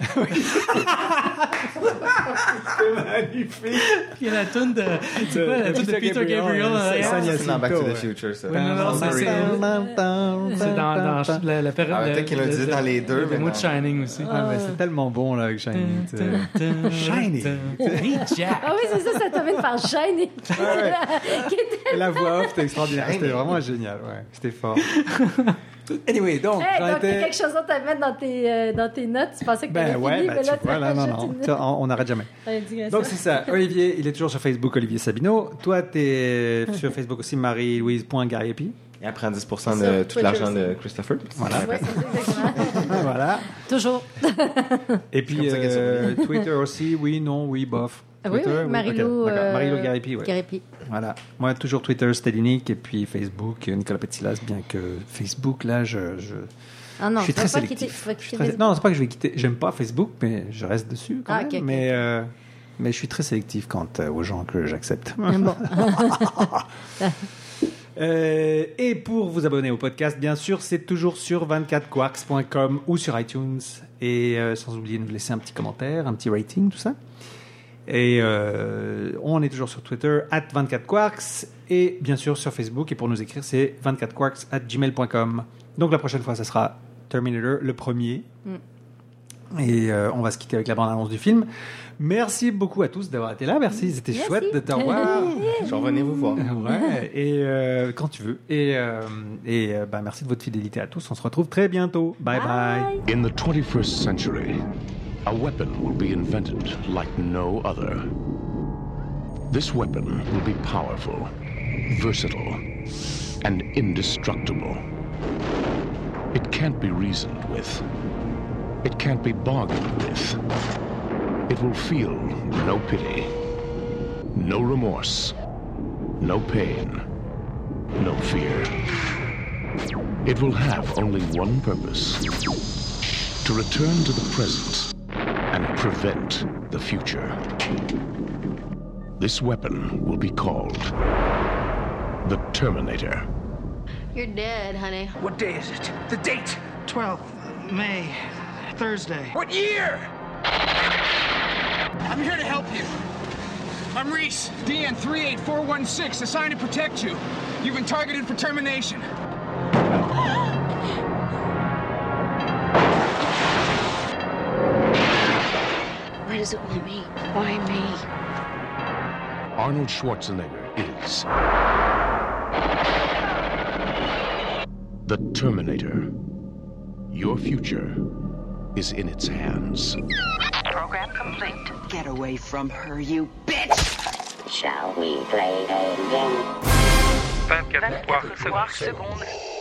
magnifique. Il y a la tune de. C'est quoi la tune de Peter Gabriel? ouais, en c'est arrière? Sonia C'est dans Back to Cinto, the ouais. Future, ça. Oui, non, non, c'est- c'est- C'est dans, dans la, la période. Ah, de- peut-être qu'ils l'ont de- utilisé de- dans les deux, Le mais démo de non. Shining aussi. Ah, mais c'est tellement bon là avec Shining. tu sais. Shining. Hey, Jack. Ah oui, c'est ça, ça termine par Shining. Qui était- Et la voix off, c'était extraordinaire. C'était vraiment génial. Ouais, c'était fort. Anyway, donc, Hey, j'en donc, t'as étais. quelque chose d'autre à mettre dans tes, euh, dans tes notes. Tu pensais que t'avais Ben ouais, fini, ben mais tu là, tu vois, là, non, rajoutes non. une Tu vois, On on n'arrête jamais. indignation. Donc c'est ça. Olivier, il est toujours sur Facebook, Olivier Sabino. Toi, t'es sur Facebook aussi, Marie-Louise.Gariepi. Et elle prend dix pour cent C'est de ça, tout Twitter l'argent aussi. de Christopher. Voilà. Ouais, c'est ça, exactement. Voilà. Toujours. Et puis comme ça qu'elle euh, Twitter aussi, oui, non, oui, bof. Ah oui, Twitter, oui, Marie-Lou. ok, d'accord. euh, Marie-Lou Gariepi, ouais. Gariepi. Voilà. Moi, toujours Twitter, Stélinique, et puis Facebook, Nicolas Petilas, bien que Facebook, là, je, je, Ah non, je suis tu vas très pas quitter- sélectif. tu vas Je suis quitter très- Facebook. Non, c'est pas que je vais quitter. J'aime pas Facebook, mais je reste dessus quand Ah, même. ok, ok, mais, ok. euh, mais je suis très sélectif quant euh, aux gens que j'accepte. Bon. Euh, et pour vous abonner au podcast, bien sûr, c'est toujours sur vingt-quatre quarks point com ou sur iTunes. Et euh, sans oublier de nous laisser un petit commentaire, un petit rating, tout ça. Et euh, on est toujours sur Twitter, at vingt-quatre quarks. Et bien sûr sur Facebook. Et pour nous écrire, c'est vingt-quatre quarks at gmail point com. Donc la prochaine fois, ça sera Terminator, le premier. Mm. Et euh, on va se quitter avec la bande-annonce du film. Merci beaucoup à tous d'avoir été là. Merci, c'était Merci. chouette de te revoir. Je revenais vous voir. Ouais, et euh, quand tu veux. Et, euh, et euh, bah, merci de votre fidélité à tous. On se retrouve très bientôt. Bye bye. In the twenty-first century, a weapon will be invented like no other. This weapon will be powerful, versatile, and indestructible. It can't be reasoned with. It can't be bargained with. It will feel no pity, no remorse, no pain, no fear. It will have only one purpose: to return to the present and prevent the future. This weapon will be called the Terminator. You're dead, honey. What day is it? The date? twelfth May, Thursday. What year? I'm here to help you. I'm Reese, D N three eight four one six, assigned to protect you. You've been targeted for termination. Why does it want me? Why me? Arnold Schwarzenegger is the Terminator. Your future is in its hands. Program Program complete. Get away from her, you bitch! Shall we play a game? vingt-quatre vingt-quatre poires poires secondes. secondes.